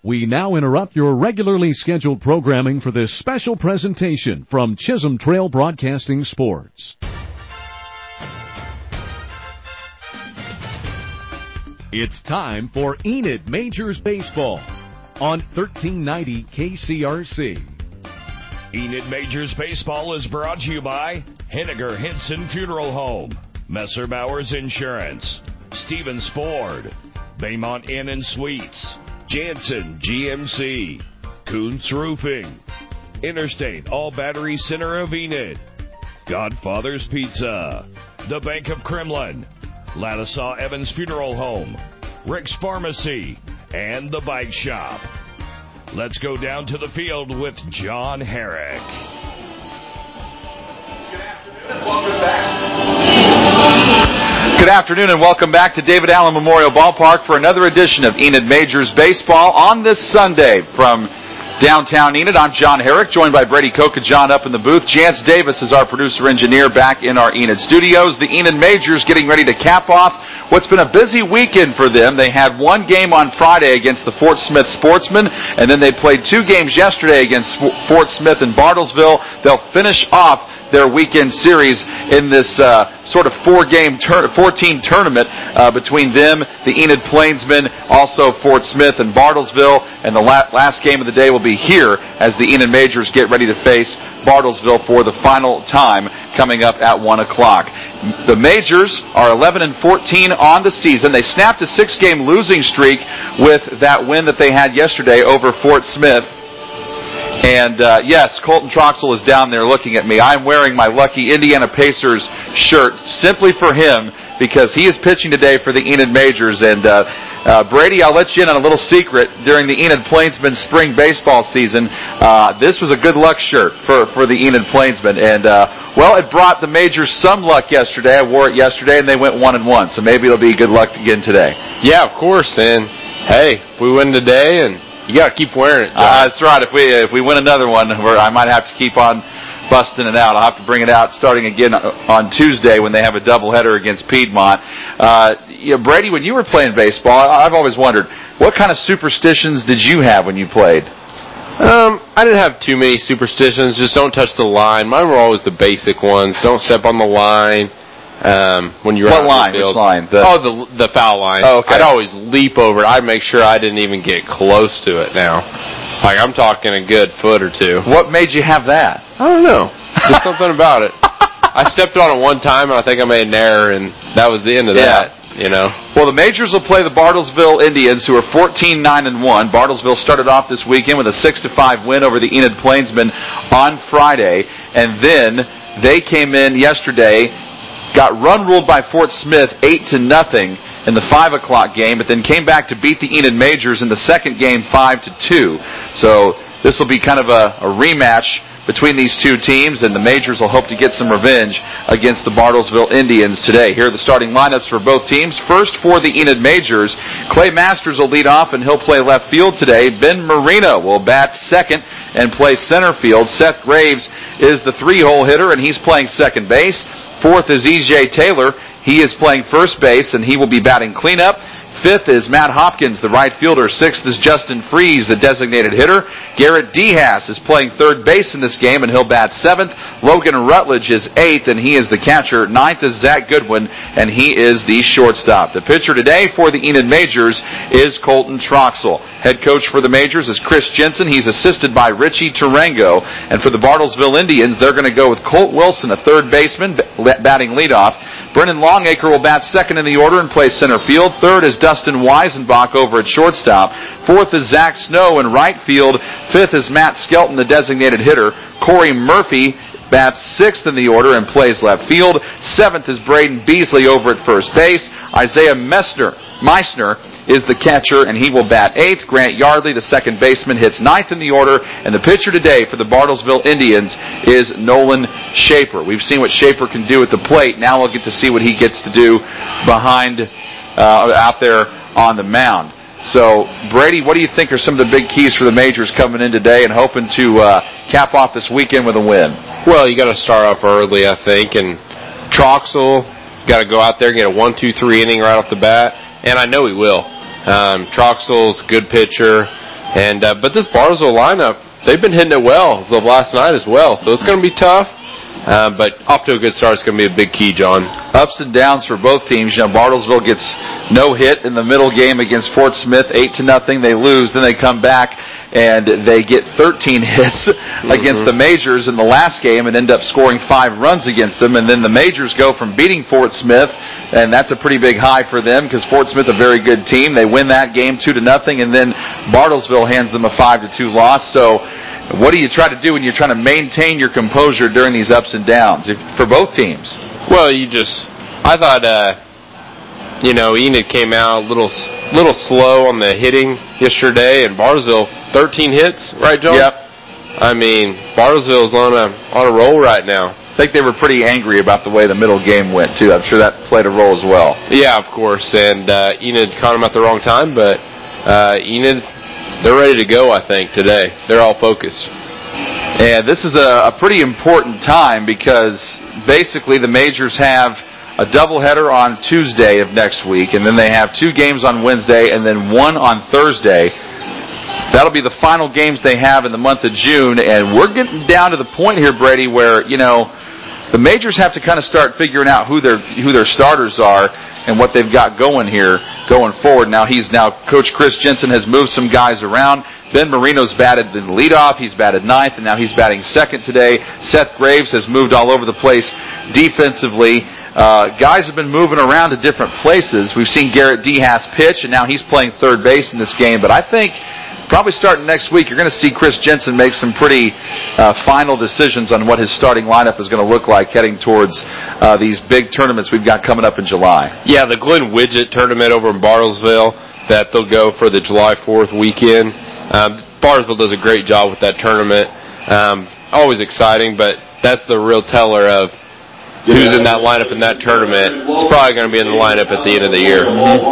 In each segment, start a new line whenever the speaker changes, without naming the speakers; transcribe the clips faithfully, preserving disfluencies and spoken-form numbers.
We now interrupt your regularly scheduled programming for this special presentation from Chisholm Trail Broadcasting Sports. It's time for Enid Majors Baseball on thirteen ninety K C R C.
Enid Majors Baseball is brought to you by Henniger Hinson Funeral Home, Messer Bowers Insurance, Stevens Ford, Baymont Inn and Suites, Jansen G M C, Kuntz Roofing, Interstate All Battery Center of Enid, Godfather's Pizza, the Bank of Kremlin, Ladisaw Evans Funeral Home, Rick's Pharmacy, and the Bike Shop. Let's go down to the field with John Herrick.
Good afternoon and welcome back to David Allen Memorial Ballpark for another edition of Enid Majors Baseball on this Sunday from downtown Enid. I'm John Herrick, joined by Brady Kokajon up in the booth. Jance Davis is our producer-engineer back in our Enid studios. The Enid Majors getting ready to cap off what's been a busy weekend for them. They had one game on Friday against the Fort Smith Sportsmen, and then they played two games yesterday against Fort Smith and Bartlesville. They'll finish off their weekend series in this uh, sort of four-game, tur- four-team tournament uh, between them, the Enid Plainsmen, also Fort Smith and Bartlesville, and the la- last game of the day will be here as the Enid Majors get ready to face Bartlesville for the final time coming up at one o'clock. The Majors are eleven and fourteen on the season. They snapped a six-game losing streak with that win that they had yesterday over Fort Smith. And, uh, yes, Colton Troxell is down there looking at me. I'm wearing my lucky Indiana Pacers shirt simply for him because he is pitching today for the Enid Majors. And, uh, uh, Brady, I'll let you in on a little secret. During the Enid Plainsmen spring baseball season, uh, this was a good luck shirt for, for the Enid Plainsmen. And, uh, well, it brought the Majors some luck yesterday. I wore it yesterday and they went one and one. So maybe it'll be good luck again today.
Yeah, of course. And, hey, if we win today and you got to keep wearing it, John.
Uh, that's right. If we if we win another one, I might have to keep on busting it out. I'll have to bring it out starting again on Tuesday when they have a doubleheader against Piedmont. Uh, you know, Brady, when you were playing baseball, I've always wondered, what kind of superstitions did you have when you played?
Um, I didn't have too many superstitions. Just don't touch the line. Mine were always the basic ones. Don't step on the line. Um, when you're
what
out
line?
the field.
Which line? The...
Oh, the the foul line.
Oh, okay.
I'd always leap over it. I'd make sure I didn't even get close to it now. Like, I'm talking a good foot or two.
What made you have that?
I don't know. Just something about it. I stepped on it one time, and I think I made an error, and that was the end of
yeah.
that, you know.
Well, the Majors will play the Bartlesville Indians, who are fourteen nine and one. Bartlesville started off this weekend with a six to five win over the Enid Plainsmen on Friday, and then they came in yesterday, got run-ruled by Fort Smith eight to nothing in the five o'clock game, but then came back to beat the Enid Majors in the second game five to two. So this will be kind of a, a rematch between these two teams, and the Majors will hope to get some revenge against the Bartlesville Indians today. Here are the starting lineups for both teams. First, for the Enid Majors, Clay Masters will lead off, and he'll play left field today. Ben Marino will bat second and play center field. Seth Graves is the three-hole hitter, and he's playing second base. Fourth is E J Taylor. He is playing first base, and he will be batting cleanup. Fifth is Matt Hopkins, the right fielder. Sixth is Justin Freeze, the designated hitter. Garrett Dehaas is playing third base in this game, and he'll bat seventh. Logan Rutledge is eighth, and he is the catcher. Ninth is Zach Goodwin, and he is the shortstop. The pitcher today for the Enid Majors is Colton Troxell. Head coach for the Majors is Chris Jensen. He's assisted by Richie Tarango. And for the Bartlesville Indians, they're going to go with Colt Wilson, a third baseman, batting leadoff. Brennan Longacre will bat second in the order and play center field. Third is Dustin Weisenbach over at shortstop. Fourth is Zach Snow in right field. Fifth is Matt Skelton, the designated hitter. Corey Murphy bats sixth in the order and plays left field. Seventh is Braden Beasley over at first base. Isaiah Messner, Meissner is the catcher, and he will bat eighth. Grant Yardley, the second baseman, hits ninth in the order. And the pitcher today for the Bartlesville Indians is Nolan Shaper. We've seen what Shaper can do at the plate. Now we'll get to see what he gets to do behind, uh, out there on the mound. So, Brady, what do you think are some of the big keys for the Majors coming in today and hoping to uh, cap off this weekend with a win?
Well, you got to start off early, I think, and Troxell got to go out there and get a one two three inning right off the bat, and I know he will. Um, Troxell's a good pitcher. And uh, but this Bartlesville lineup, they've been hitting it well as of last night as well. So it's going to be tough. Uh, but off to a good start is going to be a big key, John.
Ups and downs for both teams. You know, Bartlesville gets no hit in the middle game against Fort Smith, eight to nothing. They lose. Then they come back and they get thirteen hits mm-hmm. against the Majors in the last game and end up scoring five runs against them. And then the Majors go from beating Fort Smith, and that's a pretty big high for them because Fort Smith, a very good team. They win that game two to nothing, and then Bartlesville hands them a five to two loss. So what do you try to do when you're trying to maintain your composure during these ups and downs if, for both teams?
Well, you just, I thought, uh, you know, Enid came out a little, little slow on the hitting yesterday, and Bartlesville, thirteen hits, right, John?
Yep.
I mean, Bartlesville's on a on a roll right now.
I think they were pretty angry about the way the middle game went, too. I'm sure that played a role as well.
Yeah, of course, and uh, Enid caught them at the wrong time, but uh, Enid, they're ready to go, I think, today. They're all focused.
And this is a, a pretty important time because basically the Majors have a doubleheader on Tuesday of next week, and then they have two games on Wednesday and then one on Thursday. That'll be the final games they have in the month of June, and we're getting down to the point here, Brady, where, you know, the Majors have to kind of start figuring out who their who their starters are and what they've got going here going forward. Now he's now Coach Chris Jensen has moved some guys around. Ben Marino's batted the leadoff. He's batted ninth, and now he's batting second today. Seth Graves has moved all over the place defensively. Uh, guys have been moving around to different places. We've seen Garrett Dehaas pitch, and now he's playing third base in this game. But I think probably starting next week, you're going to see Chris Jensen make some pretty uh, final decisions on what his starting lineup is going to look like heading towards uh, these big tournaments we've got coming up in July.
Yeah, the Glenn Widget tournament over in Bartlesville that they'll go for the July fourth weekend. Um, Bartlesville does a great job with that tournament. Um, always exciting, but that's the real teller of who's in that lineup in that tournament. It's probably going to be in the lineup at the end of the year.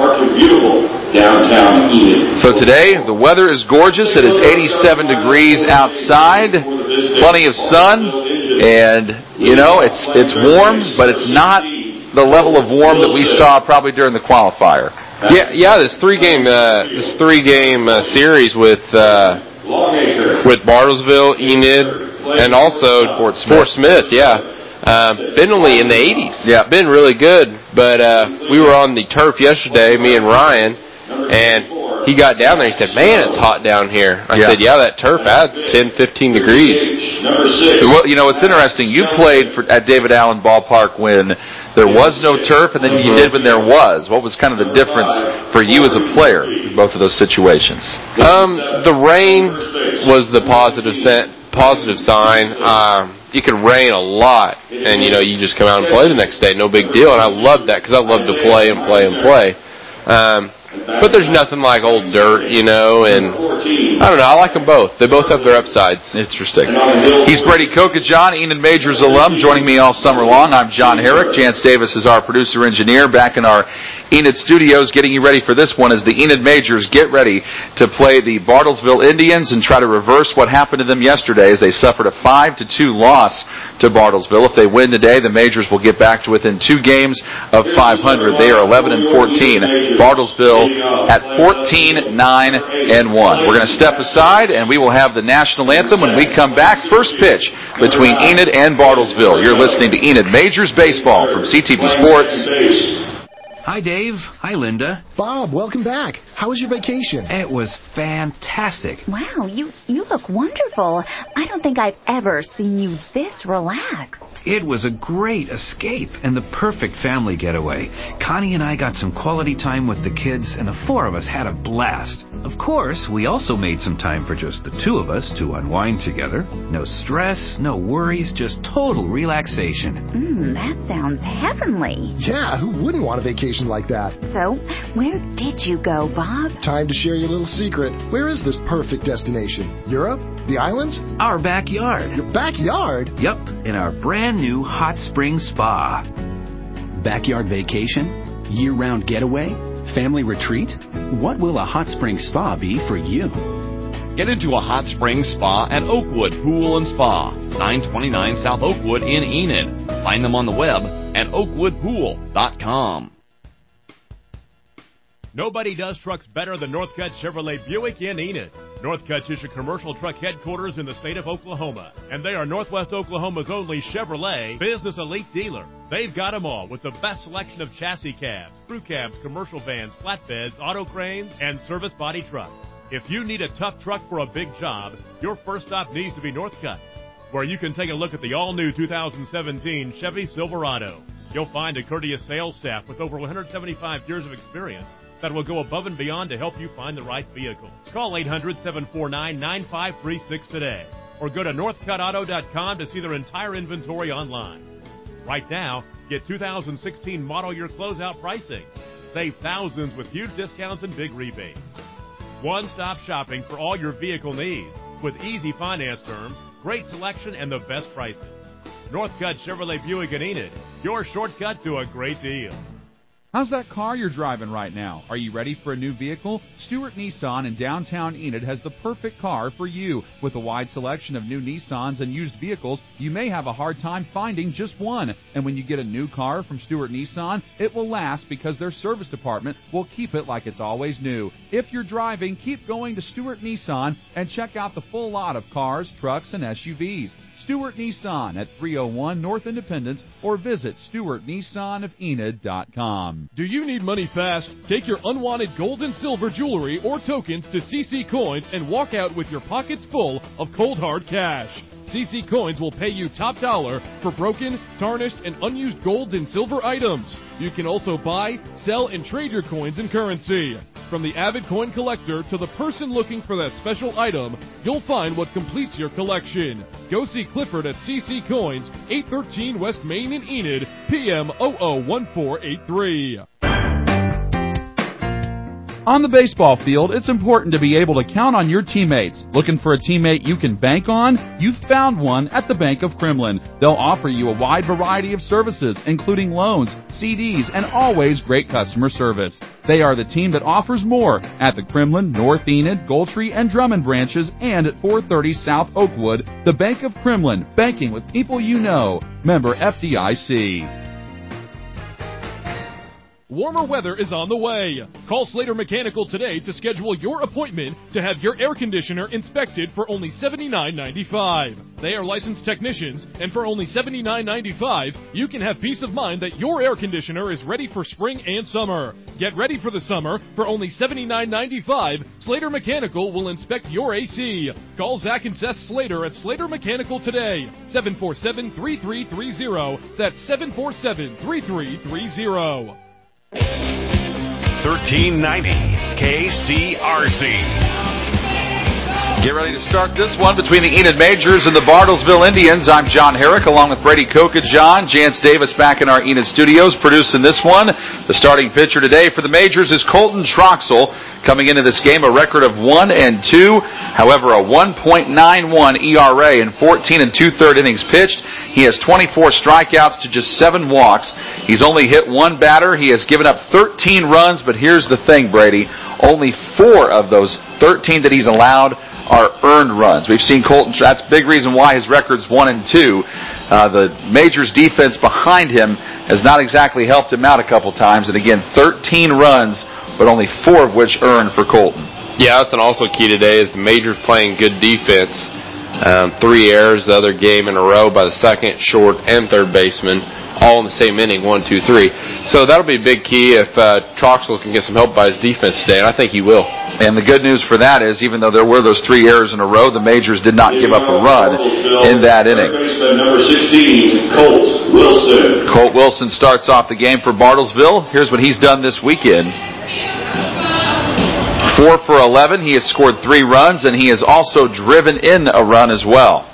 Mm-hmm. So today, the weather is gorgeous. It is eighty-seven degrees outside, plenty of sun, and, you know, it's it's warm, but it's not the level of warm that we saw probably during the qualifier.
Yeah, yeah. This three-game, uh, this three-game uh, series with uh, with Bartlesville, Enid, and also
Fort Smith.
Fort Smith. Yeah, uh, been only in the eighties.
Yeah,
been really good. But uh, we were on the turf yesterday, me and Ryan, and he got down there. He said, "Man, it's hot down here." I
yeah.
said, "Yeah, that turf adds ten, fifteen degrees."
Well, you know, it's interesting. You played for, at David Allen Ballpark when there was no turf, and then you did when there was. What was kind of the difference for you as a player in both of those situations?
Um, the rain was the positive set, positive sign. Um, it could rain a lot, and, you know, you just come out and play the next day. No big deal, and I loved that because I love to play and play and play. Um, but there's nothing like old dirt, you know, and I don't know. I like them both. They both have their upsides.
Interesting. He's Brady Kokajon, Enid Majors alum, joining me all summer long. I'm John Herrick. Chance Davis is our producer-engineer back in our Enid Studios. Getting you ready for this one as the Enid Majors get ready to play the Bartlesville Indians and try to reverse what happened to them yesterday as they suffered a five to two loss to Bartlesville. If they win today, the Majors will get back to within two games of five hundred. They are eleven and fourteen. Bartlesville at fourteen, nine, and one. We're going to step aside, and we will have the national anthem when we come back. First pitch between Enid and Bartlesville. You're listening to Enid Majors Baseball from C T V Sports.
Hi, Dave. Hi, Linda.
Bob, welcome back. How was your vacation?
It was fantastic.
Wow, you, you look wonderful. I don't think I've ever seen you this relaxed.
It was a great escape and the perfect family getaway. Connie and I got some quality time with the kids, and the four of us had a blast. Of course, we also made some time for just the two of us to unwind together. No stress, no worries, just total relaxation.
Mmm, that sounds heavenly.
Yeah, who wouldn't want a vacation like that?
So, where did you go, Bob?
Time to share your little secret. Where is this perfect destination? Europe? The islands?
Our backyard.
Your backyard?
Yep, in our brand new hot spring spa.
Backyard vacation? Year-round getaway? Family retreat? What will a hot spring spa be for you?
Get into a hot spring spa at Oakwood Pool and Spa, nine twenty-nine South Oakwood in Enid. Find them on the web at oakwood pool dot com.
Nobody does trucks better than Northcutt Chevrolet Buick in Enid. Northcutt is your commercial truck headquarters in the state of Oklahoma, and they are Northwest Oklahoma's only Chevrolet business elite dealer. They've got them all with the best selection of chassis cabs, crew cabs, commercial vans, flatbeds, auto cranes, and service body trucks. If you need a tough truck for a big job, your first stop needs to be Northcutt, where you can take a look at the all-new two thousand seventeen Chevy Silverado. You'll find a courteous sales staff with over one hundred seventy-five years of experience that will go above and beyond to help you find the right vehicle. Call eight hundred, seven four nine, nine five three six today, or go to northcutt auto dot com to see their entire inventory online. Right now, get two thousand sixteen model year closeout pricing. Save thousands with huge discounts and big rebates. One-stop shopping for all your vehicle needs with easy finance terms, great selection, and the best prices. Northcutt Chevrolet Buick in Enid, your shortcut to a great deal.
How's that car you're driving right now? Are you ready for a new vehicle? Stewart Nissan in downtown Enid has the perfect car for you. With a wide selection of new Nissans and used vehicles, you may have a hard time finding just one. And when you get a new car from Stewart Nissan, it will last because their service department will keep it like it's always new. If you're driving, keep going to Stewart Nissan and check out the full lot of cars, trucks, and S U Vs. Stewart Nissan at three oh one North Independence, or visit Stewart Nissan of Enid dot com.
Do you need money fast? Take your unwanted gold and silver jewelry or tokens to C C Coins and walk out with your pockets full of cold hard cash. C C Coins will pay you top dollar for broken, tarnished, and unused gold and silver items. You can also buy, sell, and trade your coins and currency. From the avid coin collector to the person looking for that special item, you'll find what completes your collection. Go see Clifford at C C Coins, eight thirteen West Main in Enid, P M zero zero one four eight three.
On the baseball field, it's important to be able to count on your teammates. Looking for a teammate you can bank on? You've found one at the Bank of Kremlin. They'll offer you a wide variety of services, including loans, C Ds, and always great customer service. They are the team that offers more at the Kremlin, North Enid, Goldtree, and Drummond branches, and at four thirty South Oakwood. The Bank of Kremlin, banking with people you know. Member F D I C.
Warmer weather is on the way. Call Slater Mechanical today to schedule your appointment to have your air conditioner inspected for only seventy-nine ninety-five. They are licensed technicians, and for only seventy-nine ninety-five, you can have peace of mind that your air conditioner is ready for spring and summer. Get ready for the summer. For only seventy-nine ninety-five, Slater Mechanical will inspect your A C. Call Zach and Seth Slater at Slater Mechanical today. seven four seven, three three three zero. That's seven four seven, three three three zero.
thirteen ninety K C R C.
Get ready to start this one between the Enid Majors and the Bartlesville Indians. I'm John Herrick along with Brady Kokajon. Jance Davis back in our Enid studios producing this one. The starting pitcher today for the Majors is Colton Troxell. Coming into this game, a record of one and two. However, a one point nine one E R A in fourteen and two-thirds innings pitched. He has twenty-four strikeouts to just seven walks. He's only hit one batter. He has given up thirteen runs, but here's the thing, Brady. Only four of those thirteen that he's allowed are earned runs. We've seen Colton, that's a big reason why his record's one and two. Uh, the Majors defense behind him has not exactly helped him out a couple times. And again, thirteen runs, but only four of which earned for Colton.
Yeah, that's an also key today is the Majors playing good defense. Um, three errors the other game in a row by the second, short, and third baseman, all in the same inning, one, two, three. So that'll be a big key if uh, Troxell can get some help by his defense today, and I think he will.
And the good news for that is, even though there were those three errors in a row, the Majors did not give up a run in that inning.
Number sixteen, Colt Wilson.
Colt Wilson starts off the game for Bartlesville. Here's what he's done this weekend. Four for eleven. He has scored three runs, and he has also driven in a run as well.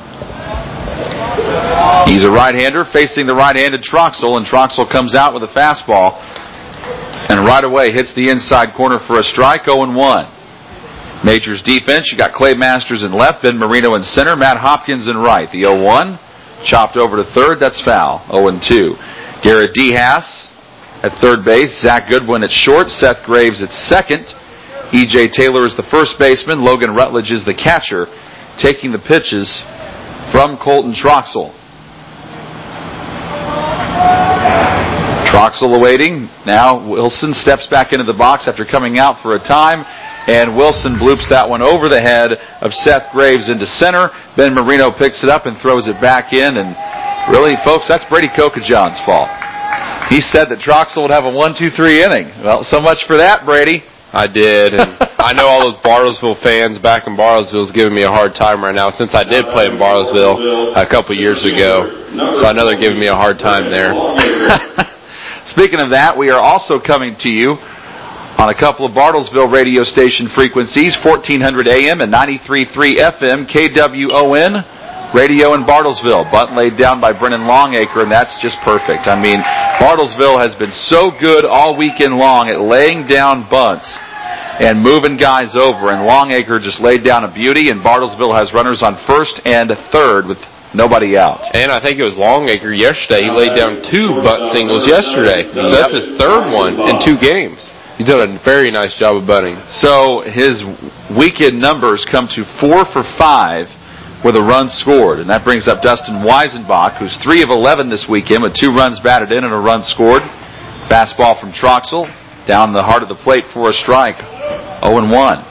He's a right-hander facing the right-handed Troxell, and Troxell comes out with a fastball and right away hits the inside corner for a strike, oh and one. Majors defense, you got Clay Masters in left, Ben Marino in center, Matt Hopkins in right. The oh one, chopped over to third, that's foul, oh and two. Garrett DeHaas at third base, Zach Goodwin at short, Seth Graves at second. E J Taylor is the first baseman, Logan Rutledge is the catcher, taking the pitches from Colton Troxell. Troxel awaiting. Now Wilson steps back into the box after coming out for a time. And Wilson bloops that one over the head of Seth Graves into center. Ben Marino picks it up and throws it back in. And really, folks, that's Brady Kokajohn's fault. He said that Troxel would have a one two three inning. Well, so much for that, Brady.
I did, and I know all those Bartlesville fans back in Bartlesville is giving me a hard time right now since I did play in Bartlesville a couple years ago. So I know they're giving me a hard time there.
Speaking of that, we are also coming to you on a couple of Bartlesville radio station frequencies, fourteen hundred A M and ninety-three point three F M, K W O N radio in Bartlesville. Bunt laid down by Brennan Longacre, and that's just perfect. I mean, Bartlesville has been so good all weekend long at laying down bunts and moving guys over, and Longacre just laid down a beauty, and Bartlesville has runners on first and third with nobody out.
And I think it was Longacre yesterday. He laid down two bunt singles yesterday. So that's his third one in two games. He's done a very nice job of bunting.
So his weekend numbers come to four for five with a run scored. And that brings up Dustin Weisenbach, who's three of eleven this weekend with two runs batted in and a run scored. Fastball from Troxel down the heart of the plate for a strike. oh and one.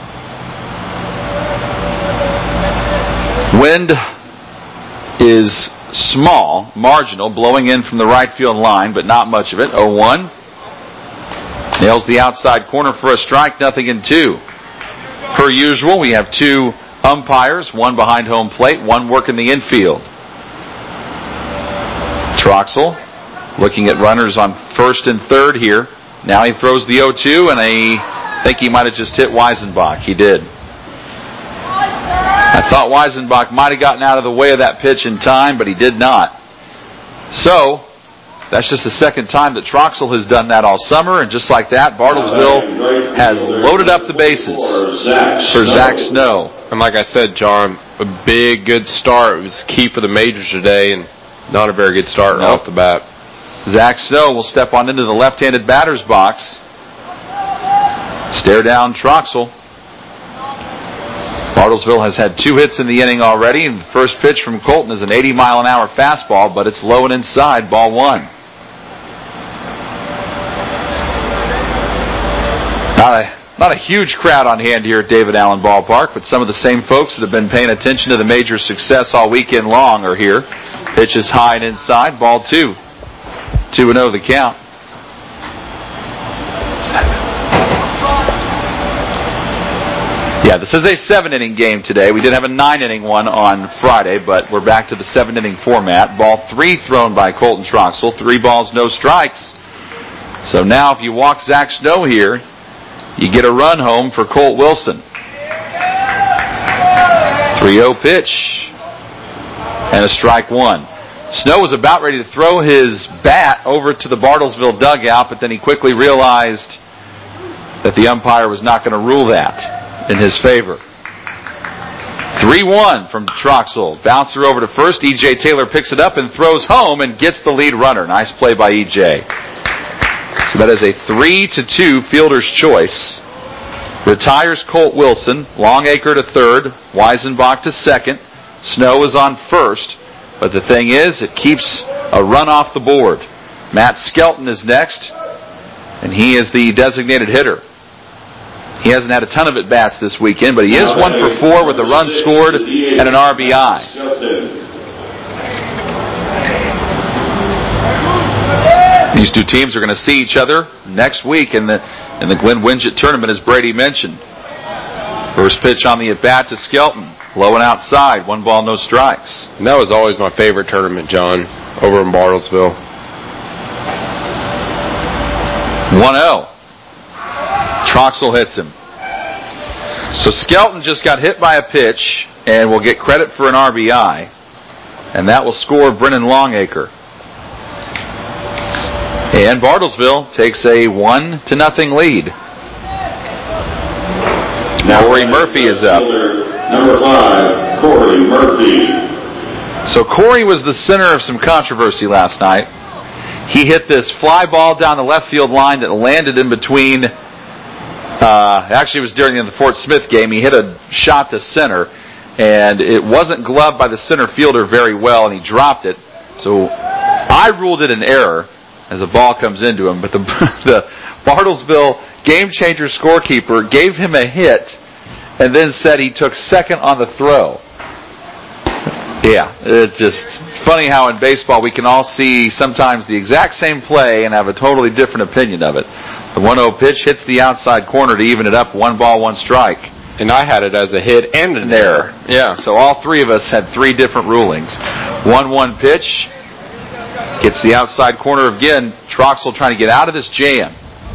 Wind is small, marginal, blowing in from the right field line, but not much of it. oh one. Nails the outside corner for a strike, nothing in two. Per usual, we have two umpires, one behind home plate, one working the infield. Troxel looking at runners on first and third here. Now he throws the oh two, and I think he might have just hit Weisenbach. He did. I thought Weisenbach might have gotten out of the way of that pitch in time, but he did not. So, that's just the second time that Troxel has done that all summer, and just like that, Bartlesville has loaded up the bases for Zach Snow.
And like I said, John, a big, good start. It was key for the majors today, and not a very good start right off the bat.
Zach Snow will step on into the left-handed batter's box. Stare down Troxel. Bartlesville has had two hits in the inning already, and the first pitch from Colton is an eighty mile an hour fastball, but it's low and inside, ball one. Not a, not a huge crowd on hand here at David Allen Ballpark, but some of the same folks that have been paying attention to the major success all weekend long are here. Pitch is high and inside, ball two. two and oh the count. Yeah, this is a seven-inning game today. We did have a nine-inning one on Friday, but we're back to the seven-inning format. Ball three thrown by Colton Troxel. Three balls, no strikes. So now if you walk Zach Snow here, you get a run home for Colt Wilson. three oh pitch and a strike one. Snow was about ready to throw his bat over to the Bartlesville dugout, but then he quickly realized that the umpire was not going to rule that in his favor. three one from Troxel. Bouncer over to first. E J Taylor picks it up and throws home and gets the lead runner. Nice play by E J. So that is a three to two fielder's choice. Retires Colt Wilson. Longacre to third. Weisenbach to second. Snow is on first. But the thing is, it keeps a run off the board. Matt Skelton is next, and he is the designated hitter. He hasn't had a ton of at-bats this weekend, but he is one for four with a run scored and an R B I. These two teams are going to see each other next week in the in the Glenn Winget tournament, as Brady mentioned. First pitch on the at-bat to Skelton. Low and outside, one ball, no strikes.
And that was always my favorite tournament, John, over in Bartlesville.
one oh. Troxel hits him. So Skelton just got hit by a pitch and will get credit for an R B I. And that will score Brennan Longacre. And Bartlesville takes a one to nothing lead. Now Corey Murphy is up.
Number five, Corey Murphy.
So Corey was the center of some controversy last night. He hit this fly ball down the left field line that landed in between. Uh, actually, it was during the Fort Smith game. He hit a shot to center, and it wasn't gloved by the center fielder very well, and he dropped it. So I ruled it an error. as the ball comes into him. But the, the Bartlesville game changer scorekeeper gave him a hit and then said he took second on the throw. Yeah, it's just it's funny how in baseball we can all see sometimes the exact same play and have a totally different opinion of it. The one oh pitch hits the outside corner to even it up, one ball, one strike.
And I had it as a hit and an error.
Yeah, so all three of us had three different rulings. one one pitch, gets the outside corner again. Troxel trying to get out of this jam.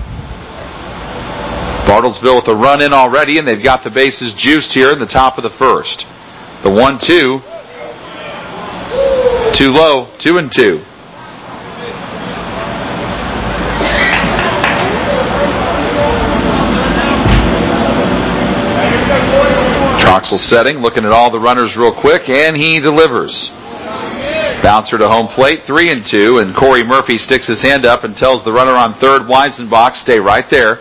Bartlesville with a run in already, and they've got the bases juiced here in the top of the first. The one two. Too low, two and two. Troxel setting, looking at all the runners real quick, and he delivers. Bouncer to home plate, three and two, and Corey Murphy sticks his hand up and tells the runner on third, Weisenbach, stay right there.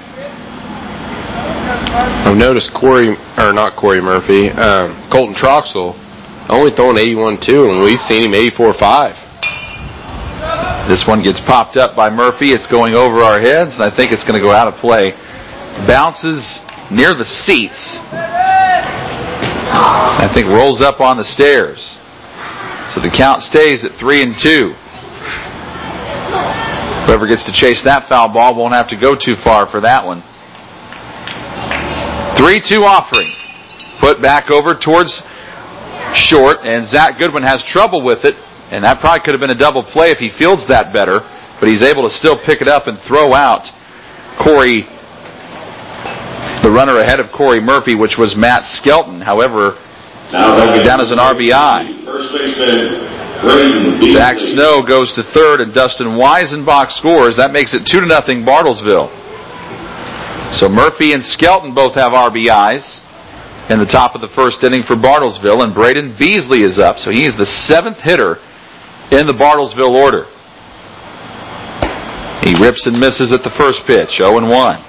I've noticed Corey, or not Corey Murphy, um, Colton Troxel only throwing eighty-one two, and we've seen him eighty-four five.
This one gets popped up by Murphy. It's going over our heads, and I think it's going to go out of play. Bounces near the seats. I think rolls up on the stairs. So the count stays at three and two. Whoever gets to chase that foul ball won't have to go too far for that one. three two offering. Put back over towards short, and Zach Goodwin has trouble with it, and that probably could have been a double play if he fields that better, but he's able to still pick it up and throw out Corey, the runner ahead of Corey Murphy, which was Matt Skelton. However, that'll get down as an R B I. Zach Snow goes to third, and Dustin Weisenbach scores. That makes it two to nothing Bartlesville. So Murphy and Skelton both have R B Is in the top of the first inning for Bartlesville, and Braden Beasley is up, so he's the seventh hitter in the Bartlesville order. He rips and misses at the first pitch, oh and one.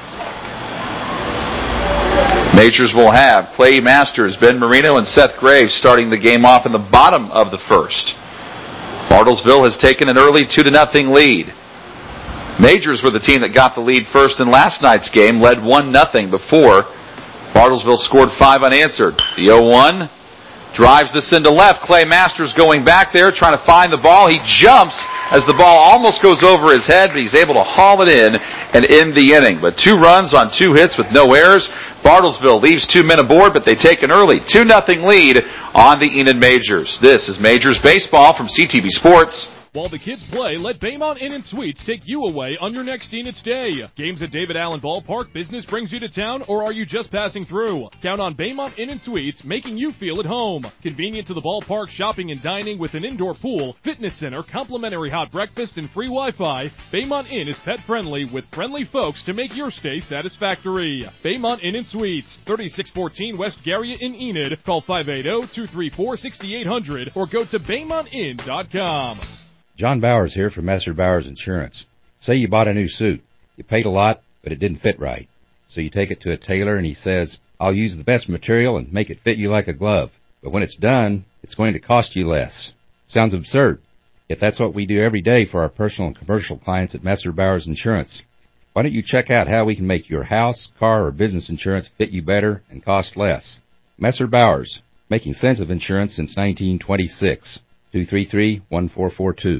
Majors will have Clay Masters, Ben Marino, and Seth Graves starting the game off in the bottom of the first. Bartlesville has taken an early two to nothing lead. Majors were the team that got the lead first in last night's game, led one nothing before Bartlesville scored five unanswered. The oh one drives this into left. Clay Masters going back there, trying to find the ball. He jumps as the ball almost goes over his head, but he's able to haul it in and end the inning. But two runs on two hits with no errors. Bartlesville leaves two men aboard, but they take an early two nothing lead on the Enid Majors. This is Majors Baseball from C T V Sports.
While the kids play, let Baymont Inn and Suites take you away on your next Enid stay. Games at David Allen Ballpark, business brings you to town, or are you just passing through? Count on Baymont Inn and Suites, making you feel at home. Convenient to the ballpark, shopping and dining with an indoor pool, fitness center, complimentary hot breakfast, and free Wi-Fi. Baymont Inn is pet-friendly with friendly folks to make your stay satisfactory. Baymont Inn and Suites, thirty-six fourteen West Garriott in Enid. Call five eight zero, two three four, six eight zero zero or go to baymont inn dot com.
John Bowers here from Messer Bowers Insurance. Say you bought a new suit. You paid a lot, but it didn't fit right. So you take it to a tailor and he says, I'll use the best material and make it fit you like a glove. But when it's done, it's going to cost you less. Sounds absurd. Yet that's what we do every day for our personal and commercial clients at Messer Bowers Insurance. Why don't you check out how we can make your house, car, or business insurance fit you better and cost less? Messer Bowers, making sense of insurance since nineteen twenty-six. two three three, one four four two.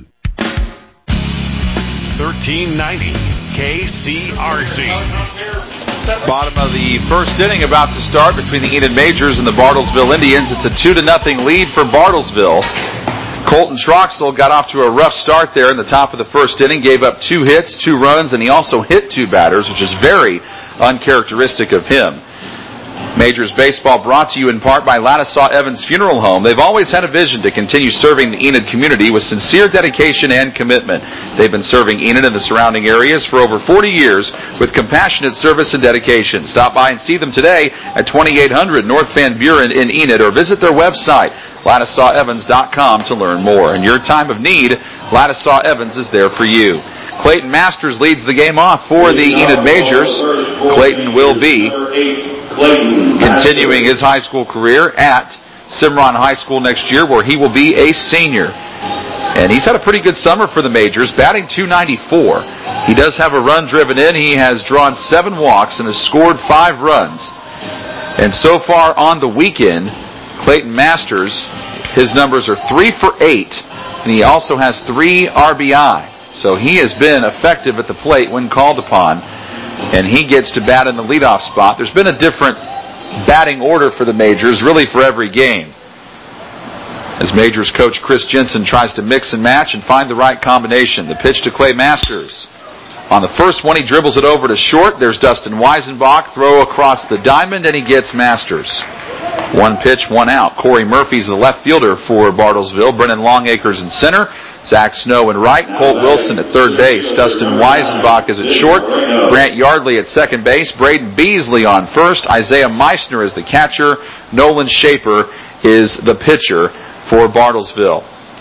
thirteen ninety K C R Z.
Bottom of the first inning about to start between the Enid Majors and the Bartlesville Indians. It's a two to nothing lead for Bartlesville. Colton Troxel got off to a rough start there in the top of the first inning, gave up two hits, two runs, and he also hit two batters, which is very uncharacteristic of him. Majors Baseball brought to you in part by Lattisaw Evans Funeral Home. They've always had a vision to continue serving the Enid community with sincere dedication and commitment. They've been serving Enid and the surrounding areas for over forty years with compassionate service and dedication. Stop by and see them today at twenty-eight hundred North Van Buren in Enid or visit their website, lattisaw evans dot com, to learn more. In your time of need, Lattisaw Evans is there for you. Clayton Masters leads the game off for the Enid Majors. Clayton will be continuing his high school career at Cimarron High School next year, where he will be a senior. And he's had a pretty good summer for the majors, batting two ninety-four. He does have a run driven in. He has drawn seven walks and has scored five runs. And so far on the weekend, Clayton Masters, his numbers are three for eight, and he also has three R B I. So he has been effective at the plate when called upon, and he gets to bat in the leadoff spot. There's been a different batting order for the majors, really for every game, as Majors coach Chris Jensen tries to mix and match and find the right combination. The pitch to Clay Masters. On the first one, he dribbles it over to short. There's Dustin Weisenbach. Throw across the diamond, and he gets Masters. One pitch, one out. Corey Murphy's the left fielder for Bartlesville. Brennan Longacres in center. Zach Snow in right. Colt Wilson at third base. Dustin Weisenbach is at short. Grant Yardley at second base. Braden Beasley on first. Isaiah Meissner is the catcher. Nolan Shaper is the pitcher for Bartlesville.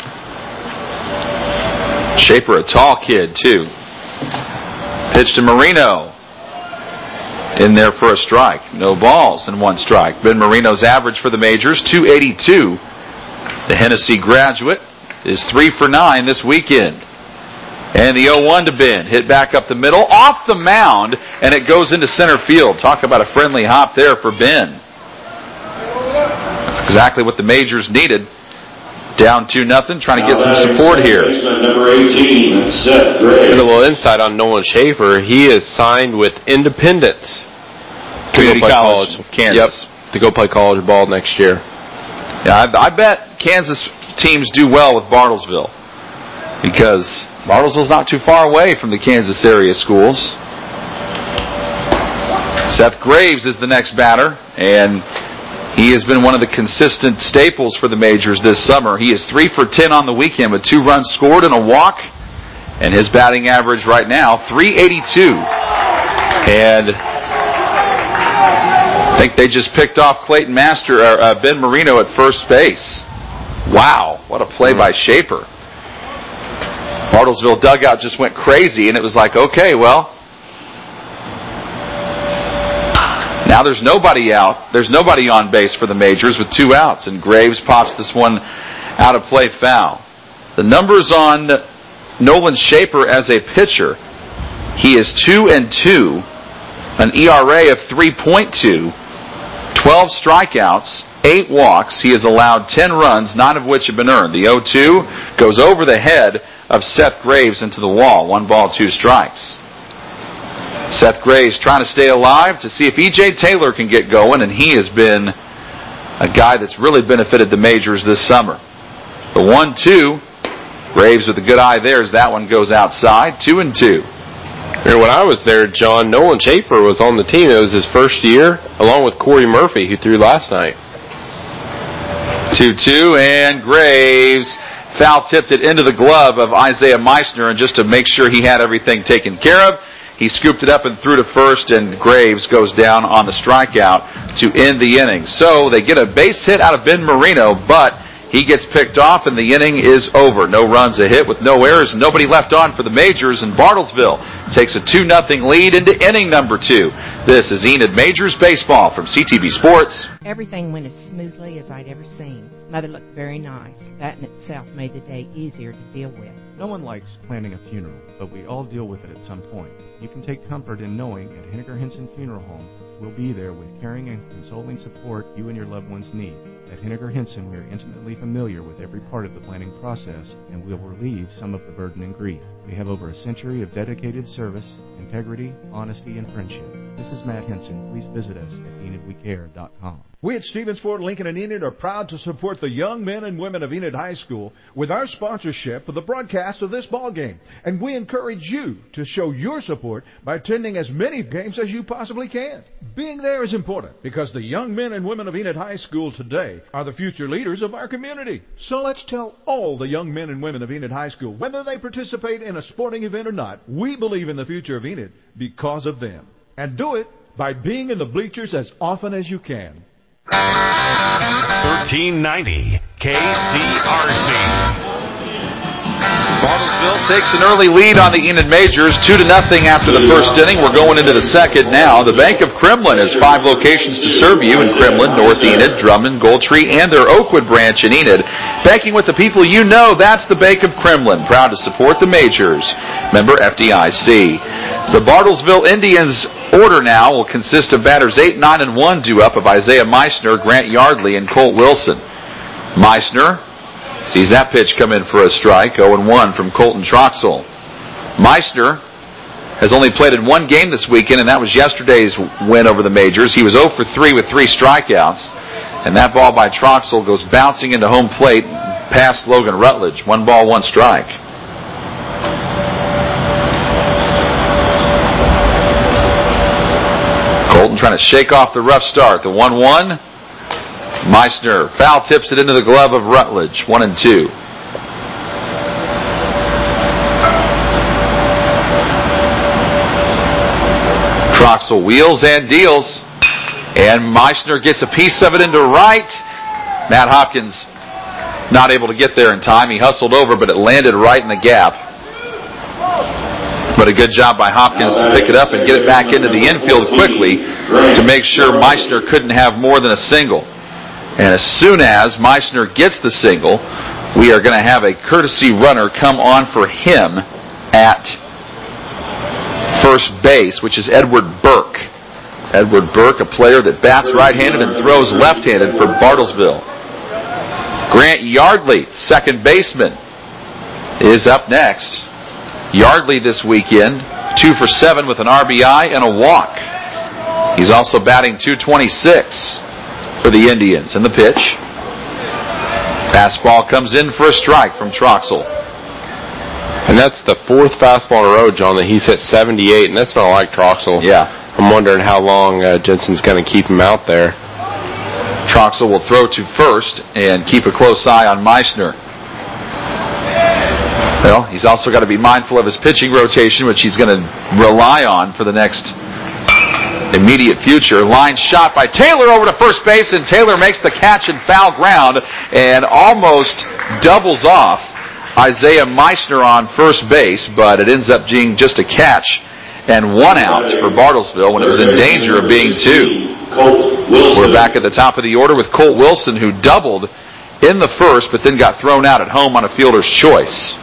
Shaper, a tall kid, too. Pitch to Marino. In there for a strike. No balls and one strike. Ben Marino's average for the majors, two eighty-two. The Hennessy graduate is three for nine this weekend. And the oh one to Ben. Hit back up the middle, off the mound, and it goes into center field. Talk about a friendly hop there for Ben. That's exactly what the majors needed. Down two nothing, trying to get some support here.
Number eighteen, Seth Gray. And a little insight on Nolan Shafer. He is signed with Independence
Community College, college Kansas.
Yep, to go play college ball next year.
Yeah, I, I bet Kansas teams do well with Bartlesville, because Bartlesville's not too far away from the Kansas area schools. Seth Graves is the next batter, and he has been one of the consistent staples for the majors this summer. He is three for ten on the weekend with two runs scored and a walk. And his batting average right now, three eighty-two. And I think they just picked off Clayton Master, or uh, Ben Marino at first base. Wow, what a play by Shaper. Bartlesville dugout just went crazy, and it was like, okay, well, now there's nobody out. There's nobody on base for the majors with two outs, and Graves pops this one out of play foul. The numbers on Nolan Shaper as a pitcher: he is two and two, an E R A of three point two, twelve strikeouts, eight walks. He has allowed ten runs, nine of which have been earned. The oh two goes over the head of Seth Graves into the wall. One ball, two strikes. Seth Graves trying to stay alive to see if E J Taylor can get going, and he has been a guy that's really benefited the majors this summer. The one two, Graves with a good eye there as that one goes outside, two and two.
And when I was there, John, Nolan Shaper was on the team. It was his first year, along with Corey Murphy, who threw last night.
two two, and Graves foul-tipped it into the glove of Isaiah Meissner, and just to make sure he had everything taken care of, he scooped it up and threw to first, and Graves goes down on the strikeout to end the inning. So they get a base hit out of Ben Marino, but he gets picked off, and the inning is over. No runs, a hit with no errors, and nobody left on for the majors, and Bartlesville takes a two nothing lead into inning number two. This is Enid Majors Baseball from C T V Sports.
Everything went as smoothly as I'd ever seen. Mother looked very nice. That in itself made the day easier to deal with.
No one likes planning a funeral, but we all deal with it at some point. You can take comfort in knowing at Henniger Henson Funeral Home we'll be there with caring and consoling support you and your loved ones need. At Henniger Henson, we are intimately familiar with every part of the planning process, and we'll relieve some of the burden and grief. We have over a century of dedicated service, integrity, honesty, and friendship. This is Matt Henson. Please visit us at enid we care dot com.
We at Stevens Ford Lincoln and Enid are proud to support the young men and women of Enid High School with our sponsorship of the broadcast of this ball game. And we encourage you to show your support by attending as many games as you possibly can. Being there is important because the young men and women of Enid High School today are the future leaders of our community. So let's tell all the young men and women of Enid High School, whether they participate in a sporting event or not, we believe in the future of Enid because of them. And do it by being in the bleachers as often as you can.
thirteen ninety K C R C.
Bartlesville Bartlesville takes an early lead on the Enid Majors, two to nothing after the first inning. We're going into the second now. The Bank of Kremlin has five locations to serve you in Kremlin, North Enid, Drummond, Goldtree, and their Oakwood branch in Enid. Banking with the people you know, that's the Bank of Kremlin, proud to support the Majors. Member F D I C. The Bartlesville Indians order now will consist of batters eight, nine, and one due up of Isaiah Meissner, Grant Yardley, and Colt Wilson. Meissner sees that pitch come in for a strike, oh and one from Colton Troxell. Meissner has only played in one game this weekend, and that was yesterday's win over the Majors. He was oh for three with three strikeouts, and that ball by Troxell goes bouncing into home plate past Logan Rutledge. One ball, one strike. Colton trying to shake off the rough start. The one one. Meissner foul tips it into the glove of Rutledge. One and two. Troxell wheels and deals, and Meissner gets a piece of it into right. Matt Hopkins not able to get there in time. He hustled over, but it landed right in the gap. But a good job by Hopkins to pick it up and get it back into the infield quickly to make sure Meissner couldn't have more than a single. And as soon as Meissner gets the single, we are going to have a courtesy runner come on for him at first base, which is Edward Burke. Edward Burke, a player that bats right-handed and throws left-handed for Bartlesville. Grant Yardley, second baseman, is up next. Yardley this weekend, two for seven with an R B I and a walk. He's also batting two twenty-six. For the Indians. And the pitch. Fastball comes in for a strike from Troxell.
And that's the fourth fastball in a row, John, that he's hit seventy-eight, and that's not like Troxell.
Yeah.
I'm wondering how long uh, Jensen's going to keep him out there.
Troxell will throw to first and keep a close eye on Meissner. Well, he's also got to be mindful of his pitching rotation, which he's going to rely on for the next immediate future. Line shot by Taylor over to first base, and Taylor makes the catch in foul ground and almost doubles off Isaiah Meissner on first base, but it ends up being just a catch and one out for Bartlesville when it was in danger of being two. We're back at the top of the order with Colt Wilson, who doubled in the first but then got thrown out at home on a fielder's choice.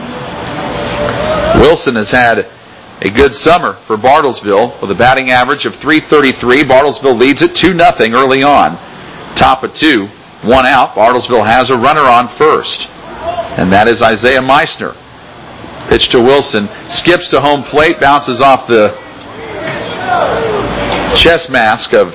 Wilson has had a good summer for Bartlesville with a batting average of three thirty-three. Bartlesville leads it two nothing early on. Top of two, one out. Bartlesville has a runner on first, and that is Isaiah Meissner. Pitch to Wilson, skips to home plate, bounces off the chest mask of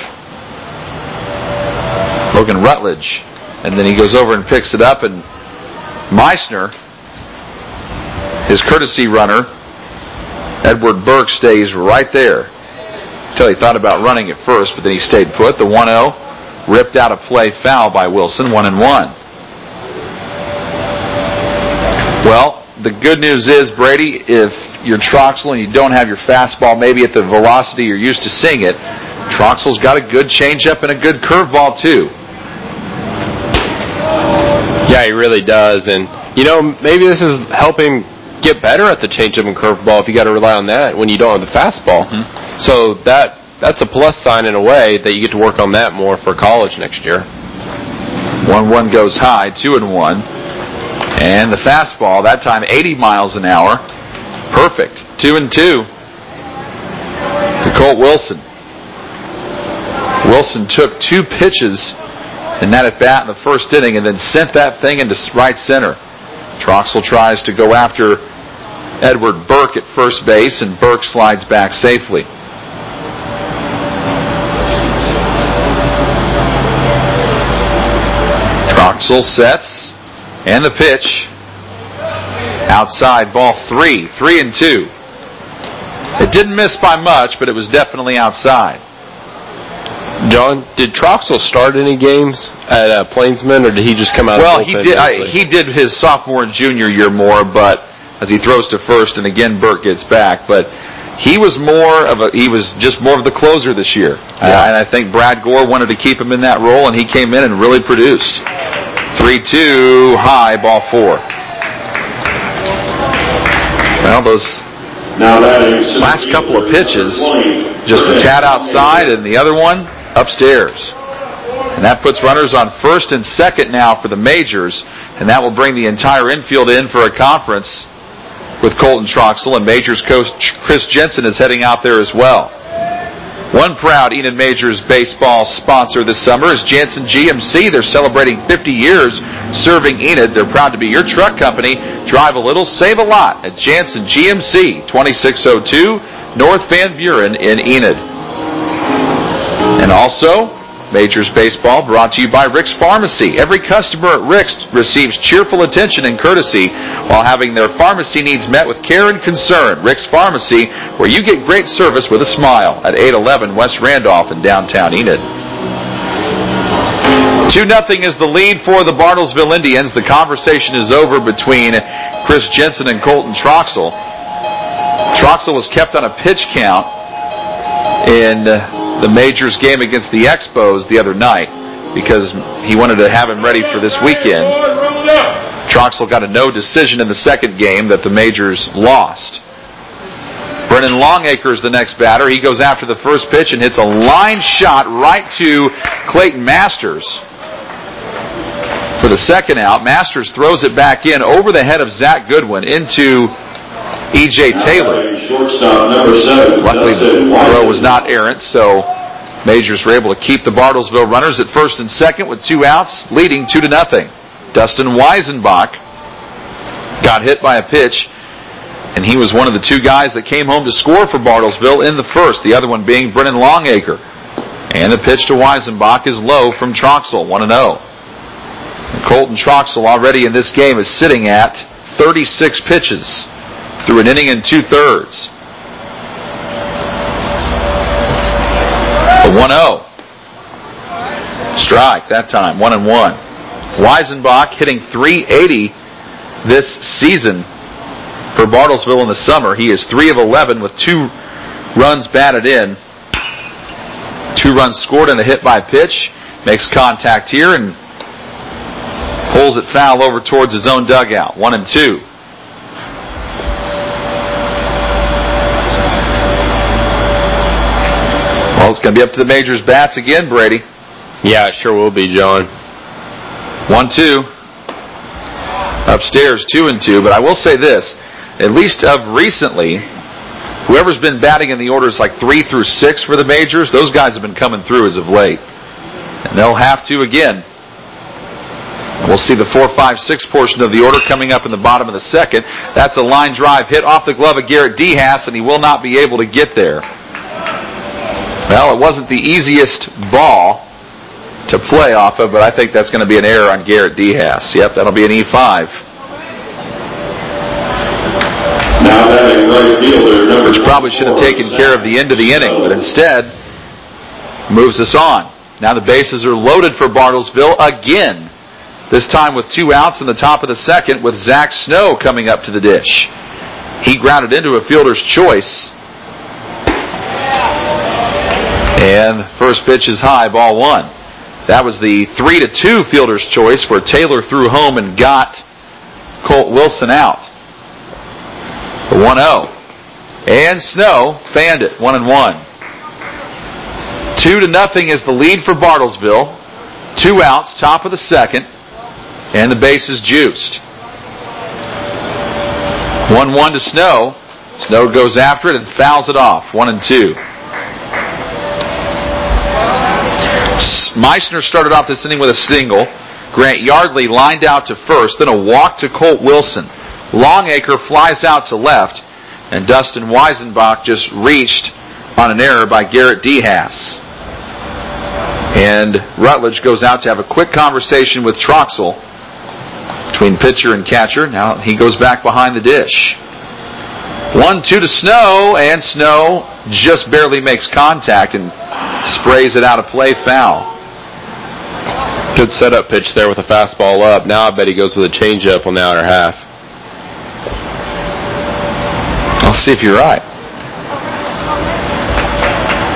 Logan Rutledge, and then he goes over and picks it up, and Meissner, his courtesy runner, Edward Burke, stays right there until he thought about running at first, but then he stayed put. The one oh, ripped out of play, foul by Wilson, one and one. Well, the good news is, Brady, if you're Troxell and you don't have your fastball maybe at the velocity you're used to seeing it, Troxell's got a good changeup and a good curveball too.
Yeah, he really does, and you know, maybe this is helping get better at the changeup and curveball if you got to rely on that when you don't have the fastball. Mm-hmm. So that that's a plus sign in a way that you get to work on that more for college next year.
one one goes high, two and one. And the fastball, that time eighty miles an hour. Perfect. two and two. To Colt Wilson. Wilson took two pitches in that at bat in the first inning and then sent that thing into right center. Troxell tries to go after Edward Burke at first base, and Burke slides back safely. Troxell sets, and the pitch. Outside, ball three. Three and two. It didn't miss by much, but it was definitely outside.
John, did Troxell start any games at uh, Plainsman, or did he just come out?
Well,
of
he did. I, he did his sophomore and junior year more, but as he throws to first, and again Burke gets back. But he was more of a. He was just more of the closer this year, yeah. uh, and I think Brad Gore wanted to keep him in that role, and he came in and really produced. three two high, ball four. Well, those last couple of pitches, just a tad outside and the other one upstairs. And that puts runners on first and second now for the Majors, and that will bring the entire infield in for a conference with Colton Troxell, and Majors coach Chris Jensen is heading out there as well. One proud Enid Majors baseball sponsor this summer is Jansen G M C. They're celebrating fifty years serving Enid. They're proud to be your truck company. Drive a little, save a lot at Jansen G M C, twenty-six oh two North Van Buren in Enid. And also, Majors Baseball brought to you by Rick's Pharmacy. Every customer at Rick's receives cheerful attention and courtesy while having their pharmacy needs met with care and concern. Rick's Pharmacy, where you get great service with a smile at eight eleven West Randolph in downtown Enid. two nothing is the lead for the Bartlesville Indians. The conversation is over between Chris Jensen and Colton Troxell. Troxell was kept on a pitch count in the Majors game against the Expos the other night because he wanted to have him ready for this weekend. Troxell got a no decision in the second game that the Majors lost. Brennan Longacre is the next batter. He goes after the first pitch and hits a line shot right to Clayton Masters for the second out. Masters throws it back in over the head of Zach Goodwin into E J Taylor. Luckily the throw was not errant, so Majors were able to keep the Bartlesville runners at first and second with two outs, leading two to nothing. Dustin Weisenbach got hit by a pitch, and he was one of the two guys that came home to score for Bartlesville in the first, the other one being Brennan Longacre. And the pitch to Weisenbach is low from Troxell, one and oh. Colton Troxell already in this game is sitting at thirty-six pitches through an inning and two-thirds. A one oh. Strike that time, one and one. Weisenbach hitting three eighty this season for Bartlesville in the summer. He is three of eleven with two runs batted in. Two runs scored and a hit by pitch. Makes contact here and pulls it foul over towards his own dugout. One and two. Well, it's going to be up to the Majors' bats again, Brady.
Yeah, it sure will be, John.
One two. Upstairs, two and two. But I will say this, at least of recently, whoever's been batting in the orders like three through six for the Majors, those guys have been coming through as of late. And they'll have to again. We'll see the four, five, six portion of the order coming up in the bottom of the second. That's a line drive hit off the glove of Garrett Dehas, and he will not be able to get there. Well, it wasn't the easiest ball to play off of, but I think that's going to be an error on Garrett Dehas. Yep, that'll be an E five.
Now batting right fielder, number
Which probably should have taken care of the end of the inning, but instead moves us on. Now the bases are loaded for Bartlesville again. This time with two outs in the top of the second with Zach Snow coming up to the dish. He grounded into a fielder's choice. And first pitch is high, ball one. That was the three to two fielder's choice where Taylor threw home and got Colt Wilson out. The one oh. And Snow fanned it, one and one. Two to nothing is the lead for Bartlesville. Two outs, top of the second. And the base is juiced. one one to Snow. Snow goes after it and fouls it off. One and two. Meissner started off this inning with a single. Grant Yardley lined out to first, then a walk to Colt Wilson. Longacre flies out to left, and Dustin Weisenbach just reached on an error by Garrett Dehas. And Rutledge goes out to have a quick conversation with Troxell between pitcher and catcher. Now he goes back behind the dish. one two to Snow, and Snow just barely makes contact and sprays it out of play, foul.
Good setup pitch there with a fastball up. Now I bet he goes with a changeup on the outer half.
I'll see if you're right.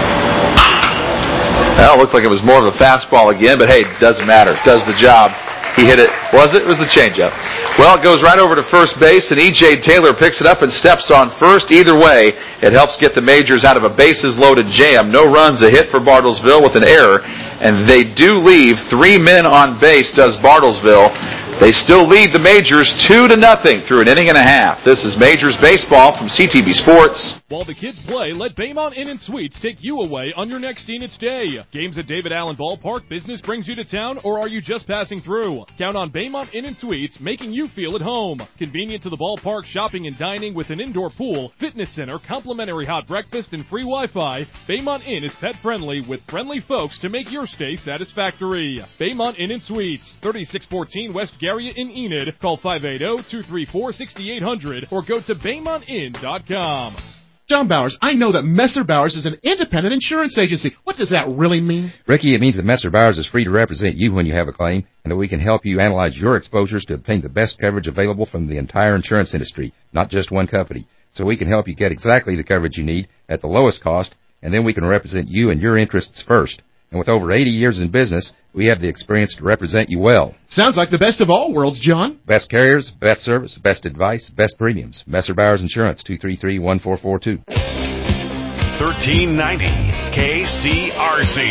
Well, it looked like it was more of a fastball again, but hey, it doesn't matter. It does the job. He hit it. Was it? It was the changeup. Well, it goes right over to first base, and E J Taylor picks it up and steps on first. Either way, it helps get the Majors out of a bases-loaded jam. No runs, a hit for Bartlesville with an error, and they do leave three men on base, does Bartlesville. They still lead the Majors two to nothing through an inning and a half. This is Majors Baseball from C T V Sports.
While the kids play, let Baymont Inn and Suites take you away on your next Enid stay. Games at David Allen Ballpark, business brings you to town, or are you just passing through? Count on Baymont Inn and Suites, making you feel at home. Convenient to the ballpark, shopping and dining with an indoor pool, fitness center, complimentary hot breakfast, and free Wi-Fi. Baymont Inn is pet-friendly with friendly folks to make your stay satisfactory. Baymont Inn and Suites, thirty-six fourteen West Garriott in Enid. Call five eight zero, two three four, six eight zero zero or go to Baymont Inn dot com.
John Bowers, I know that Messer Bowers is an independent insurance agency. What does that really mean?
Ricky, it means that Messer Bowers is free to represent you when you have a claim, and that we can help you analyze your exposures to obtain the best coverage available from the entire insurance industry, not just one company. So we can help you get exactly the coverage you need at the lowest cost, and then we can represent you and your interests first. And with over eighty years in business, we have the experience to represent you well.
Sounds like the best of all worlds, John.
Best carriers, best service, best advice, best premiums. Messer Bowers Insurance, two three three, one four four two.
thirteen ninety K C R C.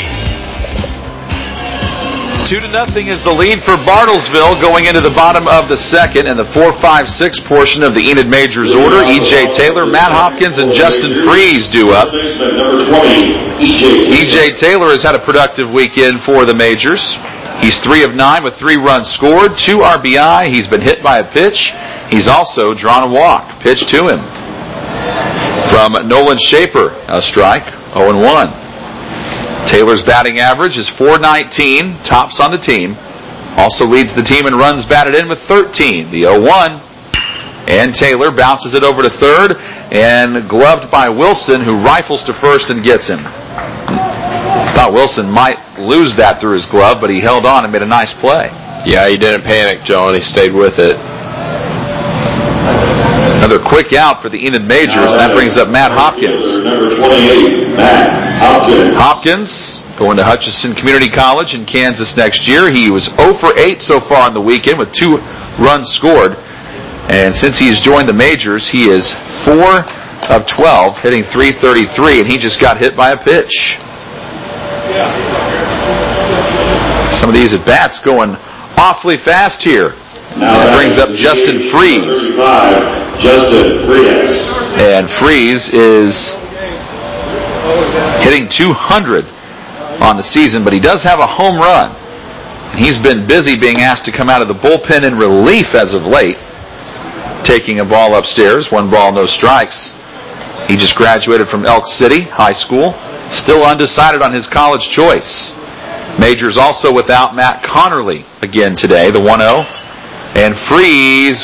Two to nothing is the lead for Bartlesville going into the bottom of the second and the four five six portion of the Enid Majors order. E J Taylor, Matt Hopkins, and Justin Freeze due up. E J Taylor has had a productive weekend for the Majors. He's three of nine with three runs scored, two R B I. He's been hit by a pitch. He's also drawn a walk. Pitch to him from Nolan Schaefer, a strike, oh and one. Taylor's batting average is four nineteen, tops on the team. Also leads the team in runs batted in with thirteen. The oh one. And Taylor bounces it over to third and gloved by Wilson, who rifles to first and gets him. Thought Wilson might lose that through his glove, but he held on and made a nice play.
Yeah, he didn't panic, John. He stayed with it.
Another quick out for the Enid Majors, and that brings up Matt Hopkins.
Number twenty-eight, Matt Hopkins.
Hopkins going to Hutchinson Community College in Kansas next year. He was oh for eight so far on the weekend with two runs scored. And since he's joined the Majors, he is four of twelve, hitting three thirty-three, and he just got hit by a pitch. Some of these at-bats going awfully fast here.
Now
that brings up Justin Freeze.
Justin Freeze.
And Freeze is hitting two hundred on the season, but he does have a home run. And he's been busy being asked to come out of the bullpen in relief as of late. Taking a ball upstairs, one ball, no strikes. He just graduated from Elk City High School, still undecided on his college choice. Majors also without Matt Connerly again today, the one oh. And Freeze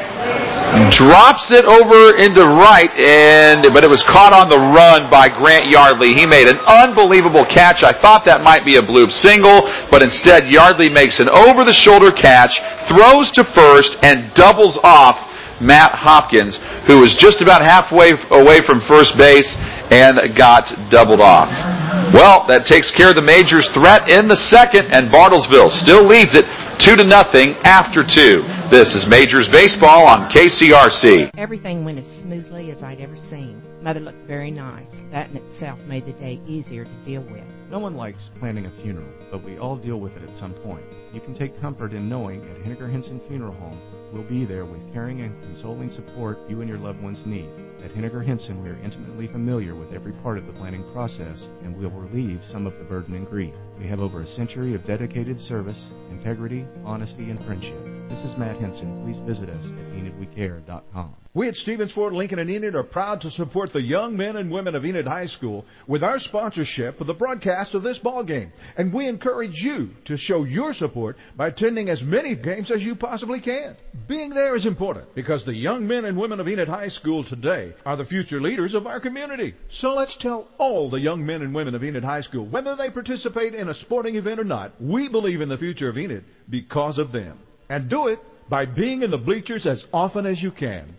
drops it over into right, and but it was caught on the run by Grant Yardley. He made an unbelievable catch. I thought that might be a bloop single, but instead Yardley makes an over-the-shoulder catch, throws to first, and doubles off Matt Hopkins, who was just about halfway away from first base and got doubled off. Well, that takes care of the Majors' threat in the second, and Bartlesville still leads it two to nothing after two. This is Majors Baseball on K C R C.
Everything went as smoothly as I'd ever seen. Mother looked very nice. That in itself made the day easier to deal with.
No one likes planning a funeral, but we all deal with it at some point. You can take comfort in knowing at Henniger Henson Funeral Home, we'll be there with caring and consoling support you and your loved ones need. At Henniger Henson, we are intimately familiar with every part of the planning process, and we'll relieve some of the burden and grief. We have over a century of dedicated service, integrity, honesty, and friendship. This is Matt Henson. Please visit us at enid we care dot com.
We at Stevens Ford Lincoln and Enid are proud to support the young men and women of Enid High School with our sponsorship of the broadcast of this ball game. And we encourage you to show your support by attending as many games as you possibly can. Being there is important because the young men and women of Enid High School today are the future leaders of our community. So let's tell all the young men and women of Enid High School, whether they participate in a sporting event or not, we believe in the future of Enid because of them. And do it by being in the bleachers as often as you can.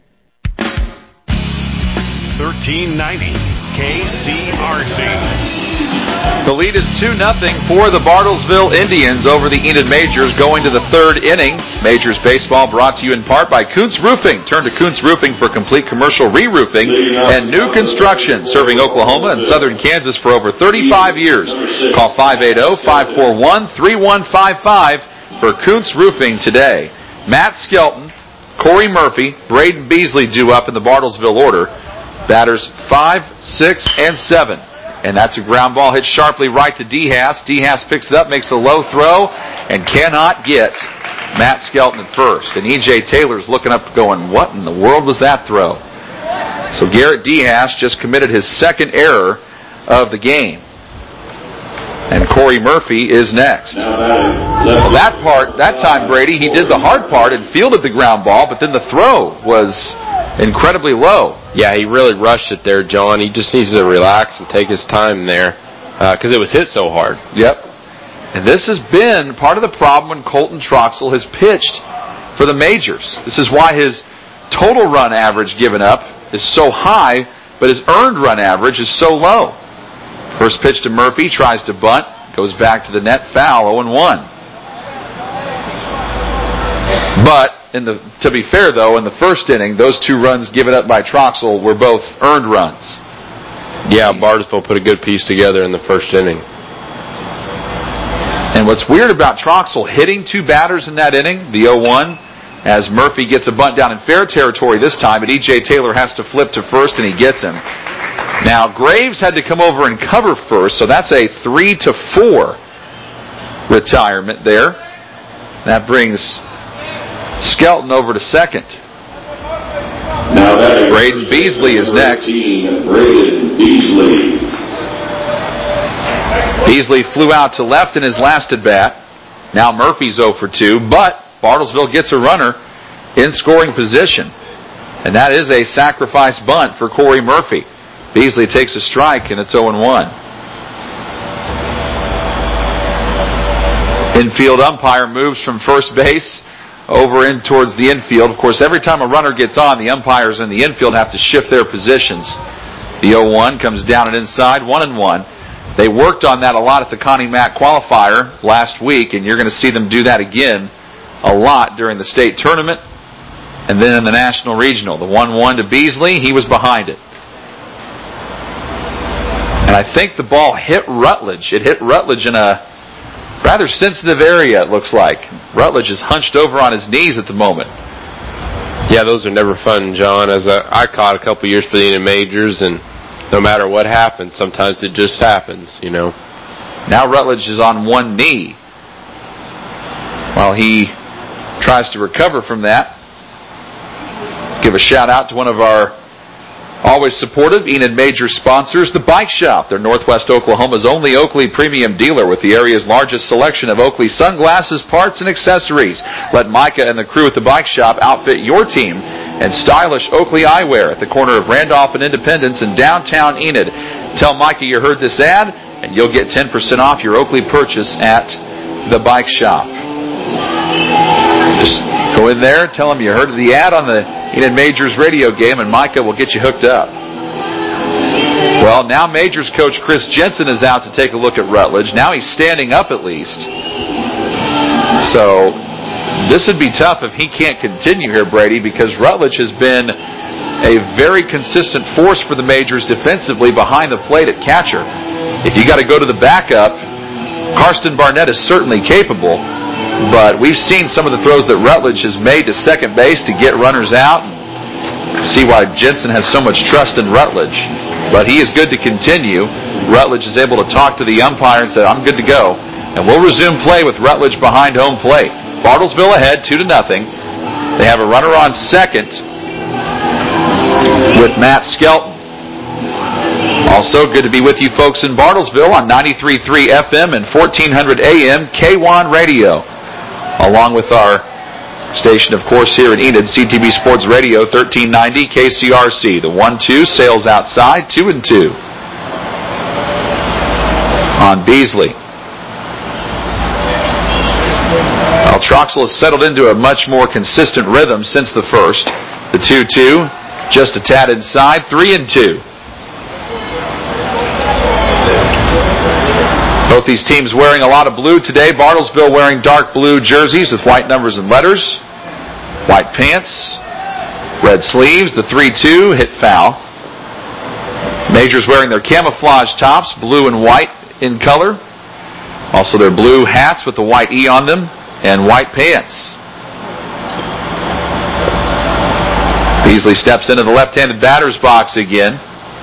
thirteen ninety K C R C.
The lead is two nothing for the Bartlesville Indians over the Enid Majors going to the third inning. Majors baseball brought to you in part by Kuntz Roofing. Turn to Kuntz Roofing for complete commercial re-roofing and new construction. Serving Oklahoma and southern Kansas for over thirty-five years. Call five eight zero, five four one, three one five five for Kuntz Roofing today. Matt Skelton, Corey Murphy, Braden Beasley due up in the Bartlesville order. Batters five, six, and seven. And that's a ground ball hit sharply right to DeHaas. DeHaas picks it up, makes a low throw, and cannot get Matt Skelton at first. And E J Taylor's looking up going, what in the world was that throw? So Garrett DeHaas just committed his second error of the game. And Corey Murphy is next. Well, that part, that time, Brady, he did the hard part and fielded the ground ball, but then the throw was incredibly low.
Yeah, he really rushed it there, John. He just needs to relax and take his time there because uh, it was hit so hard.
Yep. And this has been part of the problem when Colton Troxell has pitched for the Majors. This is why his total run average given up is so high, but his earned run average is so low. First pitch to Murphy, tries to bunt, goes back to the net, foul, oh and one. But In the, to be fair, though, in the first inning, those two runs given up by Troxell were both earned runs.
Yeah, Bartlesville put a good piece together in the first inning.
And what's weird about Troxell hitting two batters in that inning, the oh one, as Murphy gets a bunt down in fair territory this time, and E J Taylor has to flip to first, and he gets him. Now, Graves had to come over and cover first, so that's a three to four retirement there. That brings Skelton over to second.
Now
Braden Beasley is next.
Braden Beasley.
Beasley flew out to left in his last at bat. Now Murphy's oh for two, but Bartlesville gets a runner in scoring position. And that is a sacrifice bunt for Corey Murphy. Beasley takes a strike, and it's oh and one. Infield umpire moves from first base over in towards the infield. Of course, every time a runner gets on, the umpires in the infield have to shift their positions. The oh one comes down and inside, one and one. They worked on that a lot at the Connie Mack qualifier last week, and you're going to see them do that again a lot during the state tournament and then in the national regional. The one one to Beasley, he was behind it. And I think the ball hit Rutledge. It hit Rutledge in a rather sensitive area, it looks like. Rutledge is hunched over on his knees at the moment.
Yeah, those are never fun, John. As a, I caught a couple years for the Enid Majors, and no matter what happens, sometimes it just happens, you know.
Now Rutledge is on one knee while he tries to recover from that. Give a shout out to one of our always supportive Enid Major sponsors, The Bike Shop. They're Northwest Oklahoma's only Oakley premium dealer with the area's largest selection of Oakley sunglasses, parts, and accessories. Let Micah and the crew at The Bike Shop outfit your team in stylish Oakley eyewear at the corner of Randolph and Independence in downtown Enid. Tell Micah you heard this ad, and you'll get ten percent off your Oakley purchase at The Bike Shop. Just go in there, tell him you heard the ad on the Enid Majors radio game, and Micah will get you hooked up. Well, now Majors coach Chris Jensen is out to take a look at Rutledge. Now he's standing up at least. So this would be tough if he can't continue here, Brady, because Rutledge has been a very consistent force for the Majors defensively behind the plate at catcher. If you got to go to the backup, Karsten Barnett is certainly capable. But we've seen some of the throws that Rutledge has made to second base to get runners out. See why Jensen has so much trust in Rutledge. But he is good to continue. Rutledge is able to talk to the umpire and say, I'm good to go. And we'll resume play with Rutledge behind home plate. Bartlesville ahead, two to nothing. They have a runner on second with Matt Skelton. Also, good to be with you folks in Bartlesville on ninety-three point three F M and fourteen hundred A M K one Radio. Along with our station, of course, here in Enid, C T V Sports Radio, thirteen ninety K C R C. The one two sails outside, two and two. On Beasley. Well, Troxell has settled into a much more consistent rhythm since the first. The two two, just a tad inside, three and two. Both these teams wearing a lot of blue today. Bartlesville wearing dark blue jerseys with white numbers and letters. White pants. Red sleeves. The three two hit foul. Majors wearing their camouflage tops, blue and white in color. Also their blue hats with the white E on them. And white pants. Beasley steps into the left-handed batter's box again.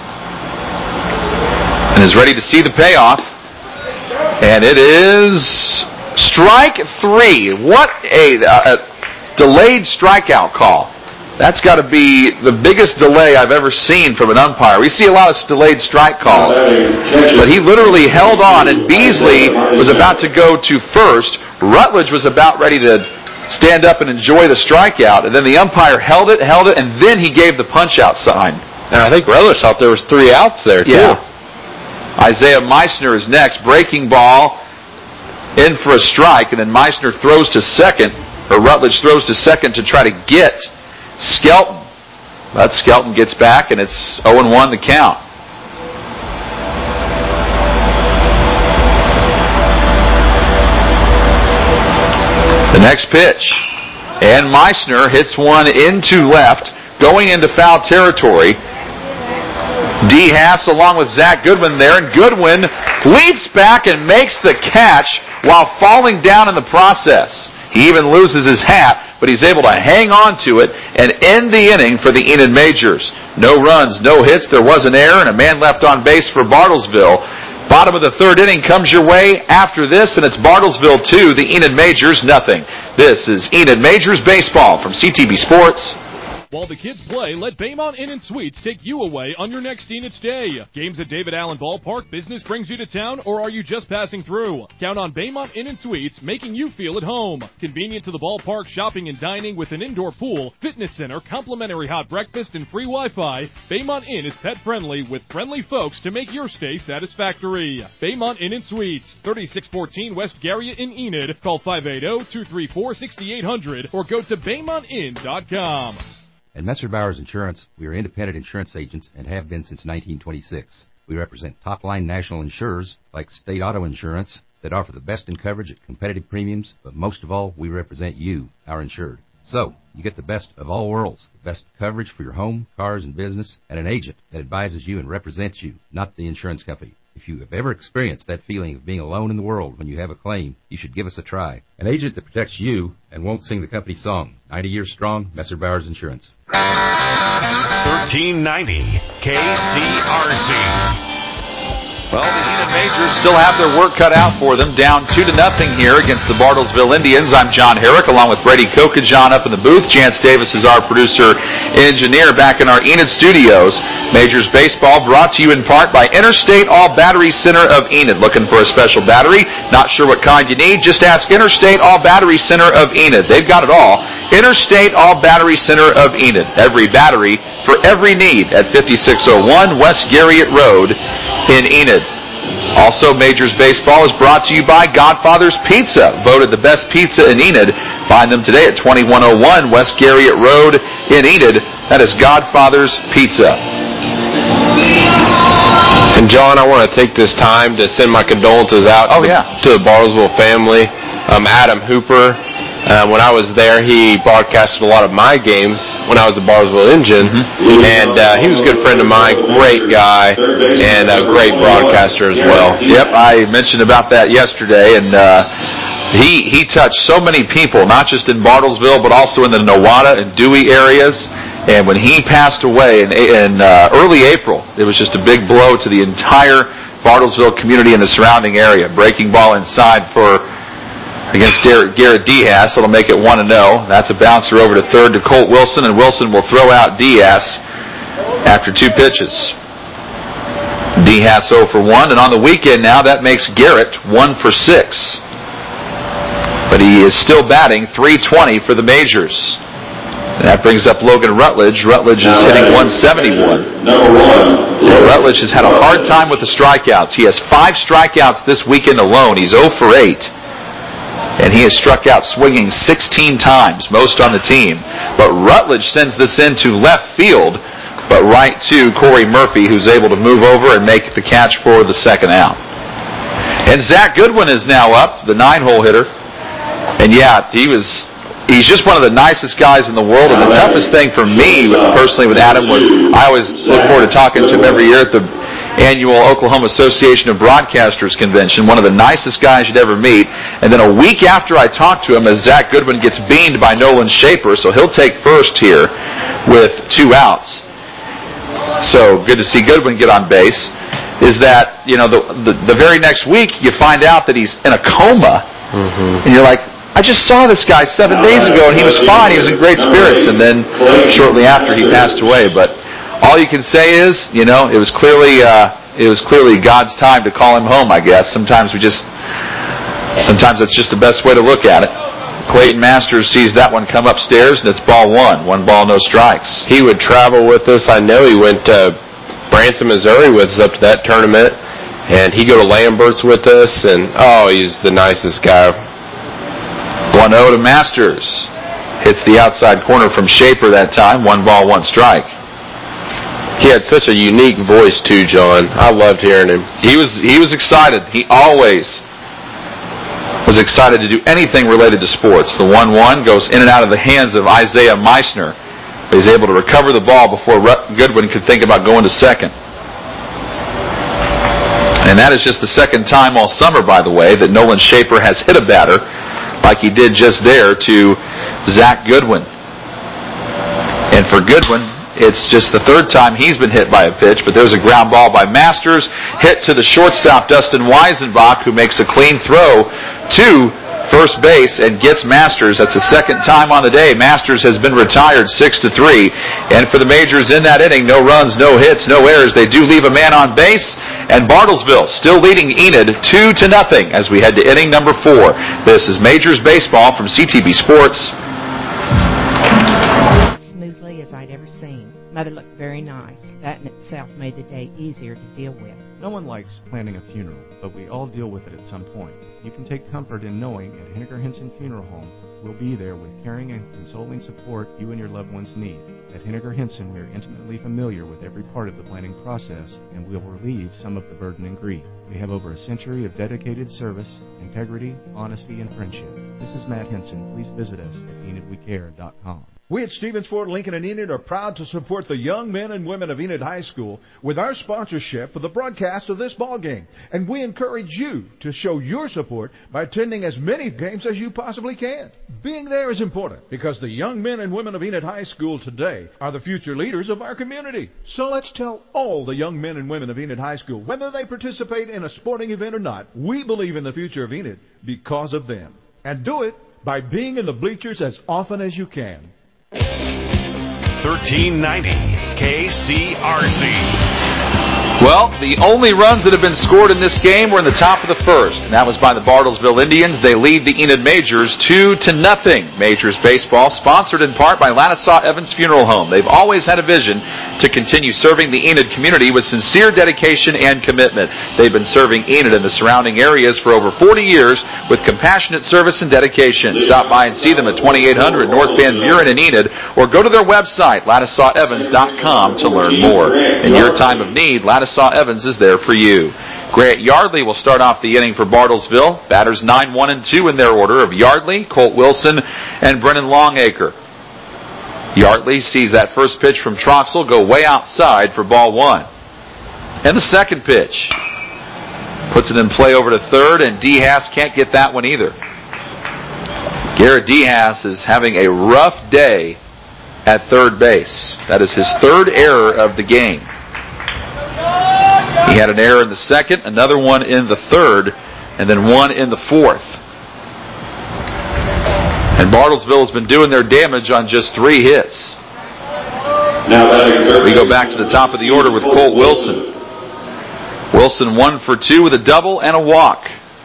And is ready to see the payoff. And it is strike three. What a, a delayed strikeout call. That's got to be the biggest delay I've ever seen from an umpire. We see a lot of delayed strike calls. But he literally held on, and Beasley was about to go to first. Rutledge was about ready to stand up and enjoy the strikeout. And then the umpire held it, held it, and then he gave the punch-out sign.
And I think Rutledge thought there was three outs there, too.
Yeah. Isaiah Meissner is next. Breaking ball in for a strike, and then Meissner throws to second, or Rutledge throws to second to try to get Skelton. But Skelton gets back, and it's oh and one the count. The next pitch. And Meissner hits one into left, going into foul territory. D. Haas along with Zach Goodwin there, and Goodwin leaps back and makes the catch while falling down in the process. He even loses his hat, but he's able to hang on to it and end the inning for the Enid Majors. No runs, no hits, there was an error, and a man left on base for Bartlesville. Bottom of the third inning comes your way after this, and it's Bartlesville two, the Enid Majors nothing. This is Enid Majors Baseball from C T V Sports.
While the kids play, let Baymont Inn and Suites take you away on your next Enid stay. Games at David Allen Ballpark, business brings you to town, or are you just passing through? Count on Baymont Inn and Suites, making you feel at home. Convenient to the ballpark, shopping and dining with an indoor pool, fitness center, complimentary hot breakfast, and free Wi-Fi. Baymont Inn is pet-friendly with friendly folks to make your stay satisfactory. Baymont Inn and Suites, thirty-six fourteen West Garriott in Enid. Call five eight zero, two three four, six eight zero zero or go to baymont inn dot com.
At Messer Bowers Insurance, we are independent insurance agents and have been since nineteen twenty-six. We represent top-line national insurers like State Auto Insurance that offer the best in coverage at competitive premiums, but most of all, we represent you, our insured. So, you get the best of all worlds, the best coverage for your home, cars, and business, and an agent that advises you and represents you, not the insurance company. If you have ever experienced that feeling of being alone in the world when you have a claim, you should give us a try. An agent that protects you and won't sing the company song. ninety years strong, Messer Bowers Insurance.
thirteen ninety K C R C.
Well, the Enid Majors still have their work cut out for them. Down two to nothing here against the Bartlesville Indians. I'm John Herrick, along with Brady Kokajon up in the booth. Chance Davis is our producer engineer back in our Enid studios. Majors Baseball brought to you in part by Interstate All Battery Center of Enid. Looking for a special battery? Not sure what kind you need? Just ask Interstate All Battery Center of Enid. They've got it all. Interstate All Battery Center of Enid. Every battery for every need at fifty-six oh one West Garriott Road in Enid. Also, Majors Baseball is brought to you by Godfather's Pizza, voted the best pizza in Enid. Find them today at twenty-one oh one West Garriott Road in Enid. That is Godfather's Pizza.
And John, I want to take this time to send my condolences out
oh,
to,
yeah.
the, to the Bartlesville family. Um, Adam Hooper, uh, when I was there, he broadcasted a lot of my games when I was a Bartlesville Engine, mm-hmm. and uh, he was a good friend of mine, great guy, and a great broadcaster as well.
Yep, I mentioned about that yesterday, and uh, he he touched so many people, not just in Bartlesville, but also in the Nowata and Dewey areas. And when he passed away in, in uh, early April, it was just a big blow to the entire Bartlesville community and the surrounding area. Breaking ball inside for against Garrett Diaz. It'll make it one and oh. That's a bouncer over to third to Colt Wilson, and Wilson will throw out Diaz after two pitches. Diaz oh for one, and on the weekend now, that makes Garrett one for six. But he is still batting three twenty for the Majors. And that brings up Logan Rutledge. Rutledge is hitting one seventy-one. Number one. Rutledge has had a hard time with the strikeouts. He has five strikeouts this weekend alone. He's oh for eight. And he has struck out swinging sixteen times, most on the team. But Rutledge sends this into left field, but right to Corey Murphy, who's able to move over and make the catch for the second out. And Zach Goodwin is now up, the nine-hole hitter. And yeah, he was... He's just one of the nicest guys in the world, and the toughest thing for me, personally, with Adam was I always look forward to talking to him every year at the annual Oklahoma Association of Broadcasters convention. One of the nicest guys you'd ever meet. And then a week after I talked to him, as Zach Goodwin gets beamed by Nolan Shaper, so he'll take first here with two outs. So good to see Goodwin get on base. Is that, you know, the the, the very next week you find out that he's in a coma, mm-hmm. and you're like, I just saw this guy seven days ago, and he was fine. He was in great spirits, and then shortly after, he passed away. But all you can say is, you know, it was clearly uh, it was clearly God's time to call him home, I guess. Sometimes we just, sometimes that's just the best way to look at it. Clayton Masters sees that one come upstairs, and it's ball one. One ball, no strikes.
He would travel with us. I know he went to Branson, Missouri with us up to that tournament, and he'd go to Lambert's with us, and, oh, he's the nicest guy.
one oh to Masters. Hits the outside corner from Shaper that time. One ball, one strike.
He had such a unique voice too, John. I loved hearing him.
He was he was excited. He always was excited to do anything related to sports. The one one goes in and out of the hands of Isaiah Meissner. He's able to recover the ball before Goodwin could think about going to second. And that is just the second time all summer, by the way, that Nolan Shaper has hit a batter like he did just there to Zach Goodwin. And for Goodwin, it's just the third time he's been hit by a pitch, but there's a ground ball by Masters, hit to the shortstop Dustin Weisenbach, who makes a clean throw to first base and gets Masters. That's the second time on the day. Masters has been retired six to three. And for the Majors in that inning, no runs, no hits, no errors. They do leave a man on base. And Bartlesville still leading Enid two to nothing as we head to inning number four. This is Majors Baseball from C T V Sports.
Smoothly as I'd ever seen. Mother looked very nice. That in itself made the day easier to deal with.
No one likes planning a funeral, but we all deal with it at some point. You can take comfort in knowing at Henniger Henson Funeral Home we'll be there with caring and consoling support you and your loved ones need. At Henniger Henson, we are intimately familiar with every part of the planning process, and we'll relieve some of the burden and grief. We have over a century of dedicated service, integrity, honesty, and friendship. This is Matt Henson. Please visit us at enid we care dot com.
We at Stevens Ford Lincoln and Enid are proud to support the young men and women of Enid High School with our sponsorship of the broadcast of this ball game. And we encourage you to show your support by attending as many games as you possibly can. Being there is important because the young men and women of Enid High School today are the future leaders of our community. So let's tell all the young men and women of Enid High School, whether they participate in a sporting event or not, we believe in the future of Enid because of them. And do it by being in the bleachers as often as you can.
thirteen ninety K C R C.
Well, the only runs that have been scored in this game were in the top of the first, and that was by the Bartlesville Indians. They lead the Enid Majors two to nothing. Majors Baseball, sponsored in part by Lattisaw Evans Funeral Home. They've always had a vision to continue serving the Enid community with sincere dedication and commitment. They've been serving Enid and the surrounding areas for over forty years with compassionate service and dedication. Stop by and see them at twenty-eight hundred North Van Buren in Enid, or go to their website, lattisaw evans dot com, to learn more. In your time of need, Lattisaw Evans is there for you. Grant Yardley will start off the inning for Bartlesville. Batters nine, one, and two in their order of Yardley, Colt Wilson, and Brennan Longacre. Yardley sees that first pitch from Troxel go way outside for ball one. And the second pitch puts it in play over to third, and DeHaas can't get that one either. Garrett DeHaas is having a rough day at third base. That is his third error of the game. He had an error in the second, another one in the third, and then one in the fourth. And Bartlesville has been doing their damage on just three hits. We go back to the top of the order with Colt Wilson. Wilson one for two with a double and a walk.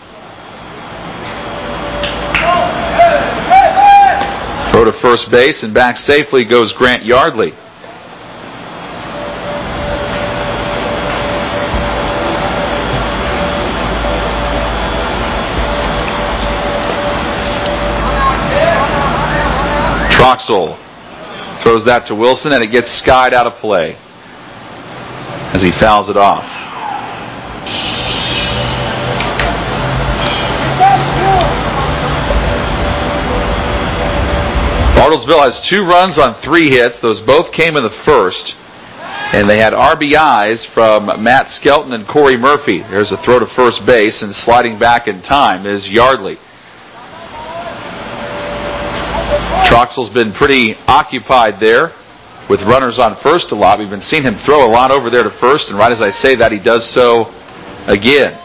Throw to first base, and back safely goes Grant Yardley. Troxel throws that to Wilson, and it gets skied out of play as he fouls it off. Bartlesville has two runs on three hits. Those both came in the first. And they had R B Is from Matt Skelton and Corey Murphy. There's a throw to first base, and sliding back in time is Yardley. Troxell's been pretty occupied there with runners on first a lot. We've been seeing him throw a lot over there to first, and right as I say that, he does so again.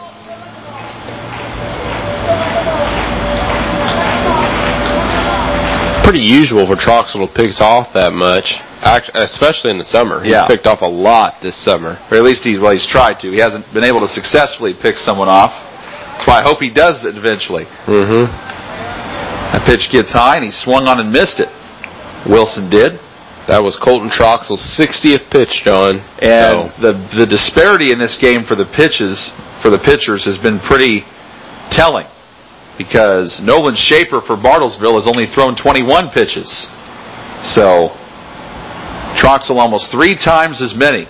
Pretty usual for Troxell to pick off that much, especially in the summer. He's
yeah.
picked off a lot this summer.
Or at least he's, well, he's tried to. He hasn't been able to successfully pick someone off. That's why I hope he does it eventually.
Mm-hmm.
That pitch gets high, and he swung on and missed it. Wilson did.
That was Colton Troxell's sixtieth pitch, John.
And
so.
the the disparity in this game for the pitches, for the pitchers, has been pretty telling. Because Nolan Shaper for Bartlesville has only thrown twenty-one pitches. So, Troxell almost three times as many.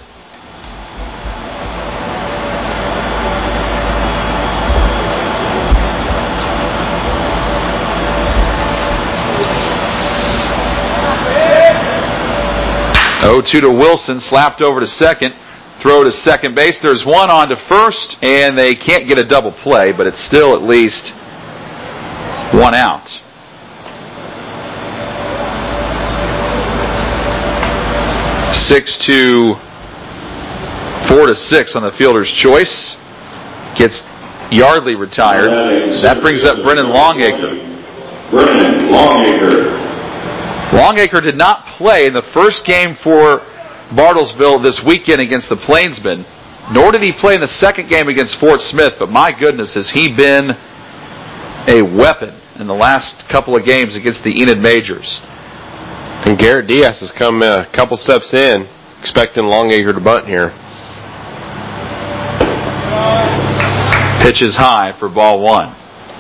oh two to Wilson, slapped over to second. Throw to second base. There's one on to first, and they can't get a double play, but it's still at least one out. Six to four to six on the fielder's choice. Gets Yardley retired. That brings up Brennan Longacre.
Brennan Longacre.
Longacre did not play in the first game for Bartlesville this weekend against the Plainsmen, nor did he play in the second game against Fort Smith, but my goodness, has he been a weapon in the last couple of games against the Enid Majors.
And Garrett Diaz has come a couple steps in, expecting Longacre to bunt here.
Pitch is high for ball one.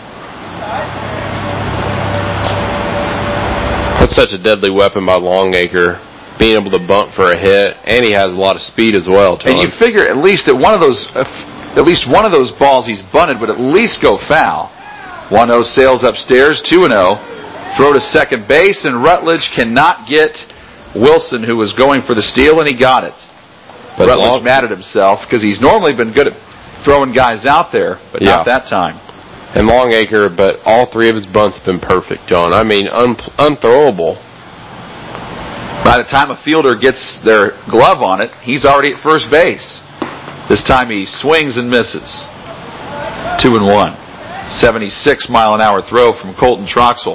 That's such a deadly weapon by Longacre, being able to bunt for a hit, and he has a lot of speed as well, Tom.
And you figure at least that one of those, at least one of those balls he's bunted would at least go foul. one oh sails upstairs, two and oh. Throw to second base, and Rutledge cannot get Wilson, who was going for the steal, and he got it. But Rutledge Long- mad at himself because he's normally been good at throwing guys out there, but yeah. not that time.
And Longacre, but all three of his bunts have been perfect, John. I mean, un- unthrowable.
By the time a fielder gets their glove on it, he's already at first base. This time he swings and misses. Two and one. seventy-six mile an hour throw from Colton Troxell.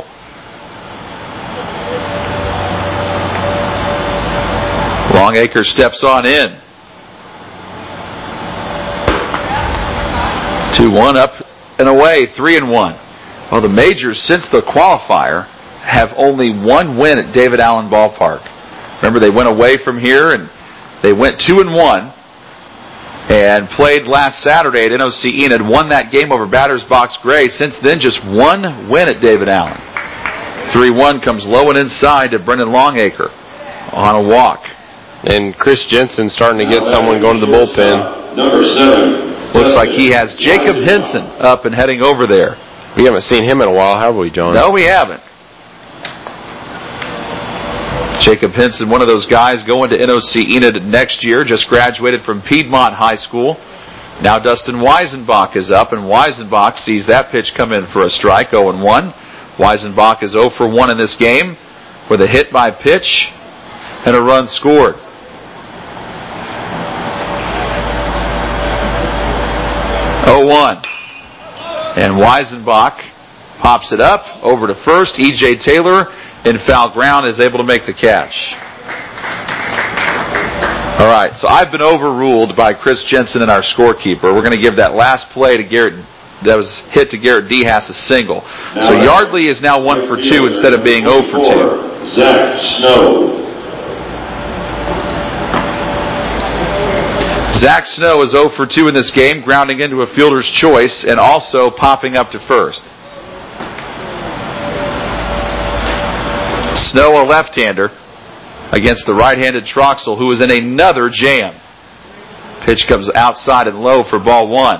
Longacre steps on in. two one up and away, three and one. Well, the Majors, since the qualifier, have only one win at David Allen Ballpark. Remember, they went away from here and they went two and one and played last Saturday at N O C Enid, won that game over Batters Box Gray. Since then, just one win at David Allen. three one comes low and inside to Brendan Longacre on a walk.
And Chris Jensen starting to get someone going to the bullpen.
Number seven.
Looks like he has Jacob Henson up and heading over there.
We haven't seen him in a while, have we, John?
No, we haven't. Jacob Henson, one of those guys going to N O C Enid next year, just graduated from Piedmont High School. Now Dustin Weisenbach is up, and Weisenbach sees that pitch come in for a strike, oh and one. Weisenbach is oh for one in this game with a hit by pitch and a run scored. oh one. And Weisenbach pops it up over to first. E J Taylor in foul ground is able to make the catch. All right, so I've been overruled by Chris Jensen and our scorekeeper. We're going to give that last play to Garrett, that was hit to Garrett Dehas, a single. So Yardley is now one for two instead of being oh for two.
Zach Snow.
Zach Snow is oh for two in this game, grounding into a fielder's choice and also popping up to first. Snow, a left-hander, against the right-handed Troxell, who is in another jam. Pitch comes outside and low for ball one.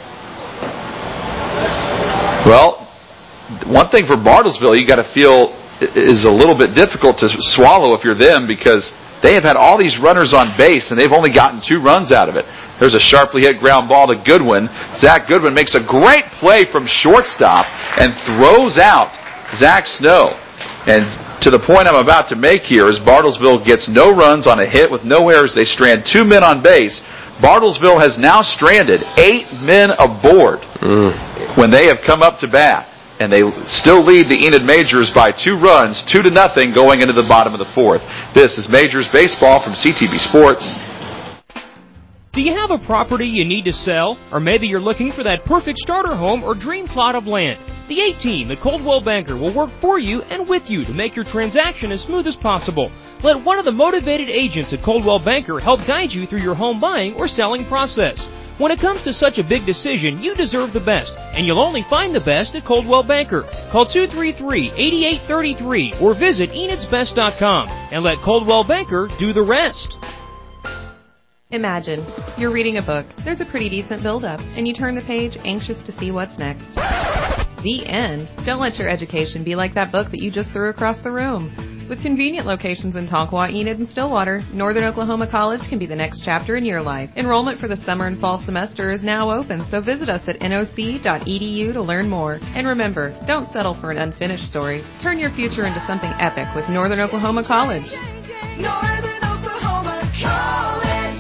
Well, one thing for Bartlesville, you got to feel is a little bit difficult to swallow if you're them, because they have had all these runners on base and they've only gotten two runs out of it. There's a sharply hit ground ball to Goodwin. Zach Goodwin makes a great play from shortstop and throws out Zach Snow. And to the point I'm about to make here is Bartlesville gets no runs on a hit with no errors. They strand two men on base. Bartlesville has now stranded eight men aboard mm. when they have come up to bat. And they still lead the Enid Majors by two runs, two to nothing, going into the bottom of the fourth. This is Majors Baseball from C T V Sports.
Do you have a property you need to sell? Or maybe you're looking for that perfect starter home or dream plot of land? The A-Team, the Coldwell Banker, will work for you and with you to make your transaction as smooth as possible. Let one of the motivated agents at Coldwell Banker help guide you through your home buying or selling process. When it comes to such a big decision, you deserve the best, and you'll only find the best at Coldwell Banker. Call two three three, eight eight three three or visit enids best dot com and let Coldwell Banker do the rest.
Imagine, you're reading a book, there's a pretty decent build-up, and you turn the page anxious to see what's next. The end. Don't let your education be like that book that you just threw across the room. With convenient locations in Tonkawa, Enid, and Stillwater, Northern Oklahoma College can be the next chapter in your life. Enrollment for the summer and fall semester is now open, so visit us at N O C dot E D U to learn more. And remember, don't settle for an unfinished story. Turn your future into something epic with Northern Oklahoma College.
Northern Oklahoma College.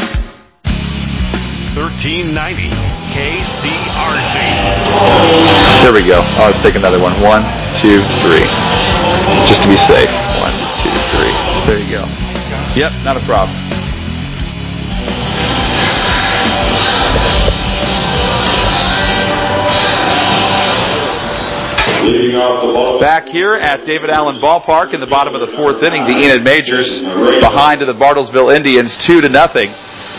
thirteen ninety K C R C.
There we go. Oh, let's take another one. One, two, three. Just to be safe. One, two, three. There you go. Yep, not a problem. Back here at David Allen Ballpark in the bottom of the fourth inning, the Enid Majors behind to the Bartlesville Indians two to nothing.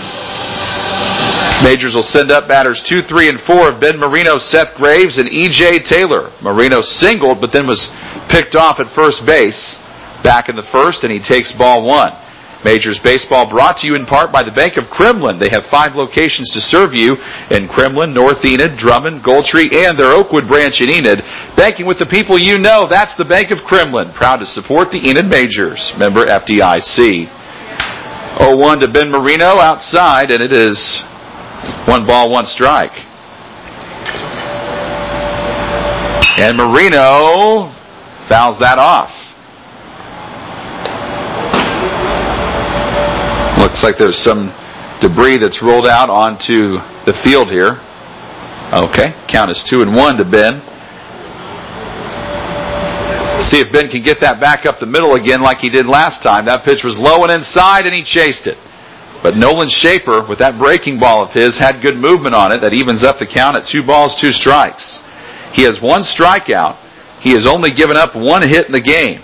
Majors will send up batters two, three, and four of Ben Marino, Seth Graves, and E J Taylor. Marino singled, but then was picked off at first base back in the first, and he takes ball one. Majors Baseball brought to you in part by the Bank of Kremlin. They have five locations to serve you in Kremlin, North Enid, Drummond, Goldtree, and their Oakwood branch in Enid. Banking with the people you know, that's the Bank of Kremlin. Proud to support the Enid Majors. Member F D I C. oh one to Ben Marino outside, and it is one ball, one strike. And Marino fouls that off. Looks like there's some debris that's rolled out onto the field here. Okay, count is two and one to Ben. See if Ben can get that back up the middle again like he did last time. That pitch was low and inside, and he chased it. But Nolan Shaper, with that breaking ball of his, had good movement on it. That evens up the count at two balls, two strikes. He has one strikeout. He has only given up one hit in the game.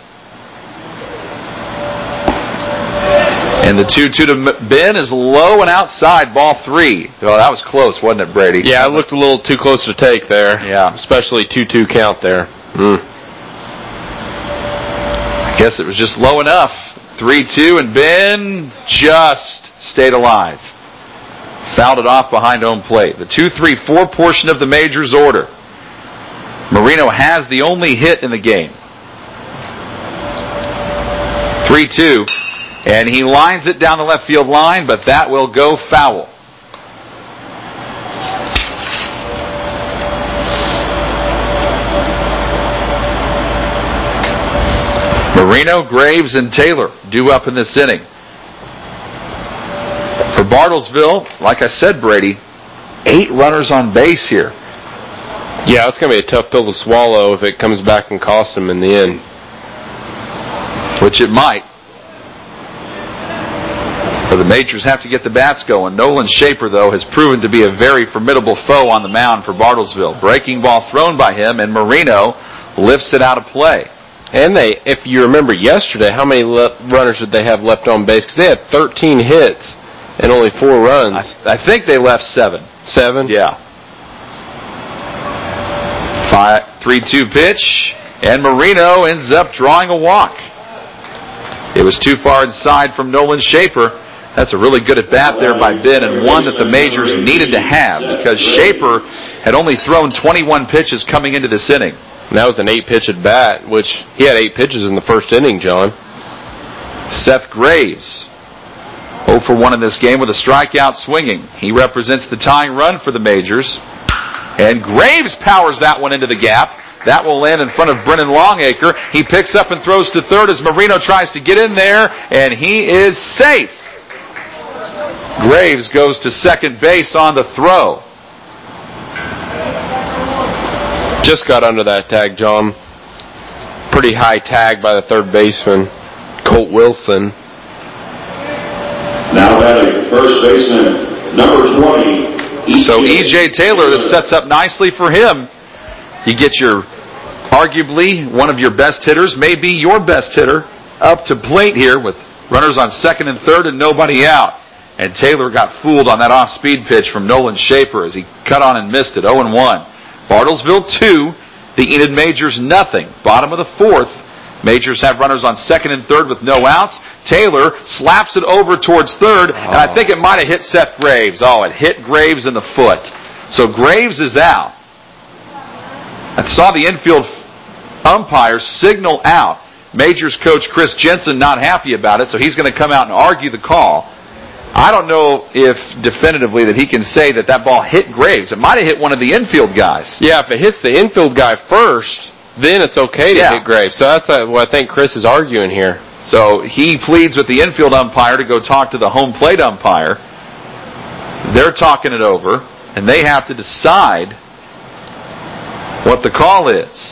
And the two two to Ben is low and outside, ball three. Well, that was close, wasn't it, Brady?
Yeah, it looked a little too close to take there.
Yeah.
Especially two two count there. Mm.
I guess it was just low enough. three two, and Ben just stayed alive. Fouled it off behind home plate. The two three four portion of the Majors order. Marino has the only hit in the game. three two. And he lines it down the left field line, but that will go foul. Marino, Graves, and Taylor due up in this inning. For Bartlesville, like I said, Brady, eight runners on base here.
Yeah, it's going to be a tough pill to swallow if it comes back and costs them in the end.
Which it might. But the Majors have to get the bats going. Nolan Shaper, though, has proven to be a very formidable foe on the mound for Bartlesville. Breaking ball thrown by him, and Marino lifts it out of play.
And they, if you remember yesterday, how many le- runners did they have left on base? Because they had thirteen hits and only four runs.
I, I think they left seven.
Seven?
Yeah. Five, three two pitch, and Marino ends up drawing a walk. It was too far inside from Nolan Shaper. That's a really good at-bat there by Ben, and one that the Majors needed to have because Shaper had only thrown twenty-one pitches coming into this inning.
And that was an eight-pitch at bat, which he had eight pitches in the first inning, John.
Seth Graves, oh for one in this game with a strikeout swinging. He represents the tying run for the Majors. And Graves powers that one into the gap. That will land in front of Brennan Longacre. He picks up and throws to third as Marino tries to get in there, and he is safe. Graves goes to second base on the throw.
Just got under that tag, John. Pretty high tag by the third baseman, Colt Wilson.
Now batting first baseman, number twenty.
So E J Taylor, this sets up nicely for him. You get your, arguably, one of your best hitters, maybe your best hitter, up to plate here with runners on second and third and nobody out. And Taylor got fooled on that off-speed pitch from Nolan Schaefer as he cut on and missed it, oh and one. Bartlesville two, the Enid Majors nothing. Bottom of the fourth, Majors have runners on second and third with no outs. Taylor slaps it over towards third, and I think it might have hit Seth Graves. Oh, it hit Graves in the foot. So Graves is out. I saw the infield umpire signal out. Majors coach Chris Jensen not happy about it, so he's going to come out and argue the call. I don't know if definitively that he can say that that ball hit Graves. It might have hit one of the infield guys.
Yeah, if it hits the infield guy first, then it's okay to
Yeah.
hit Graves. So that's what I think Chris is arguing here.
So he pleads with the infield umpire to go talk to the home plate umpire. They're talking it over, and they have to decide what the call is.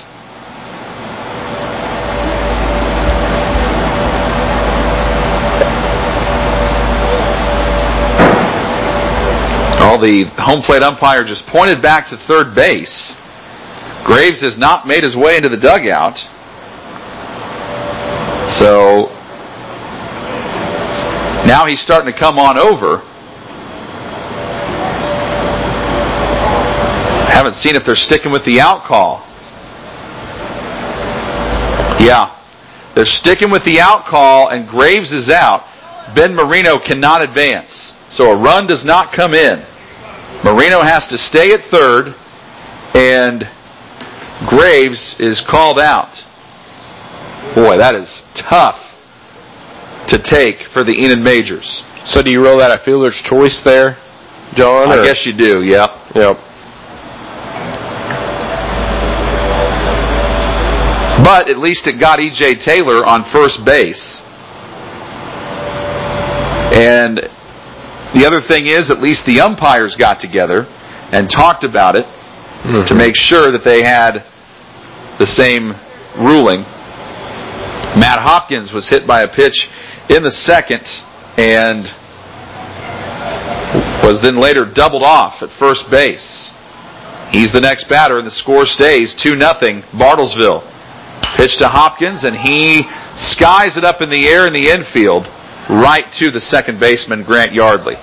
Well, the home plate umpire just pointed back to third base. Graves has not made his way into the dugout. So now he's starting to come on over. Haven't seen if they're sticking with the out call. Yeah, they're sticking with the out call, and Graves is out. Ben Marino cannot advance, so a run does not come in. Marino has to stay at third, and Graves is called out. Boy, that is tough to take for the Enid Majors.
So do you roll that a fielder's choice there, John?
I
or?
guess you do, yep.
Yep.
But at least it got E J Taylor on first base. And the other thing is, at least the umpires got together and talked about it mm-hmm. to make sure that they had the same ruling. Matt Hopkins was hit by a pitch in the second and was then later doubled off at first base. He's the next batter, and the score stays two nothing Bartlesville. Pitch to Hopkins, and he skies it up in the air in the infield right to the second baseman, Grant Yardley.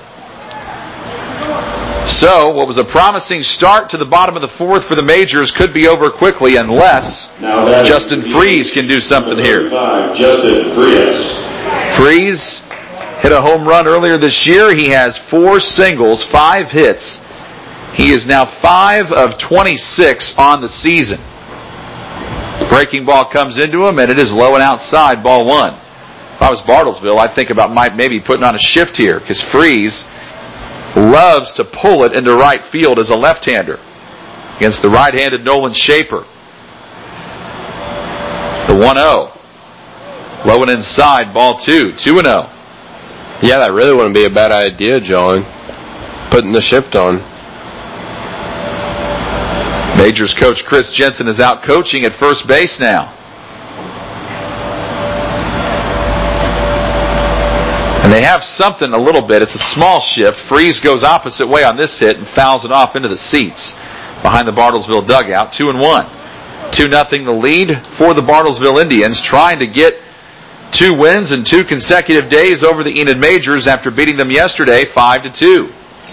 So, what was a promising start to the bottom of the fourth for the Majors could be over quickly unless Justin Freeze can do something here.
Justin Freeze.
Freeze hit a home run earlier this year. He has four singles, five hits. He is now five of twenty-six on the season. Breaking ball comes into him, and it is low and outside, ball one. If I was Bartlesville, I'd think about might maybe putting on a shift here, because Freeze loves to pull it into right field as a left-hander against the right-handed Nolan Schaefer. The one oh. Low and inside, ball two. two and oh.
Yeah, that really wouldn't be a bad idea, John. Putting the shift on.
Majors coach Chris Jensen is out coaching at first base now. And they have something a little bit. It's a small shift. Freeze goes opposite way on this hit and fouls it off into the seats behind the Bartlesville dugout. Two and one. Two nothing the lead for the Bartlesville Indians, trying to get two wins in two consecutive days over the Enid Majors after beating them yesterday five to two.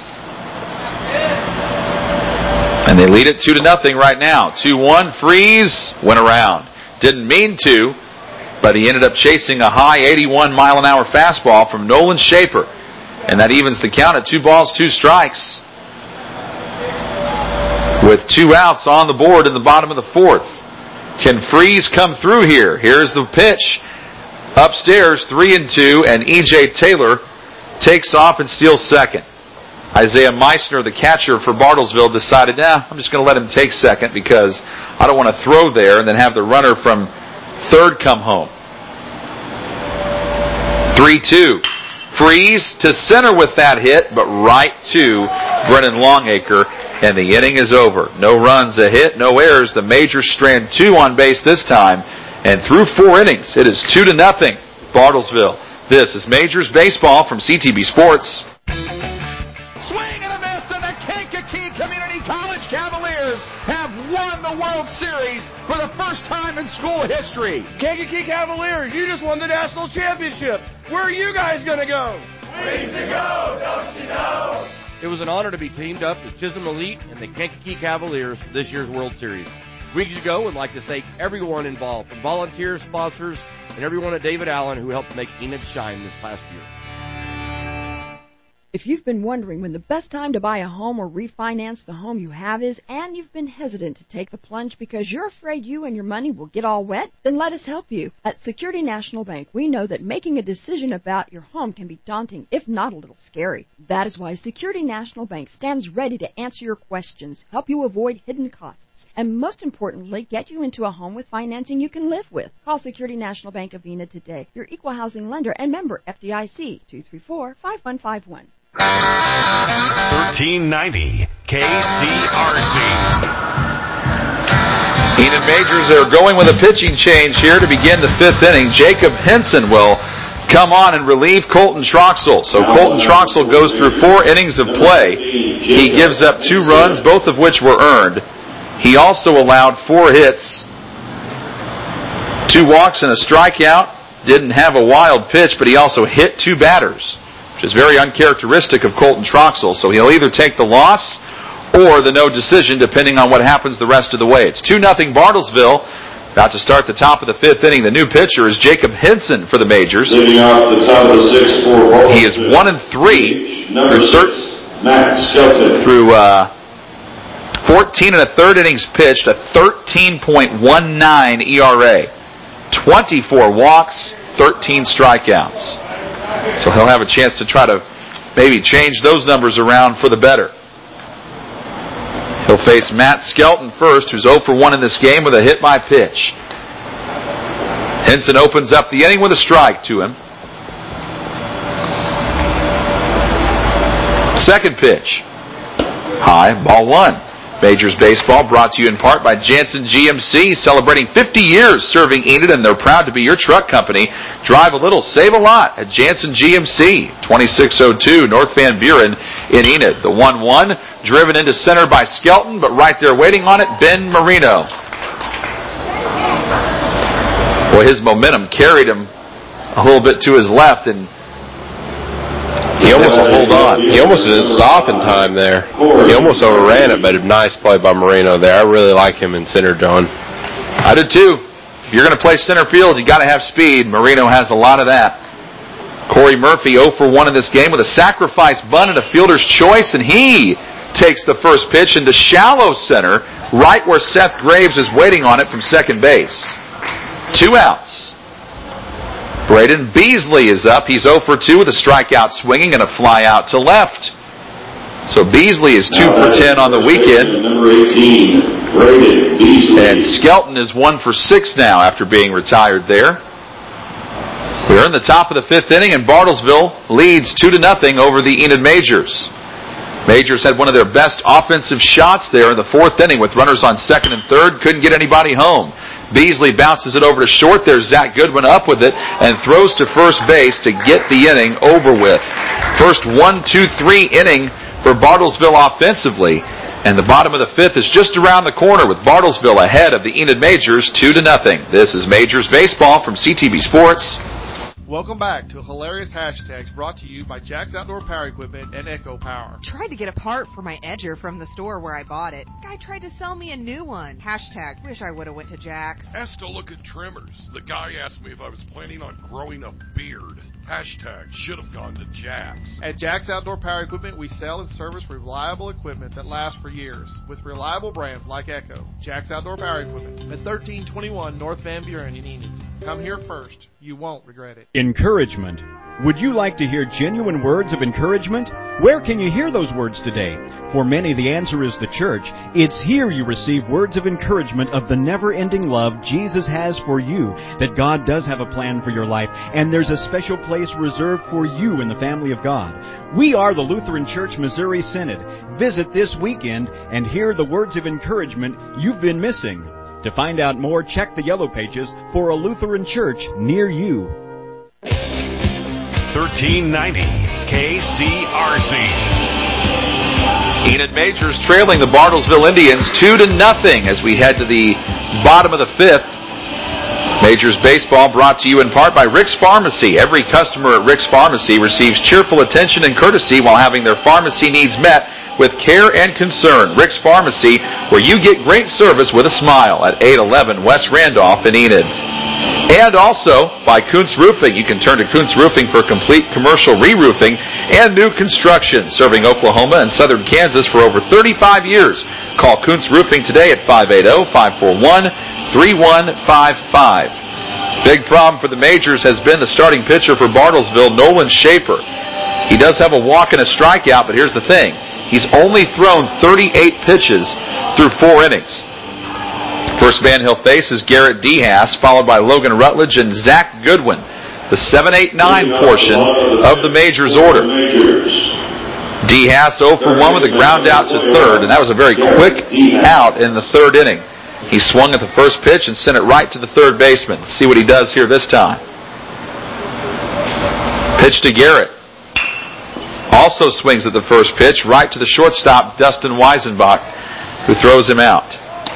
And they lead it two to nothing right now. two one, Freeze went around. Didn't mean to, but he ended up chasing a high eighty-one mile an hour fastball from Nolan Schaefer. And that evens the count at two balls, two strikes. With two outs on the board in the bottom of the fourth. Can Freeze come through here? Here's the pitch. Upstairs, three and two, and E J Taylor takes off and steals second. Isaiah Meissner, the catcher for Bartlesville, decided, nah, I'm just going to let him take second because I don't want to throw there and then have the runner from third come home. three two. Freeze to center with that hit, but right to Brennan Longacre, and the inning is over. No runs, a hit, no errors. The Majors strand two on base this time, and through four innings, it is two to nothing, Bartlesville. This is Majors Baseball from C T B Sports.
Swing and a miss, and the Kankakee Community College Cavaliers have won the World Series for the first time in school history.
Kankakee Cavaliers, you just won the national championship. Where are you guys going to go?
Weeks ago, don't you know?
It was an honor to be teamed up with Chisholm Elite and the Kankakee Cavaliers for this year's World Series. Weeks ago, would like to thank everyone involved, from volunteers, sponsors, and everyone at David Allen who helped make Enid shine this past year.
If you've been wondering when the best time to buy a home or refinance the home you have is, and you've been hesitant to take the plunge because you're afraid you and your money will get all wet, then let us help you. At Security National Bank, we know that making a decision about your home can be daunting, if not a little scary. That is why Security National Bank stands ready to answer your questions, help you avoid hidden costs, and most importantly, get you into a home with financing you can live with. Call Security National Bank of Enid today, your equal housing lender and member F D I C, two three four, five one five one.
thirteen ninety K C R C.
Enid Majors are going with a pitching change here to begin the fifth inning. Jacob Henson will come on and relieve Colton Troxel. So Colton Troxel goes through four innings of play. He gives up two runs, both of which were earned. He also allowed four hits, two walks and a strikeout. Didn't have a wild pitch, but he also hit two batters, which is very uncharacteristic of Colton Troxel. So he'll either take the loss or the no decision, depending on what happens the rest of the way. It's two nothing Bartlesville. About to start the top of the fifth inning. The new pitcher is Jacob Henson for the Majors.
Leading off the top of the sixth for Bartlesville.
He is one and three
Number
through,
six, Matt Skelton.
through uh, fourteen and a third innings pitched, a thirteen point one nine E R A, twenty-four walks, thirteen strikeouts. So he'll have a chance to try to maybe change those numbers around for the better. He'll face Matt Skelton first, who's zero for one in this game with a hit by pitch. Henson opens up the inning with a strike to him. Second pitch. High, ball one. Majors Baseball brought to you in part by Jansen G M C, celebrating fifty years serving Enid, and they're proud to be your truck company. Drive a little, save a lot at Jansen G M C, twenty-six oh two North Van Buren in Enid. The one one, driven into center by Skelton, but right there waiting on it, Ben Marino. Boy, his momentum carried him a little bit to his left, and
He almost hold on. He almost didn't stop in time there. He almost overran it, but a nice play by Marino there. I really like him in center, John.
I do too. If you're going to play center field, you got to have speed. Marino has a lot of that. Corey Murphy zero for one in this game with a sacrifice bunt and a fielder's choice, and he takes the first pitch into shallow center, right where Seth Graves is waiting on it from second base. Two outs. Braden Beasley is up. He's zero for two with a strikeout swinging and a fly out to left. So Beasley is two for ten on the weekend.
Number eighteen, Braden Beasley.
And Skelton is one for six now after being retired there. We're in the top of the fifth inning, and Bartlesville leads two to nothing over the Enid Majors. Majors had one of their best offensive shots there in the fourth inning with runners on second and third. Couldn't get anybody home. Beasley bounces it over to short. There's Zach Goodwin up with it and throws to first base to get the inning over with. First one, two, three inning for Bartlesville offensively. And the bottom of the fifth is just around the corner with Bartlesville ahead of the Enid Majors two to nothing. This is Majors Baseball from C T B Sports.
Welcome back to Hilarious Hashtags, brought to you by Jack's Outdoor Power Equipment and Echo Power.
Tried to get a part for my edger from the store where I bought it. Guy tried to sell me a new one. Hashtag, wish I would have went to Jack's.
Asked to look at trimmers. The guy asked me if I was planning on growing a beard. Hashtag, should have gone to Jack's.
At Jack's Outdoor Power Equipment, we sell and service reliable equipment that lasts for years with reliable brands like Echo. Jack's Outdoor Power Equipment at thirteen twenty-one North Van Buren in Enid. Come here first. You won't regret it.
Encouragement. Would you like to hear genuine words of encouragement? Where can you hear those words today? For many, the answer is the church. It's here you receive words of encouragement of the never-ending love Jesus has for you, that God does have a plan for your life, and there's a special place reserved for you in the family of God. We are the Lutheran Church Missouri Synod. Visit this weekend and hear the words of encouragement you've been missing. To find out more, check the yellow pages for a Lutheran church near you.
thirteen ninety K C R C.
Enid Majors trailing the Bartlesville Indians two to nothing as we head to the bottom of the fifth. Majors baseball brought to you in part by Rick's Pharmacy. Every customer at Rick's Pharmacy receives cheerful attention and courtesy while having their pharmacy needs met with care and concern. Rick's Pharmacy, where you get great service with a smile, at eight eleven West Randolph in Enid. And also by Kuntz Roofing. You can turn to Kuntz Roofing for complete commercial re-roofing and new construction, serving Oklahoma and southern Kansas for over thirty-five years. Call Kuntz Roofing today at five eight zero, five four one, three one five five. Big problem for the Majors has been the starting pitcher for Bartlesville, Nolan Schaefer. He does have a walk and a strikeout, but here's the thing. He's only thrown thirty-eight pitches through four innings. First man he'll face is Garrett Dehass, followed by Logan Rutledge and Zach Goodwin, the seven eight nine portion of the Majors order. Dehass oh for one with a ground out to third, and that was a very quick out in the third inning. He swung at the first pitch and sent it right to the third baseman. Let's see what he does here this time. Pitch to Garrett. Also swings at the first pitch, right to the shortstop, Dustin Weisenbach, who throws him out.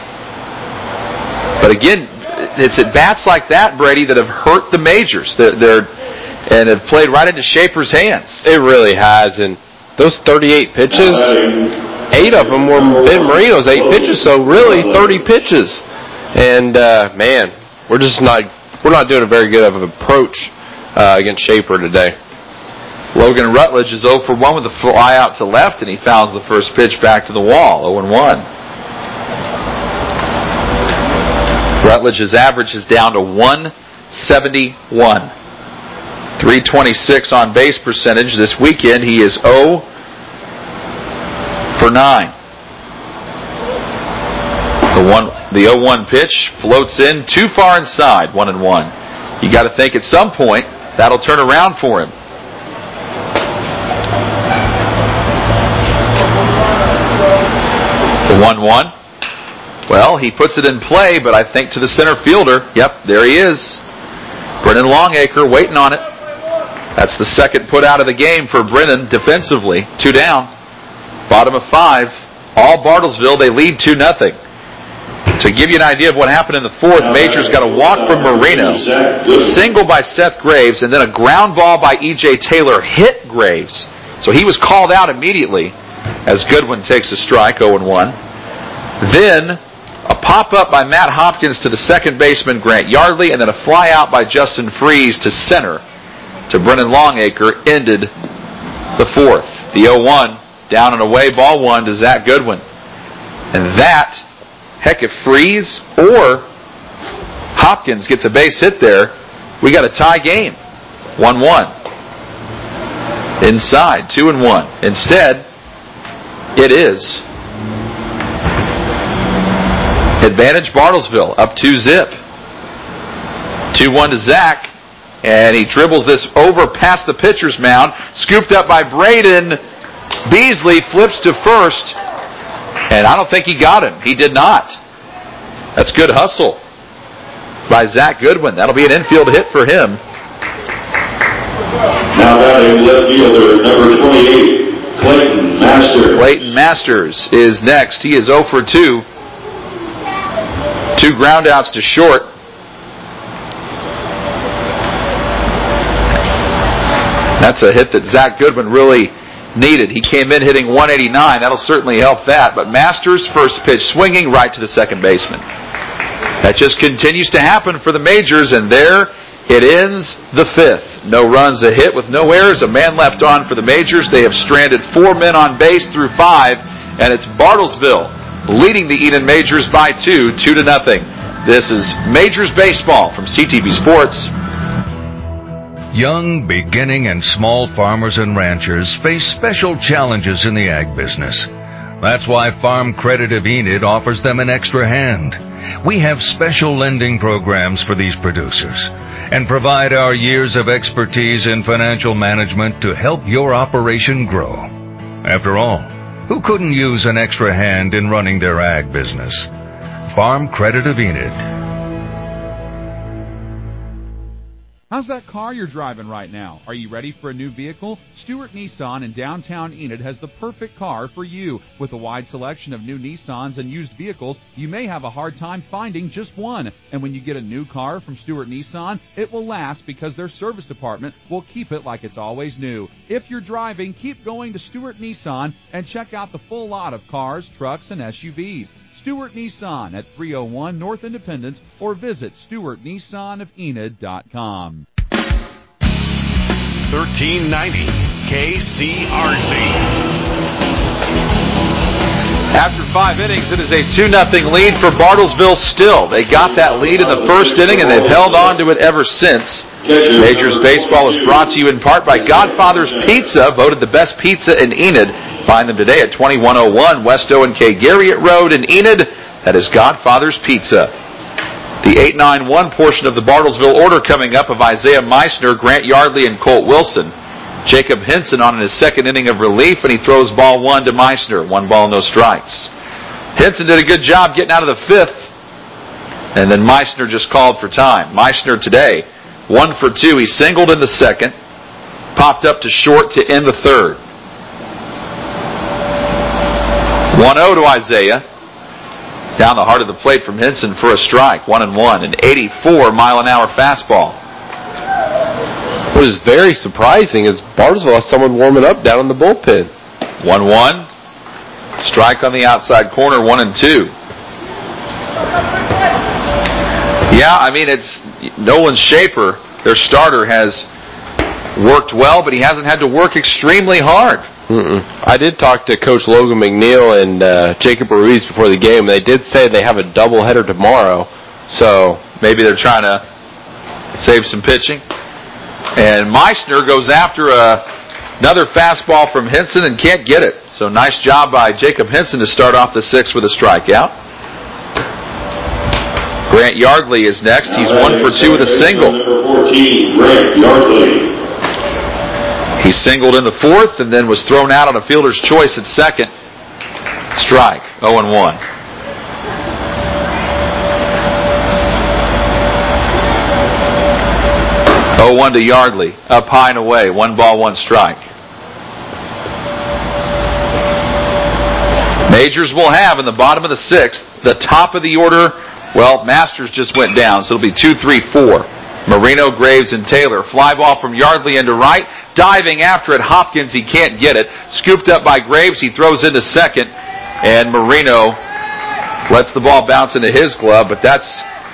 But again, it's at bats like that, Brady, that have hurt the Majors. They're, they're and have played right into Schaefer's hands.
It really has, and those thirty-eight pitches, eight of them were Ben Marino's eight pitches, so really thirty pitches. And uh, man, we're just not we're not doing a very good of an approach uh, against Schaefer today.
Logan Rutledge is oh for one with a fly out to left, and he fouls the first pitch back to the wall, oh and one. Rutledge's average is down to one seventy-one. three twenty-six on base percentage. This weekend he is oh for nine. The one, the oh one pitch floats in too far inside, one and one. You got to think at some point that'll turn around for him. The one one. Well, he puts it in play, but I think to the center fielder. Yep, there he is. Brennan Longacre waiting on it. That's the second put out of the game for Brennan defensively. Two down. Bottom of five. All Bartlesville, they lead two nothing. To give you an idea of what happened in the fourth, Majors got a walk from Marino, single by Seth Graves, and then a ground ball by E J Taylor hit Graves. So he was called out immediately as Goodwin takes a strike, oh and one. Then a pop-up by Matt Hopkins to the second baseman, Grant Yardley, and then a fly-out by Justin Freeze to center to Brennan Longacre ended the fourth. The oh one, down and away, ball one to Zach Goodwin. And that, heck, if Freeze or Hopkins gets a base hit there, we got a tie game. one one. Inside, two and one. Instead, it is advantage Bartlesville, up two zip. two one to Zach, and he dribbles this over past the pitcher's mound, scooped up by Braden. Beasley flips to first, and I don't think he got him. He did not. That's good hustle by Zach Goodwin. That'll be an infield hit for him.
Now batting left fielder number twenty-eight, Clayton Masters.
Clayton Masters is next. He is oh for two. Two ground outs to short. That's a hit that Zach Goodwin really needed. He came in hitting one eighty-nine. That'll certainly help that. But Masters' first pitch swinging right to the second baseman. That just continues to happen for the Majors, and there it ends the fifth. No runs, a hit with no errors, a man left on for the Majors. They have stranded four men on base through five, and it's Bartlesville leading the Enid Majors by two, two to nothing. This is Majors Baseball from C T V Sports.
Young, beginning, and small farmers and ranchers face special challenges in the ag business. That's why Farm Credit of Enid offers them an extra hand. We have special lending programs for these producers and provide our years of expertise in financial management to help your operation grow. After all, who couldn't use an extra hand in running their ag business? Farm Credit of Enid.
How's that car you're driving right now? Are you ready for a new vehicle? Stewart Nissan in downtown Enid has the perfect car for you. With a wide selection of new Nissans and used vehicles, you may have a hard time finding just one. And when you get a new car from Stewart Nissan, it will last because their service department will keep it like it's always new. If you're driving, keep going to Stewart Nissan and check out the full lot of cars, trucks, and S U Vs. Stewart Nissan at three oh one North Independence or visit Stewart Nissan of Enid dot com.
thirteen ninety K C R Z.
After five innings, it is a two nothing lead for Bartlesville still. They got that lead in the first inning, and they've held on to it ever since. Majors Baseball is brought to you in part by Godfather's Pizza, voted the best pizza in Enid. Find them today at twenty-one oh one West O and K Garriott Road in Enid. That is Godfather's Pizza. The eight nine one portion of the Bartlesville order coming up of Isaiah Meissner, Grant Yardley, and Colt Wilson. Jacob Henson on in his second inning of relief, and he throws ball one to Meissner. One ball, no strikes. Henson did a good job getting out of the fifth, and then Meissner just called for time. Meissner today, one for two. He singled in the second, popped up to short to end the third. one oh to Isaiah. Down the heart of the plate from Henson for a strike. One and one. An eighty-four mile an hour fastball.
What is very surprising is Bartlesville has someone warming up down in the bullpen.
one one. Strike on the outside corner. One and two. Yeah, I mean, it's Nolan Shaper, their starter, has worked well, but he hasn't had to work extremely hard.
Mm-mm. I did talk to Coach Logan McNeil and uh, Jacob Ruiz before the game. They did say they have a doubleheader tomorrow, so
maybe they're trying to save some pitching. And Meissner goes after a, another fastball from Henson and can't get it. So nice job by Jacob Henson to start off the sixth with a strikeout. Grant Yardley is next. He's one for two with a single.
Number fourteen, Grant Yardley.
He singled in the fourth and then was thrown out on a fielder's choice at second. Strike. oh and one. oh one to Yardley. Up high and away. One ball, one strike. Majors will have in the bottom of the sixth, the top of the order. Well, Masters just went down, so it'll be two, three, four. Marino, Graves, and Taylor. Fly ball from Yardley into right. Diving after it, Hopkins. He can't get it. Scooped up by Graves. He throws into second. And Marino lets the ball bounce into his glove, but that's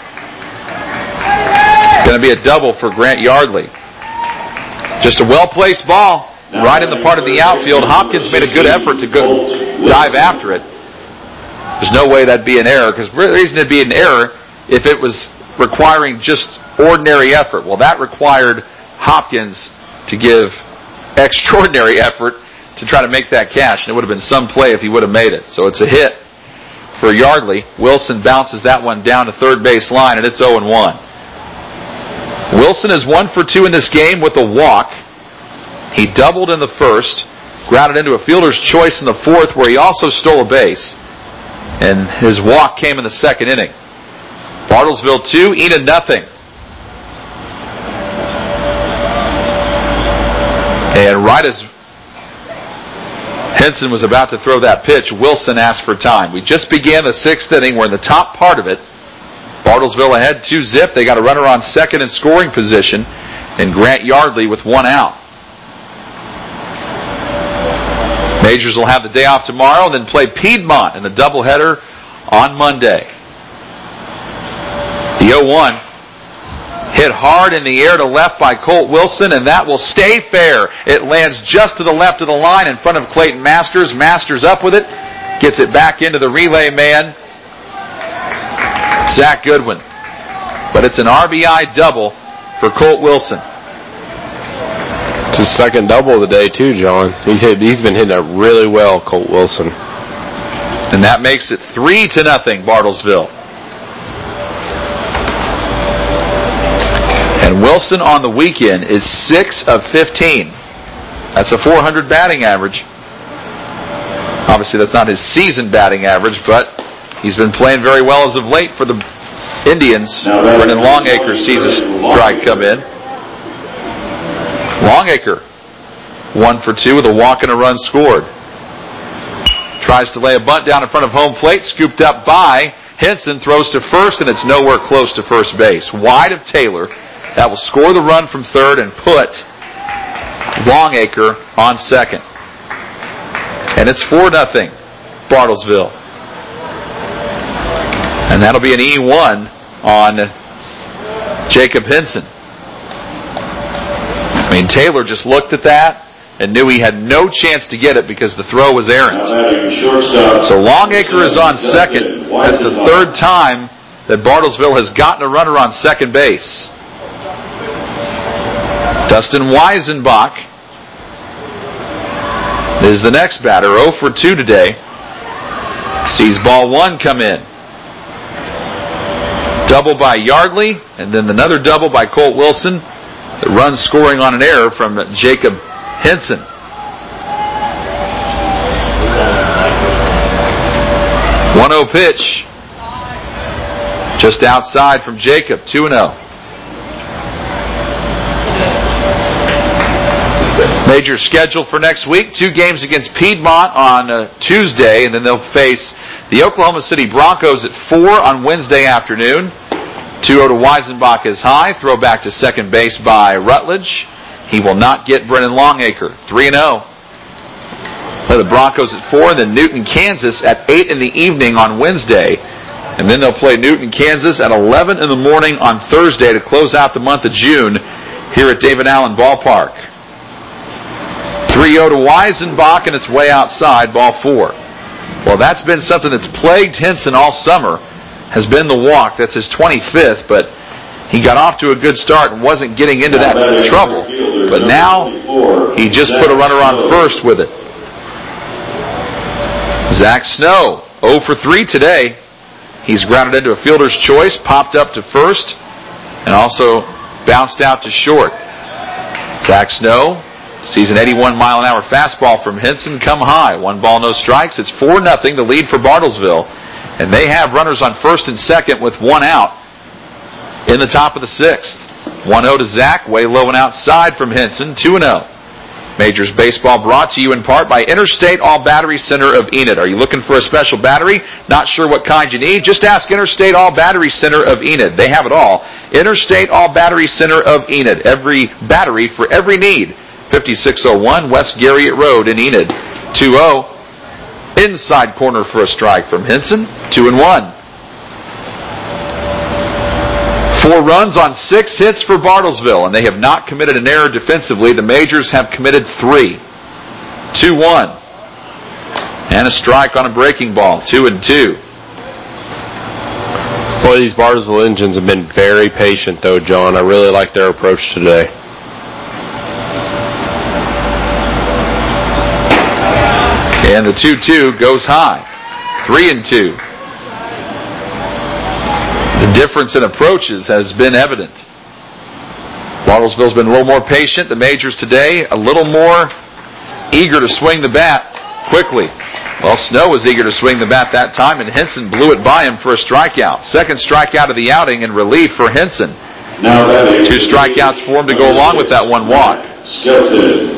going to be a double for Grant Yardley. Just a well-placed ball right in the part of the outfield. Hopkins made a good effort to go dive after it. There's no way that'd be an error, because the reason it'd be an error if it was requiring just ordinary effort. Well, that required Hopkins to give extraordinary effort to try to make that catch, and it would have been some play if he would have made it. So it's a hit for Yardley. Wilson bounces that one down to third base line, and it's oh and one. Wilson is one for two in this game with a walk. He doubled in the first, grounded into a fielder's choice in the fourth, where he also stole a base. And his walk came in the second inning. Bartlesville two, Enid nothing. And right as Henson was about to throw that pitch, Wilson asked for time. We just began the sixth inning. We're in the top part of it. Bartlesville ahead two zip. They got a runner on second in scoring position, and Grant Yardley with one out. Majors will have the day off tomorrow and then play Piedmont in a doubleheader on Monday. The oh one hit hard in the air to left by Colt Wilson, and that will stay fair. It lands just to the left of the line in front of Clayton Masters. Masters up with it, gets it back into the relay man, Zach Goodwin. But it's an R B I double for Colt Wilson.
It's his second double of the day, too, John. He's, hit, he's been hitting it really well, Colt Wilson.
And that makes it three to nothing, Bartlesville. And Wilson on the weekend is six of fifteen. That's a four hundred batting average. Obviously, that's not his season batting average, but he's been playing very well as of late for the Indians. Brennan Longacre sees a strike come in. Longacre, one for two with a walk and a run scored. Tries to lay a bunt down in front of home plate, scooped up by Henson, throws to first, and it's nowhere close to first base. Wide of Taylor. That will score the run from third and put Longacre on second. And it's four nothing, Bartlesville. And that'll be an E one on Jacob Henson. I mean, Taylor just looked at that and knew he had no chance to get it because the throw was errant. So Longacre is on second. That's the third time that Bartlesville has gotten a runner on second base. Dustin Weisenbach is the next batter, oh for two today. Sees ball one come in. Double by Yardley, and then another double by Colt Wilson. The run scoring on an error from Jacob Henson. one oh pitch. Just outside from Jacob, two and oh. Major schedule for next week. Two games against Piedmont on uh, Tuesday, and then they'll face the Oklahoma City Broncos at four on Wednesday afternoon. two oh to Weisenbach is high. Throw back to second base by Rutledge. He will not get Brennan Longacre. three and oh. Play the Broncos at four, and then Newton, Kansas at eight in the evening on Wednesday. And then they'll play Newton, Kansas at eleven in the morning on Thursday to close out the month of June here at David Allen Ballpark. three oh to Weisenbach, and it's way outside, ball four. Well, that's been something that's plagued Henson all summer, has been the walk. That's his twenty-fifth, but he got off to a good start and wasn't getting into that trouble. But now, he just put a runner on first with it. Zach Snow, oh for three today. He's grounded into a fielder's choice, popped up to first, and also bounced out to short. Zach Snow sees an eighty-one mile an hour fastball from Henson come high. One ball, no strikes. It's four nothing, the lead for Bartlesville. And they have runners on first and second with one out in the top of the sixth. one oh to Zach, way low and outside from Henson, two and oh. Majors Baseball brought to you in part by Interstate All Battery Center of Enid. Are you looking for a special battery? Not sure what kind you need? Just ask Interstate All Battery Center of Enid. They have it all. Interstate All Battery Center of Enid. Every battery for every need. fifty-six oh one West Garriott Road in Enid. two oh. Inside corner for a strike from Henson. two and one. Four runs on six hits for Bartlesville, and they have not committed an error defensively. The Majors have committed three. two one. And a strike on a breaking ball. two and two.
Boy, these Bartlesville engines have been very patient, though, John. I really like their approach today.
And the two two goes high. three and two. The difference in approaches has been evident. Bartlesville's been a little more patient. The Majors today a little more eager to swing the bat quickly. Well, Snow was eager to swing the bat that time, and Henson blew it by him for a strikeout. Second strikeout of the outing in relief for Henson.
Now
Two strikeouts for him to go along with that one walk.
Skelton.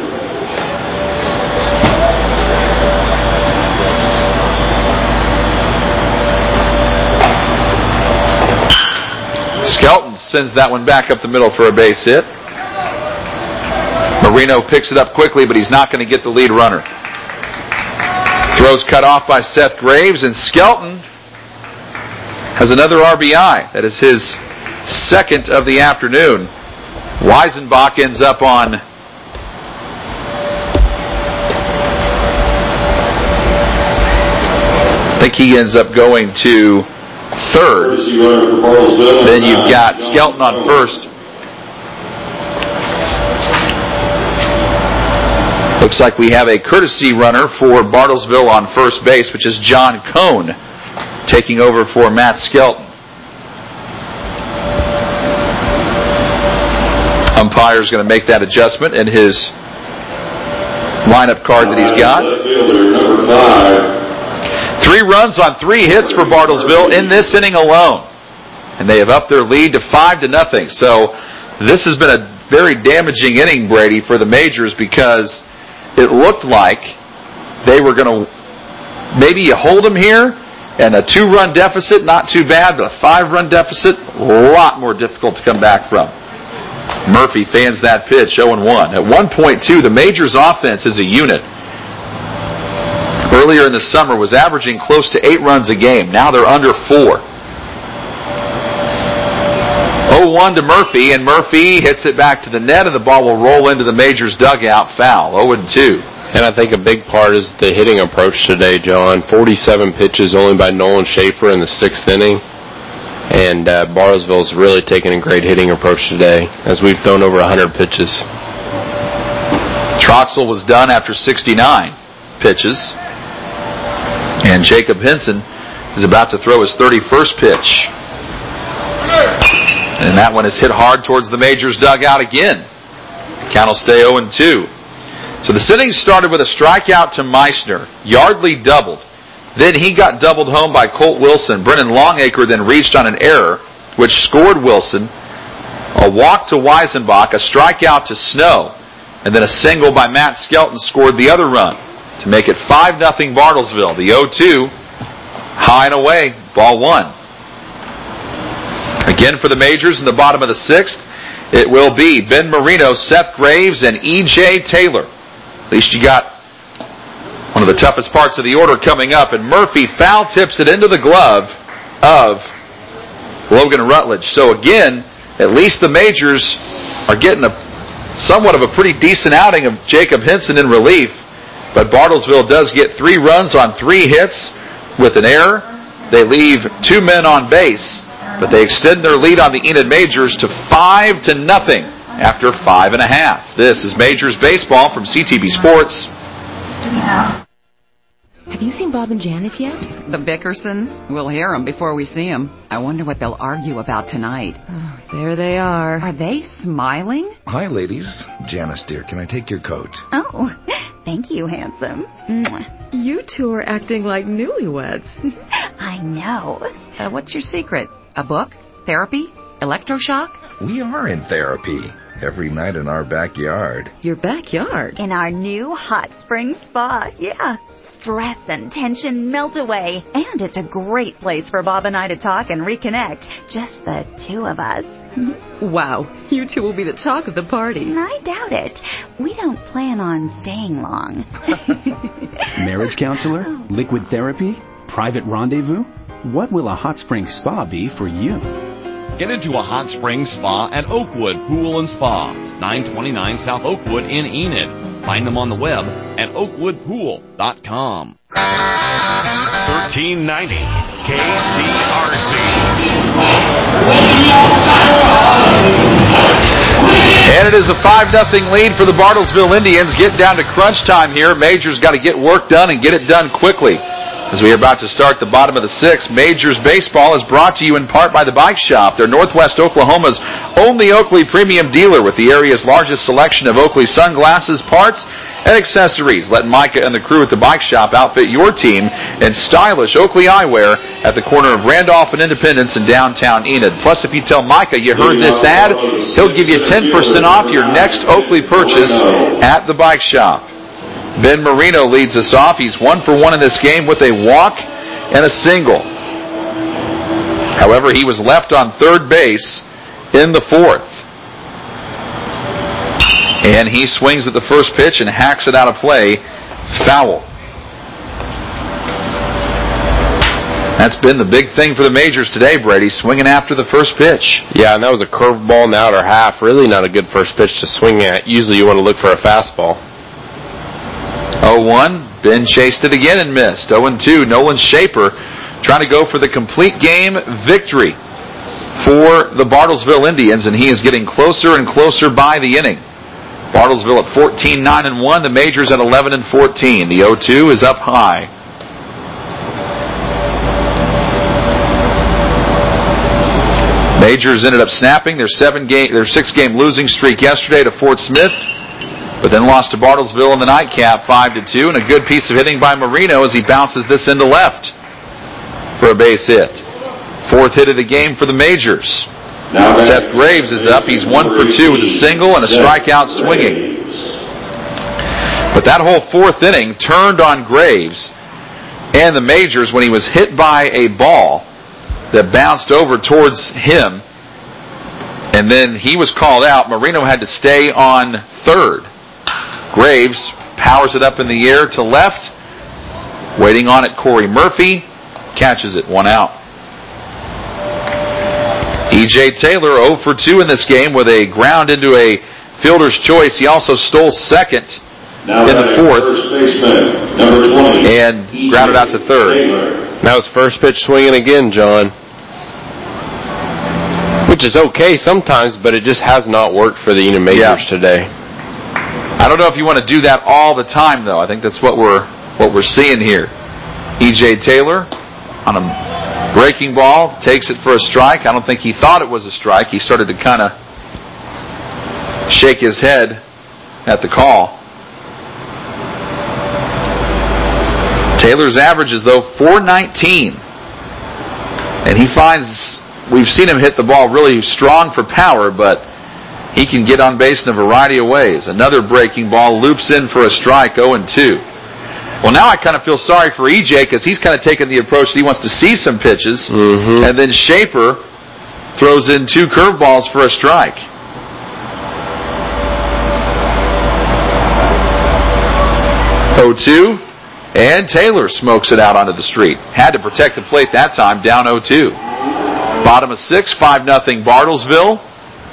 Skelton sends that one back up the middle for a base hit. Marino picks it up quickly, but he's not going to get the lead runner. Throw's cut off by Seth Graves, and Skelton has another R B I. That is his second of the afternoon. Weisenbach ends up on I think he ends up going to third. Then you've got Skelton on first. Looks like we have a courtesy runner for Bartlesville on first base, which is John Cohn taking over for Matt Skelton. Umpire's going to make that adjustment in his lineup card that he's got. Three runs on three hits for Bartlesville in this inning alone. And they have upped their lead to five to nothing. So this has been a very damaging inning, Brady, for the Majors, because it looked like they were going to, maybe you hold them here, and a two-run deficit, not too bad, but a five-run deficit, a lot more difficult to come back from. Murphy fans that pitch, oh and one. At one point two, the Majors' offense as a unit earlier in the summer was averaging close to eight runs a game. Now they're under four. oh one to Murphy, and Murphy hits it back to the net, and the ball will roll into the Majors' dugout, foul. oh and two.
And I think a big part is the hitting approach today, John. forty-seven pitches only by Nolan Schaefer in the sixth inning. And uh, Bartlesville's really taken a great hitting approach today, as we've thrown over one hundred pitches.
Troxel was done after sixty-nine pitches. And Jacob Henson is about to throw his thirty-first pitch. And that one is hit hard towards the Majors' dugout again. Count will stay oh and two. So the inning started with a strikeout to Meissner. Yardley doubled. Then he got doubled home by Colt Wilson. Brennan Longacre then reached on an error, which scored Wilson. A walk to Weisenbach, a strikeout to Snow, and then a single by Matt Skelton scored the other run to make it five nothing Bartlesville. The oh two, high and away, ball one. Again for the Majors in the bottom of the sixth, it will be Ben Marino, Seth Graves, and E J Taylor. At least you got one of the toughest parts of the order coming up, and Murphy foul tips it into the glove of Logan Rutledge. So again, at least the Majors are getting a somewhat of a pretty decent outing of Jacob Henson in relief, but Bartlesville does get three runs on three hits with an error. They leave two men on base, but they extend their lead on the Enid Majors to five to nothing after five and a half. This is Majors Baseball from C T B Sports.
Have you seen Bob and Janice yet?
The Bickersons? We'll hear them before we see them. I wonder what they'll argue about tonight.
Oh, there they are.
Are they smiling?
Hi, ladies. Janice, dear, can I take your coat?
Oh, thank you, handsome.
You two are acting like newlyweds.
I know.
Uh, what's your secret? A book? Therapy? Electroshock?
We are in therapy. Every night in our backyard.
Your backyard?
In our new hot spring spa, yeah. Stress and tension melt away. And it's a great place for Bob and I to talk and reconnect. Just the two of us.
Wow, you two will be the talk of the party.
I doubt it. We don't plan on staying long.
Marriage counselor? Liquid therapy? Private rendezvous? What will a hot spring spa be for you?
Get into a hot spring spa at Oakwood Pool and Spa, nine twenty-nine South Oakwood in Enid. Find them on the web at oakwood pool dot com.
thirteen ninety K C R C.
And it is a five nothing lead for the Bartlesville Indians. Get down to crunch time here. Majors got to get work done and get it done quickly. As we are about to start the bottom of the sixth, Majors Baseball is brought to you in part by The Bike Shop. They're Northwest Oklahoma's only Oakley premium dealer with the area's largest selection of Oakley sunglasses, parts, and accessories. Let Micah and the crew at The Bike Shop outfit your team in stylish Oakley eyewear at the corner of Randolph and Independence in downtown Enid. Plus, if you tell Micah you heard this ad, he'll give you ten percent off your next Oakley purchase at The Bike Shop. Ben Marino leads us off. He's one for one in this game with a walk and a single. However, he was left on third base in the fourth. And he swings at the first pitch and hacks it out of play. Foul. That's been the big thing for the Majors today, Brady, swinging after the first pitch.
Yeah, and that was a curveball in the outer half. Really not a good first pitch to swing at. Usually you want to look for a fastball.
oh one, Ben chased it again and missed. oh and two, Nolan Shaper trying to go for the complete game victory for the Bartlesville Indians, and he is getting closer and closer by the inning. Bartlesville at fourteen nine and one, the Majors at eleven and fourteen. The oh two is up high. Majors ended up snapping their seven game, their six game losing streak yesterday to Fort Smith, but then lost to Bartlesville in the nightcap five to two, and a good piece of hitting by Marino as he bounces this into left for a base hit. Fourth hit of the game for the Majors. Now Seth Graves is up. He's one for two with a single and a strikeout swinging. But that whole fourth inning turned on Graves and the Majors when he was hit by a ball that bounced over towards him, and then he was called out. Marino had to stay on third. Graves powers it up in the air to left. Waiting on it, Corey Murphy catches it, one out. E J Taylor oh for two in this game with a ground into a fielder's choice. He also stole second now in the fourth first baseman, number twenty, and grounded out to third.
Taylor. That was first pitch swinging again, John. Which is okay sometimes, but it just has not worked for the Enid Majors yeah. today.
I don't know if you want to do that all the time, though. I think that's what we're what we're seeing here. E J Taylor on a breaking ball takes it for a strike. I don't think he thought it was a strike. He started to kind of shake his head at the call. Taylor's average is, though, four nineteen. And he finds, we've seen him hit the ball really strong for power, but he can get on base in a variety of ways. Another breaking ball loops in for a strike, oh and two. Well, now I kind of feel sorry for E J because he's kind of taken the approach that he wants to see some pitches, mm-hmm. and then Shaper throws in two curveballs for a strike. oh two. And Taylor smokes it out onto the street. Had to protect the plate that time, down oh two. Bottom of six, five nothing Bartlesville.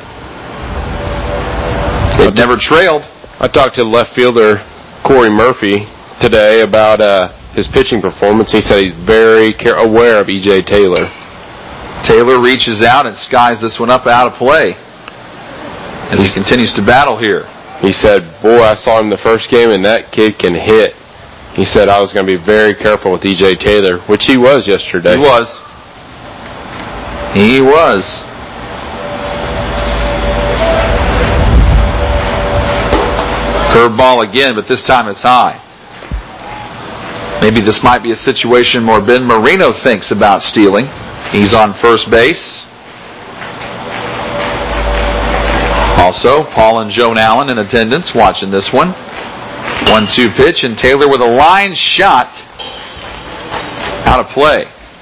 They've never trailed.
I talked to left fielder Corey Murphy today about uh, his pitching performance. He said he's very care- aware of E J Taylor.
Taylor reaches out and skies this one up out of play as he continues to battle here.
He said, boy, I saw him the first game, and that kid can hit. He said I was going to be very careful with E J Taylor, which he was yesterday.
He was. He was. Curveball again, but this time it's high. Maybe this might be a situation where Ben Marino thinks about stealing. He's on first base. Also, Paul and Joan Allen in attendance watching this one. one two pitch, and Taylor with a line shot out of play.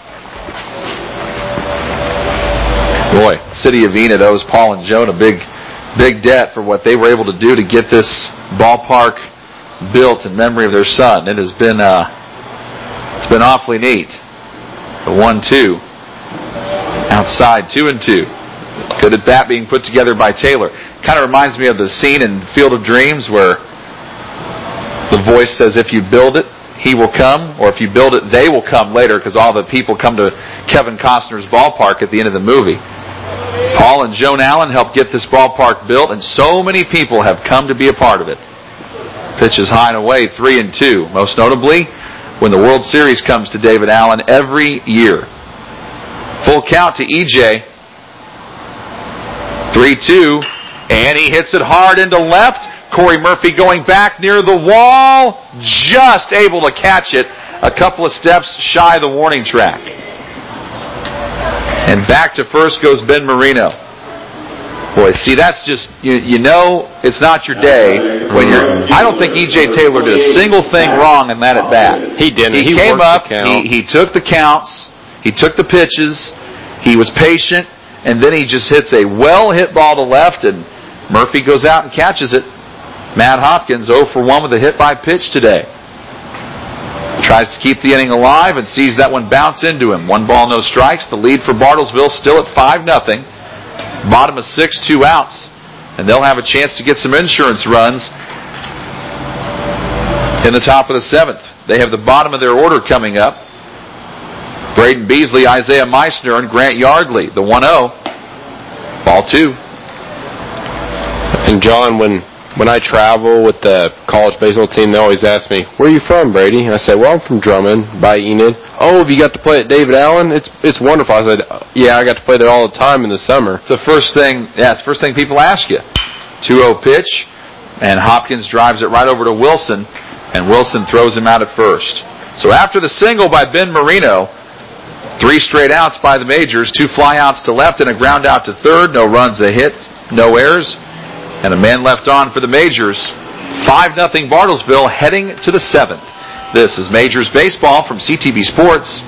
Boy, City of Enid owes Paul and Joan a big, big debt for what they were able to do to get this ballpark built in memory of their son. It has been, uh, it's been awfully neat. The one two outside, two and two. Good at bat being put together by Taylor. Kind of reminds me of the scene in Field of Dreams where the voice says, if you build it, he will come, or if you build it, they will come later, because all the people come to Kevin Costner's ballpark at the end of the movie. Paul and Joan Allen helped get this ballpark built, and so many people have come to be a part of it. Pitch is high and away, three and two. Most notably, when the World Series comes to David Allen every year. Full count to E J. three two, and he hits it hard into left. Corey Murphy going back near the wall, just able to catch it a couple of steps shy of the warning track. And back to first goes Ben Marino. Boy, see, that's just, you, you know it's not your day when you're, I don't think E J Taylor did a single thing wrong in that at bat.
He didn't.
He, he came up, he, he took the counts, he took the pitches, he was patient, and then he just hits a well-hit ball to left, and Murphy goes out and catches it. Matt Hopkins oh for one with a hit by pitch today. Tries to keep the inning alive and sees that one bounce into him. One ball, no strikes. The lead for Bartlesville still at five nothing. Bottom of six, two outs. And they'll have a chance to get some insurance runs in the top of the seventh. They have the bottom of their order coming up. Braden Beasley, Isaiah Meissner, and Grant Yardley. The one oh. Ball two.
And John, when when I travel with the college baseball team, they always ask me, "Where are you from, Brady?" I say, "Well, I'm from Drummond, by Enid." "Oh, have you got to play at David Allen?" It's it's wonderful. I said, "Yeah, I got to play there all the time in the summer."
It's the first thing, yeah, it's the first thing people ask you. two oh pitch, and Hopkins drives it right over to Wilson, and Wilson throws him out at first. So after the single by Ben Marino, three straight outs by the Majors, two flyouts to left and a ground out to third, no runs, a hit, no errors, and a man left on for the Majors. five nothing Bartlesville heading to the seventh. This is Majors Baseball from C T V Sports.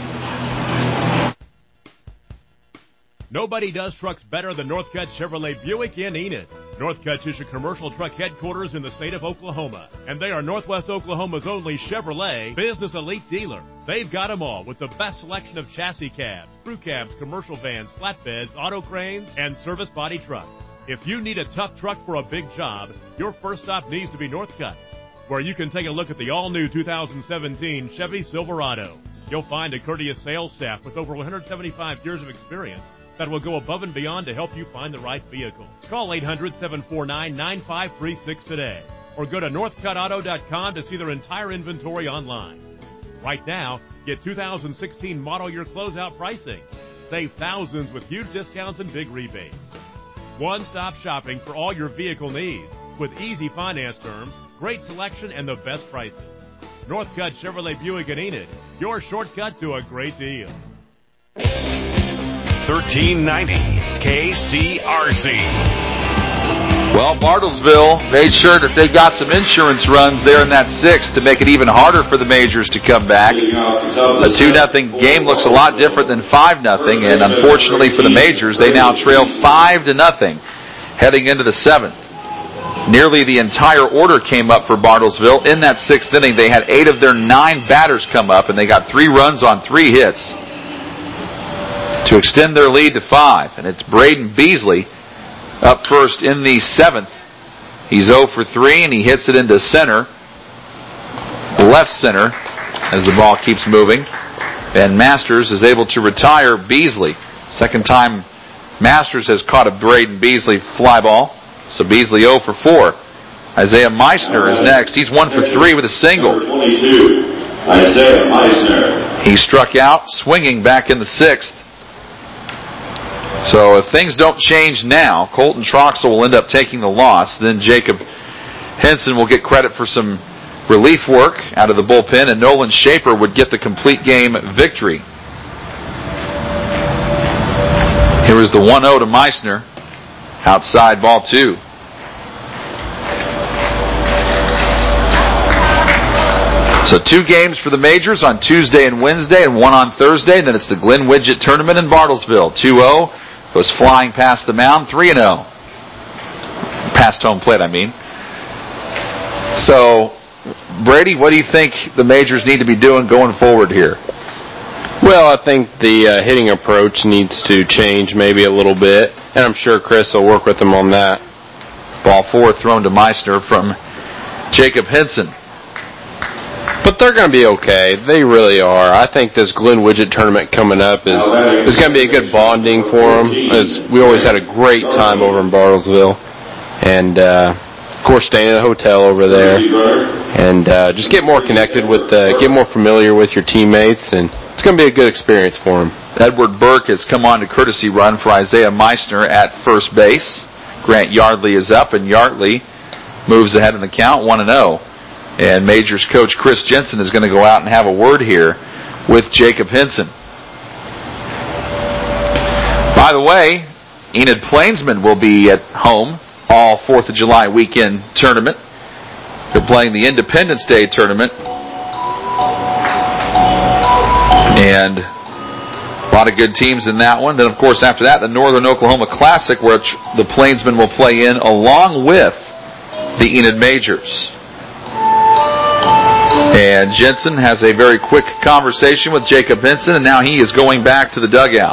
Nobody does trucks better than Northcutt Chevrolet Buick in Enid. Northcutt is your commercial truck headquarters in the state of Oklahoma, and they are Northwest Oklahoma's only Chevrolet business elite dealer. They've got them all with the best selection of chassis cabs, crew cabs, commercial vans, flatbeds, auto cranes, and service body trucks. If you need a tough truck for a big job, your first stop needs to be Northcutt, where you can take a look at the all-new two thousand seventeen Chevy Silverado. You'll find a courteous sales staff with over one hundred seventy-five years of experience that will go above and beyond to help you find the right vehicle. Call eight hundred, seven four nine, nine five three six today, or go to northcutt auto dot com to see their entire inventory online. Right now, get two thousand sixteen model year closeout pricing. Save thousands with huge discounts and big rebates. One-stop shopping for all your vehicle needs, with easy finance terms, great selection, and the best prices. Northcutt Chevrolet Buick in Enid, your shortcut to a great deal.
thirteen ninety K C R C.
Well, Bartlesville made sure that they got some insurance runs there in that sixth to make it even harder for the Majors to come back. A two nothing game looks a lot different than five nothing, and unfortunately for the Majors, they now trail five to nothing heading into the seventh. Nearly the entire order came up for Bartlesville. In that sixth inning, they had eight of their nine batters come up, and they got three runs on three hits to extend their lead to five. And it's Braden Beasley up first in the seventh. He's oh for three, and he hits it into center, left center, as the ball keeps moving. And Masters is able to retire Beasley. Second time Masters has caught a Braden Beasley fly ball. So Beasley oh for four. Isaiah Meissner is next. He's one for three with a single.
twenty-two, Isaiah Meissner.
He struck out swinging back in the sixth. So if things don't change now, Colton Troxell will end up taking the loss. Then Jacob Henson will get credit for some relief work out of the bullpen, and Nolan Shaper would get the complete game victory. Here is the one oh to Meissner. Outside, ball two. So two games for the Majors on Tuesday and Wednesday, and one on Thursday. And then it's the Glenn Widget Tournament in Bartlesville. two oh. Goes flying past the mound, three and oh. Past home plate, I mean. So, Brady, what do you think the Majors need to be doing going forward here?
Well, I think the uh, hitting approach needs to change maybe a little bit, and I'm sure Chris will work with them on that.
Ball four thrown to Meissner from Jacob Henson.
But they're going to be okay. They really are. I think this Glenn Widget tournament coming up is is going to be a good bonding for them. As we always had a great time over in Bartlesville, and uh, of course staying at a hotel over there, and uh, just get more connected with, uh, get more familiar with your teammates, and it's going to be a good experience for them.
Edward Burke has come on to courtesy run for Isaiah Meissner at first base. Grant Yardley is up, and Yardley moves ahead in the count, one and oh. And Majors coach Chris Jensen is going to go out and have a word here with Jacob Henson. By the way, Enid Plainsman will be at home all fourth of July weekend tournament. They're playing the Independence Day tournament. And a lot of good teams in that one. Then, of course, after that, the Northern Oklahoma Classic, which the Plainsmen will play in along with the Enid Majors. And Jensen has a very quick conversation with Jacob Henson, and now he is going back to the dugout.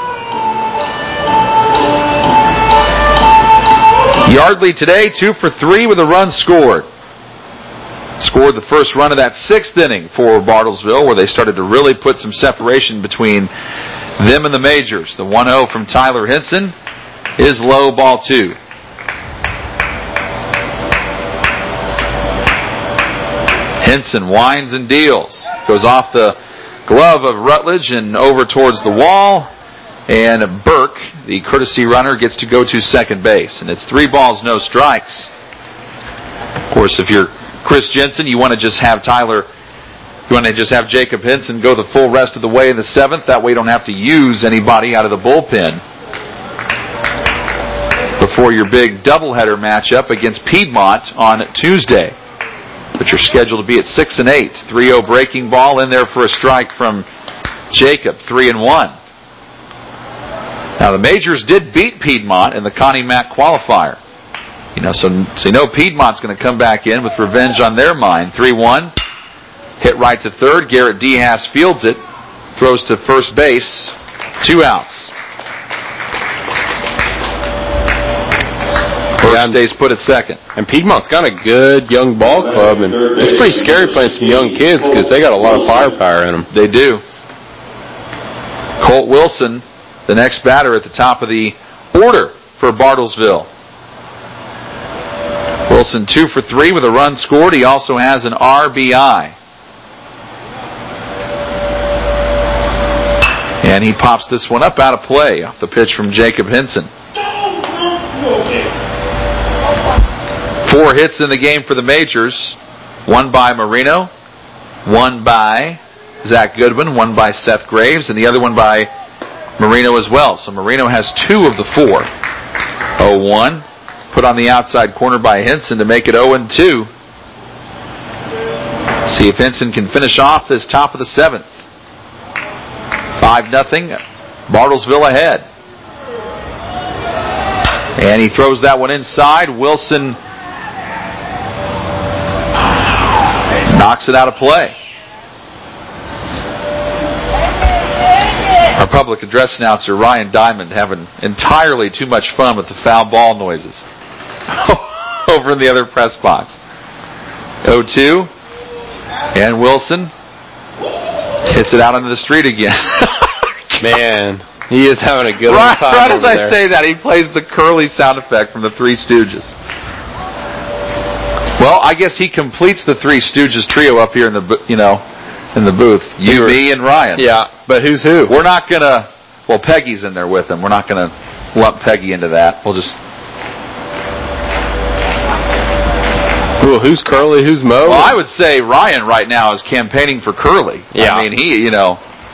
Yardley today, two for three with a run scored. Scored the first run of that sixth inning for Bartlesville, where they started to really put some separation between them and the majors. The one oh from Tyler Henson is low, ball two. Henson winds and deals. Goes off the glove of Rutledge and over towards the wall. And Burke, the courtesy runner, gets to go to second base. And it's three balls, no strikes. Of course, if you're Chris Jensen, you want to just have Tyler, you want to just have Jacob Henson go the full rest of the way in the seventh. That way you don't have to use anybody out of the bullpen before your big doubleheader matchup against Piedmont on Tuesday. But you're scheduled to be at six and eight. three oh breaking ball in there for a strike from Jacob, three and one. Now the majors did beat Piedmont in the Connie Mack qualifier. You know, so, so you know Piedmont's going to come back in with revenge on their mind. three one. Hit right to third. Garrett DeHaas fields it. Throws to first base. Two outs. First stays put at second.
And Piedmont's got a good young ball club, and it's pretty scary playing some young kids because they got a lot of firepower in them.
They do. Colt Wilson, the next batter at the top of the order for Bartlesville. Wilson two for three with a run scored. He also has an R B I. And he pops this one up out of play off the pitch from Jacob Henson. Four hits in the game for the majors. One by Marino, one by Zach Goodwin, one by Seth Graves, and the other one by Marino as well. So Marino has two of the four. oh one. Put on the outside corner by Henson to make it oh and two. See if Henson can finish off this top of the seventh. five nothing. Bartlesville ahead. And he throws that one inside. Wilson knocks it out of play. Our public address announcer, Ryan Diamond, having entirely too much fun with the foul ball noises over in the other press box. oh two. And Wilson hits it out onto the street again.
Man, he is having a good
right,
time
right as
over
I
there.
say that, he plays the curly sound effect from the Three Stooges. Well, I guess he completes the Three Stooges trio up here in the, you know, in the booth. You, were, me, and Ryan.
Yeah, but who's who?
We're not gonna. Well, Peggy's in there with him. We're not gonna lump Peggy into that. We'll just.
Well, who's Curly? Who's Mo?
Well, I would say Ryan right now is campaigning for Curly.
Yeah.
I mean, he, you know,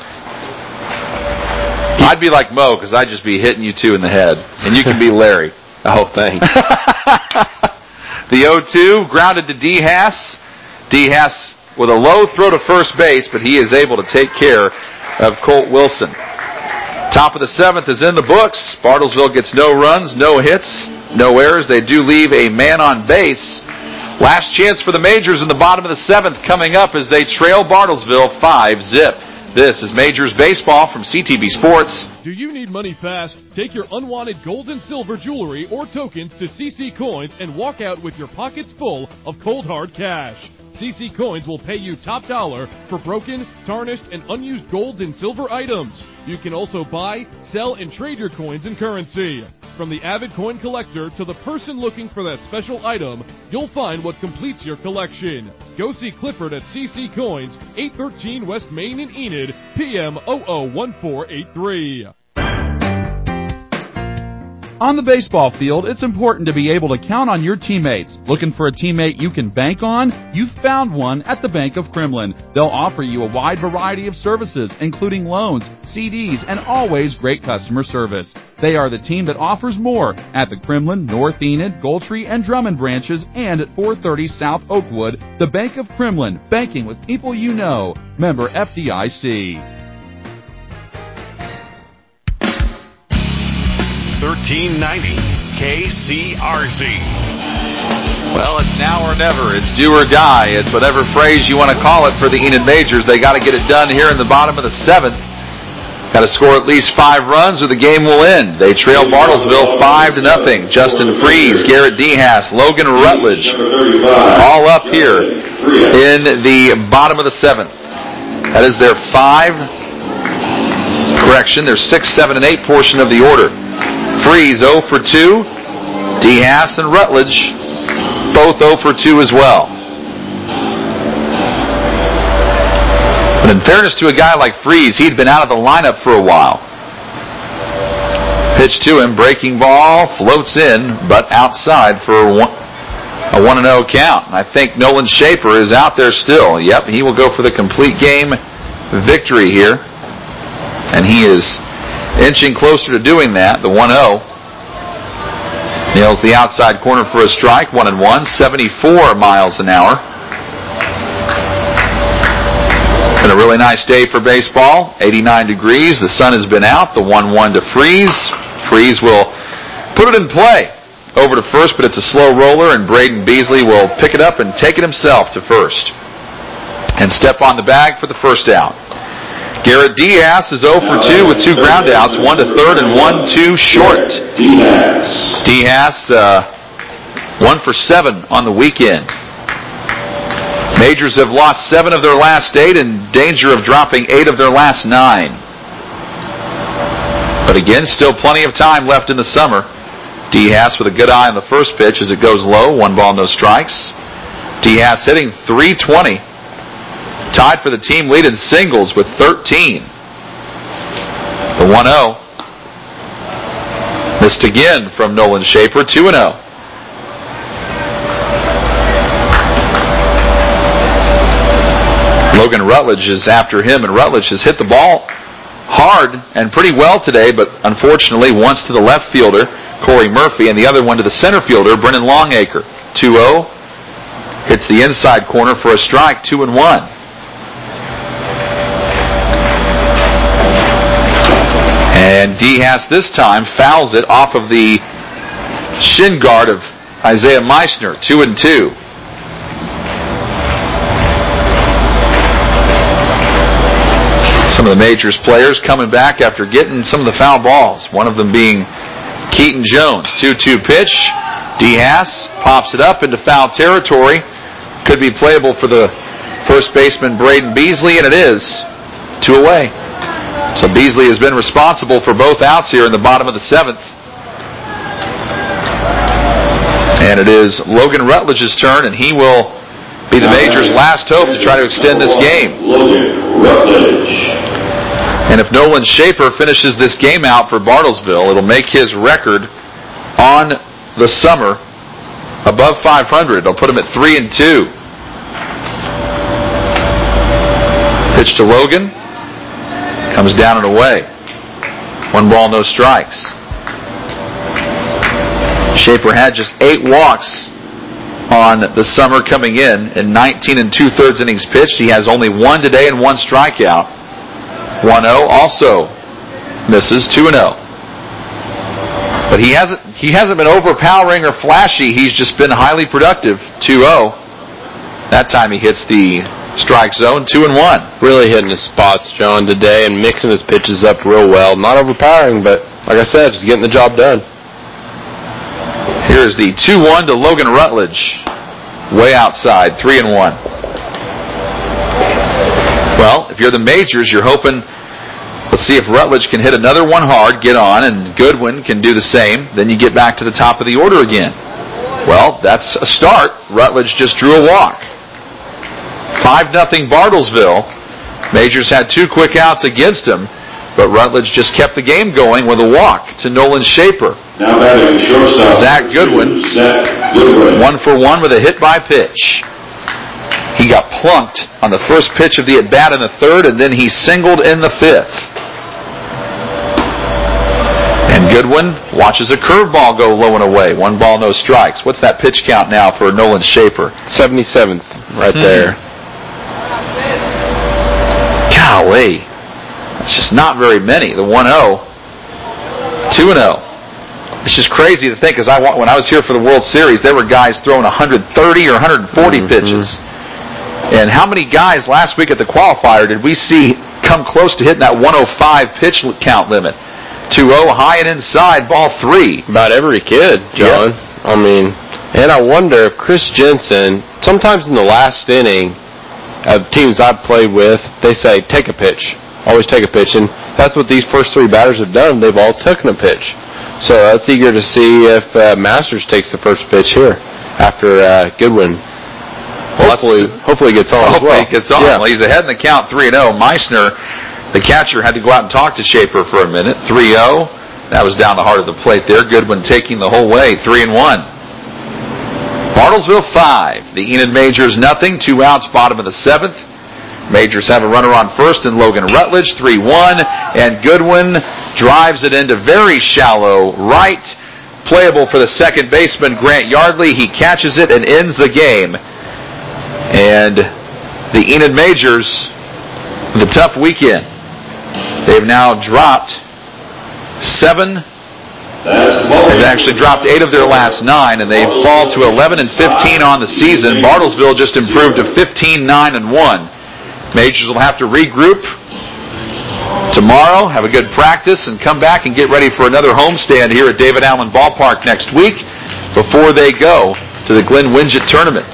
I'd be like Mo because I'd just be hitting you two in the head, and you can be Larry.
Oh, thanks.
The oh two grounded to DeHaas. DeHaas with a low throw to first base, but he is able to take care of Colt Wilson. Top of the seventh is in the books. Bartlesville gets no runs, no hits, no errors. They do leave a man on base. Last chance for the majors in the bottom of the seventh coming up as they trail Bartlesville five zip. This is Majors Baseball from C T V Sports.
Do you need money fast? Take your unwanted gold and silver jewelry or tokens to C C Coins and walk out with your pockets full of cold hard cash. C C Coins will pay you top dollar for broken, tarnished, and unused gold and silver items. You can also buy, sell, and trade your coins and currency. From the avid coin collector to the person looking for that special item, you'll find what completes your collection. Go see Clifford at C C Coins, eight thirteen West Main in Enid, P M zero zero one four eight three.
On the baseball field, it's important to be able to count on your teammates. Looking for a teammate you can bank on? You've found one at the Bank of Kremlin. They'll offer you a wide variety of services, including loans, C Ds, and always great customer service. They are the team that offers more at the Kremlin, North Enid, Goldtree, and Drummond branches, and at four thirty South Oakwood. The Bank of Kremlin, banking with people you know. Member F D I C.
thirteen ninety K C R Z.
Well, it's now or never. It's do or die. It's whatever phrase you want to call it for the Enid Majors. They got to get it done here in the bottom of the seventh. Got to score at least five runs or the game will end. They trail Bartlesville five to nothing. Justin Freeze, Garrett Dehas, Logan Rutledge, all up here in the bottom of the seventh. That is their five, correction, their six, seven, and eight portion of the order. Freeze oh for two. Dehas and Rutledge both oh for two as well. But in fairness to a guy like Freeze, he'd been out of the lineup for a while. Pitch to him, breaking ball, floats in, but outside for a one and oh count. And I think Nolan Shaper is out there still. Yep, he will go for the complete game victory here. And he is inching closer to doing that, the one oh. Nails the outside corner for a strike, one and one, seventy-four miles an hour. Been a really nice day for baseball, eighty-nine degrees. The sun has been out, the one one to Freeze. Freeze will put it in play over to first, but it's a slow roller, and Braden Beasley will pick it up and take it himself to first. And step on the bag for the first out. Garrett Dehas is oh for two with two ground outs, one to third and one two short. Dehas uh, one for seven on the weekend. Majors have lost seven of their last eight in danger of dropping eight of their last nine. But again, still plenty of time left in the summer. Dehas with a good eye on the first pitch as it goes low, one ball, no strikes. Dehas hitting three twenty. Tied for the team lead in singles with thirteen. The one oh. Missed again from Nolan Shaper, two and oh. Logan Rutledge is after him, and Rutledge has hit the ball hard and pretty well today, but unfortunately once to the left fielder, Corey Murphy, and the other one to the center fielder, Brennan Longacre. two oh. Hits the inside corner for a strike, two and one. And Dehas this time fouls it off of the shin guard of Isaiah Meissner, two and two. Some of the Majors players coming back after getting some of the foul balls. One of them being Keaton Jones. two two pitch. Dehas pops it up into foul territory. Could be playable for the first baseman Braden Beasley, and it is. Two away. So Beasley has been responsible for both outs here in the bottom of the seventh. And it is Logan Rutledge's turn, and he will be the Majors' last hope to try to extend this game.
Logan Rutledge.
And if Nolan Shaper finishes this game out for Bartlesville, it'll make his record on the summer above five hundred. It'll put him at three and two. Pitch to Logan. Comes down and away. One ball, no strikes. Shaper had just eight walks on the summer coming in in nineteen and two-thirds innings pitched. He has only one today and one strikeout. one oh also misses, two and oh. But he hasn't he hasn't been overpowering or flashy. He's just been highly productive, two oh. That time he hits the strike zone, two and one.
Really hitting his spots, John, today, and mixing his pitches up real well. Not overpowering, but like I said, just getting the job done.
Here's the two one to Logan Rutledge. Way outside, three and one. Well, if you're the Majors, you're hoping, let's see if Rutledge can hit another one hard, get on, and Goodwin can do the same. Then you get back to the top of the order again. Well, that's a start. Rutledge just drew a walk. five nothing Bartlesville. Majors had two quick outs against him, but Rutledge just kept the game going with a walk to Nolan Shaper.
Now batting shortstop,
Zach Goodwin,
Zach Goodwin,
one for one with a hit by pitch. He got plunked on the first pitch of the at-bat in the third, and then he singled in the fifth. And Goodwin watches a curveball go low and away. One ball, no strikes. What's that pitch count now for Nolan Shaper?
seventy-seventh, right hmm. there.
Golly. That's just not very many. The one oh. two and oh. it's just crazy to think, because I, when I was here for the World Series, there were guys throwing one hundred thirty or one hundred forty mm-hmm. pitches. And how many guys last week at the qualifier did we see come close to hitting that one oh five pitch count limit? two oh, high and inside, ball three.
About every kid, John. Yep. I mean, and I wonder if Chris Jensen, sometimes in the last inning of teams I've played with, they say, take a pitch. Always take a pitch. And that's what these first three batters have done. They've all taken a pitch. So that's eager to see if uh, Masters takes the first pitch here after uh, Goodwin. Hopefully, hopefully he gets on.
Hopefully
as well.
he gets on. Yeah. Well, he's ahead in the count, three and oh. Meissner, the catcher, had to go out and talk to Schaefer for a minute. three oh. That was down the heart of the plate there. Goodwin taking the whole way. three and one. Bartlesville five. The Enid Majors nothing. Two outs, bottom of the seventh. Majors have a runner on first in Logan Rutledge. three one. And Goodwin drives it into very shallow right. Playable for the second baseman, Grant Yardley. He catches it and ends the game. And the Enid Majors, the tough weekend, they've now dropped seven. They've actually dropped eight of their last nine, and they fall to eleven and fifteen on the season. Bartlesville just improved to fifteen nine and one. Majors will have to regroup tomorrow, have a good practice, and come back and get ready for another homestand here at David Allen Ballpark next week before they go to the Glenn Winget Tournament.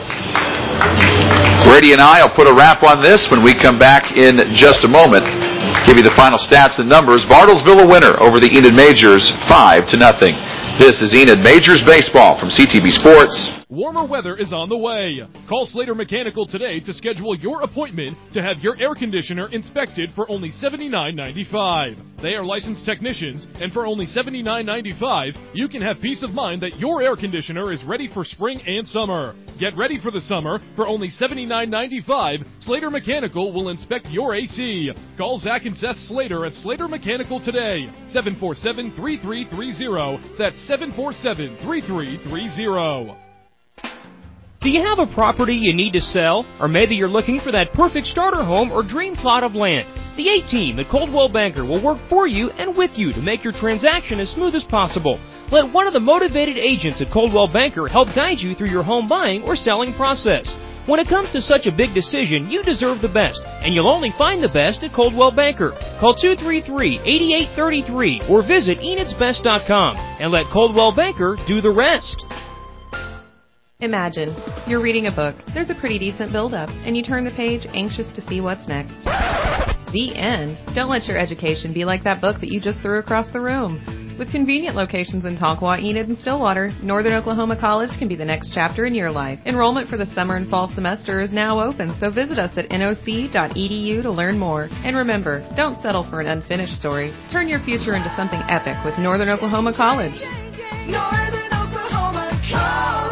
Brady and I will put a wrap on this when we come back in just a moment. Give you the final stats and numbers. Bartlesville a winner over the Enid Majors, five to nothing. This is Enid Majors Baseball from C T V Sports.
Warmer weather is on the way. Call Slater Mechanical today to schedule your appointment to have your air conditioner inspected for only seventy-nine ninety-five. They are licensed technicians, and for only seventy-nine ninety-five, you can have peace of mind that your air conditioner is ready for spring and summer. Get ready for the summer. For only seventy-nine ninety-five, Slater Mechanical will inspect your A C. Call Zach and Seth Slater at Slater Mechanical today. seven four seven, three three three zero. That's seven four seven, three three three zero.
Do you have a property you need to sell? Or maybe you're looking for that perfect starter home or dream plot of land? The A-Team at Coldwell Banker will work for you and with you to make your transaction as smooth as possible. Let one of the motivated agents at Coldwell Banker help guide you through your home buying or selling process. When it comes to such a big decision, you deserve the best, and you'll only find the best at Coldwell Banker. Call two three three, eight eight three three or visit enids best dot com and let Coldwell Banker do the rest.
Imagine, you're reading a book, there's a pretty decent build-up, and you turn the page anxious to see what's next. The end. Don't let your education be like that book that you just threw across the room. With convenient locations in Tonkawa, Enid, and Stillwater, Northern Oklahoma College can be the next chapter in your life. Enrollment for the summer and fall semester is now open, so visit us at N O C dot E D U to learn more. And remember, don't settle for an unfinished story. Turn your future into something epic with Northern Oklahoma College.
Northern Oklahoma College.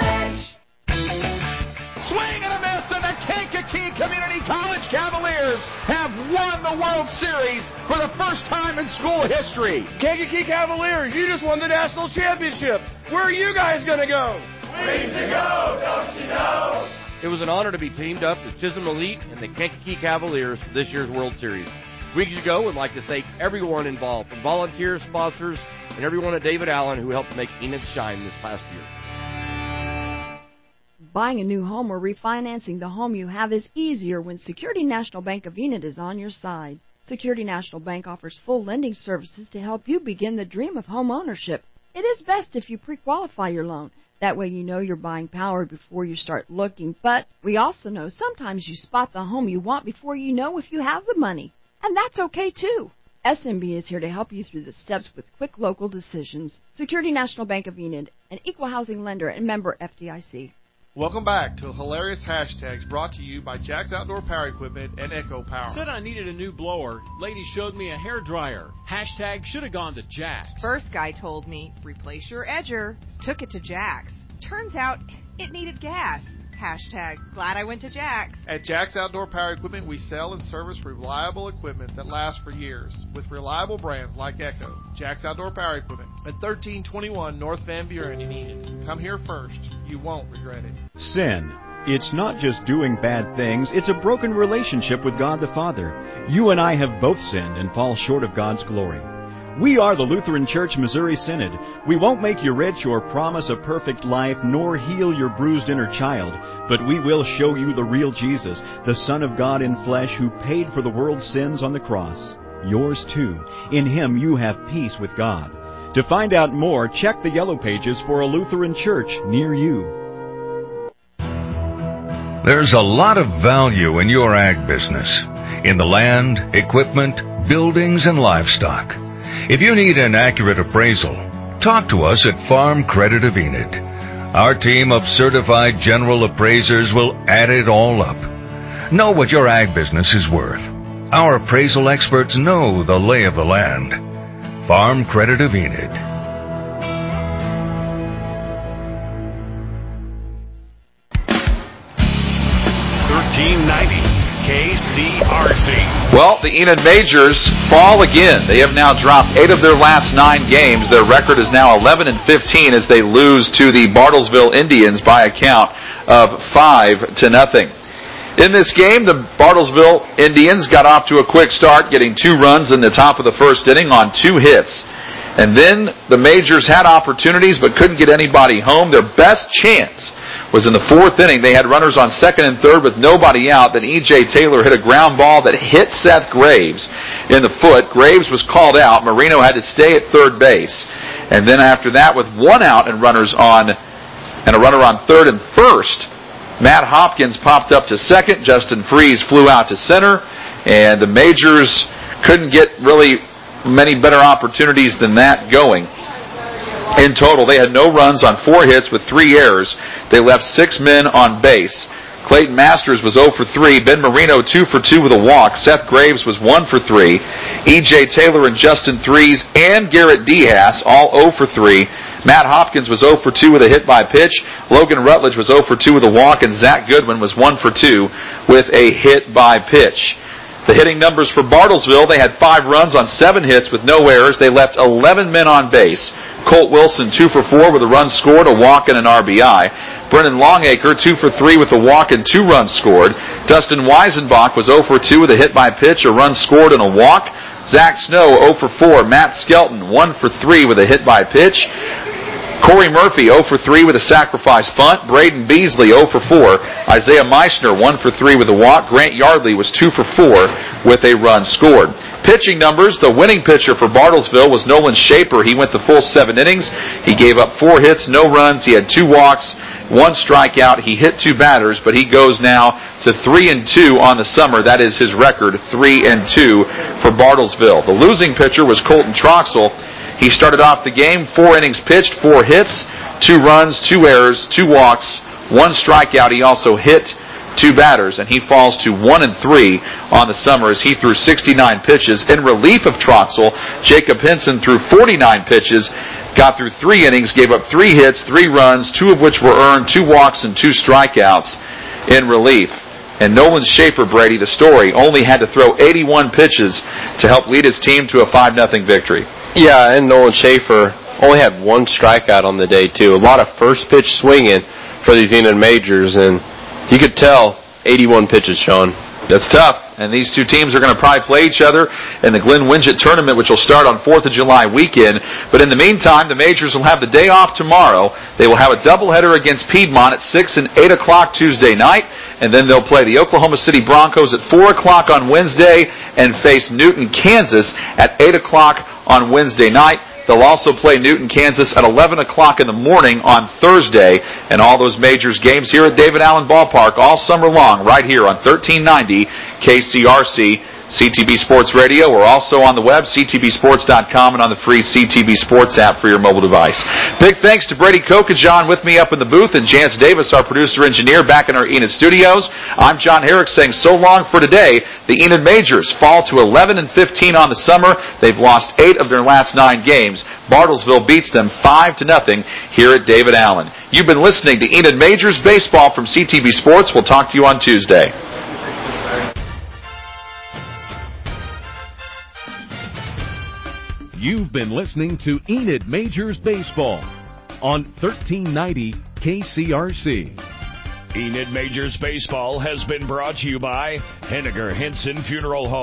Swing and a miss, and the Kankakee Community College Cavaliers have won the World Series for the first time in school history.
Kankakee Cavaliers, you just won the national championship. Where are you guys going to go?
Weeks to go, don't you know?
It was an honor to be teamed up with Chisholm Elite and the Kankakee Cavaliers for this year's World Series. Weeks ago, we'd like to thank everyone involved, from volunteers, sponsors, and everyone at David Allen who helped make Enid shine this past year.
Buying a new home or refinancing the home you have is easier when Security National Bank of Enid is on your side. Security National Bank offers full lending services to help you begin the dream of home ownership. It is best if you pre-qualify your loan. That way you know you're buying power before you start looking. But we also know sometimes you spot the home you want before you know if you have the money. And that's okay too. S M B is here to help you through the steps with quick local decisions. Security National Bank of Enid, an equal housing lender and member F D I C.
Welcome back to Hilarious Hashtags, brought to you by Jack's Outdoor Power Equipment and Echo Power.
Said I needed a new blower. Lady showed me a hair dryer. Hashtag should have gone to Jack's.
First guy told me, replace your edger. Took it to Jack's. Turns out it needed gas. Hashtag glad I went to Jack's.
At Jack's Outdoor Power Equipment, we sell and service reliable equipment that lasts for years with reliable brands like Echo. Jack's Outdoor Power Equipment at thirteen twenty-one North Van Buren in Enid. Come here first. You won't regret it.
Sin. It's not just doing bad things, it's a broken relationship with God the Father. You and I have both sinned and fall short of God's glory. We are the Lutheran Church Missouri Synod. We won't make you rich or promise a perfect life, nor heal your bruised inner child, but we will show you the real Jesus, the Son of God in flesh, who paid for the world's sins on the cross. Yours too. In Him you have peace with God. To find out more, check the yellow pages for a Lutheran church near you.
There's a lot of value in your ag business, in the land, equipment, buildings, and livestock. If you need an accurate appraisal, talk to us at Farm Credit of Enid. Our team of certified general appraisers will add it all up. Know what your ag business is worth. Our appraisal experts know the lay of the land. Farm Credit of Enid.
thirteen ninety K C R C.
Well, the Enid Majors fall again. They have now dropped eight of their last nine games. Their record is now eleven and fifteen as they lose to the Bartlesville Indians by a count of five to nothing. In this game, the Bartlesville Indians got off to a quick start, getting two runs in the top of the first inning on two hits. And then the Majors had opportunities but couldn't get anybody home. Their best chance was in the fourth inning. They had runners on second and third with nobody out. Then E J Taylor hit a ground ball that hit Seth Graves in the foot. Graves was called out. Marino had to stay at third base. And then after that, with one out and runners on, and a runner on third and first, Matt Hopkins popped up to second. Justin Freeze flew out to center. And the Majors couldn't get really many better opportunities than that going. In total, they had no runs on four hits with three errors. They left six men on base. Clayton Masters was oh for three. Ben Marino two for two with a walk. Seth Graves was one for three. E J Taylor and Justin Freeze and Garrett Diaz all oh for three. Matt Hopkins was oh for two with a hit by pitch. Logan Rutledge was oh for two with a walk. And Zach Goodwin was one for two with a hit by pitch. The hitting numbers for Bartlesville, they had five runs on seven hits with no errors. They left eleven men on base. Colt Wilson, two for four with a run scored, a walk, and an R B I. Brennan Longacre, two for three with a walk and two runs scored. Dustin Weisenbach was oh for two with a hit by pitch, a run scored, and a walk. Zach Snow, oh for four. Matt Skelton, one for three with a hit by pitch. Corey Murphy, oh for three with a sacrifice bunt. Braden Beasley, oh for four. Isaiah Meissner, one for three with a walk. Grant Yardley was two for four with a run scored. Pitching numbers, the winning pitcher for Bartlesville was Nolan Shaper. He went the full seven innings. He gave up four hits, no runs. He had two walks, one strikeout. He hit two batters, but he goes now to three and two on the summer. That is his record, three and two for Bartlesville. The losing pitcher was Colton Troxel. He started off the game, four innings pitched, four hits, two runs, two errors, two walks, one strikeout. He also hit two batters, and he falls to one and three on the summer as he threw sixty-nine pitches. In relief of Troxel, Jacob Henson threw forty-nine pitches, got through three innings, gave up three hits, three runs, two of which were earned, two walks, and two strikeouts in relief. And Nolan Shaper, Brady, the story, only had to throw eighty-one pitches to help lead his team to a five nothing victory.
Yeah, and Nolan Shaper only had one strikeout on the day, too. A lot of first pitch swinging for these Enid Majors, and you could tell eighty-one pitches, Sean.
That's tough. And these two teams are going to probably play each other in the Glenn Winget tournament, which will start on fourth of July weekend. But in the meantime, the Majors will have the day off tomorrow. They will have a doubleheader against Piedmont at six and eight o'clock Tuesday night. And then they'll play the Oklahoma City Broncos at four o'clock on Wednesday and face Newton, Kansas at eight o'clock on Wednesday night. They'll also play Newton, Kansas at eleven o'clock in the morning on Thursday. And all those Majors games here at David Allen Ballpark all summer long right here on thirteen ninety K C R C. C T B Sports Radio. We're also on the web, C T B sports dot com, and on the free C T B Sports app for your mobile device. Big thanks to Brady Kokajon with me up in the booth, and Jance Davis, our producer-engineer, back in our Enid studios. I'm John Herrick saying so long for today. The Enid Majors fall to eleven and fifteen on the summer. They've lost eight of their last nine games. Bartlesville beats them five to nothing here at David Allen. You've been listening to Enid Majors Baseball from C T B Sports. We'll talk to you on Tuesday.
You've been listening to Enid Majors Baseball on thirteen ninety K C R C.
Enid Majors Baseball has been brought to you by Henniger Henson Funeral Home.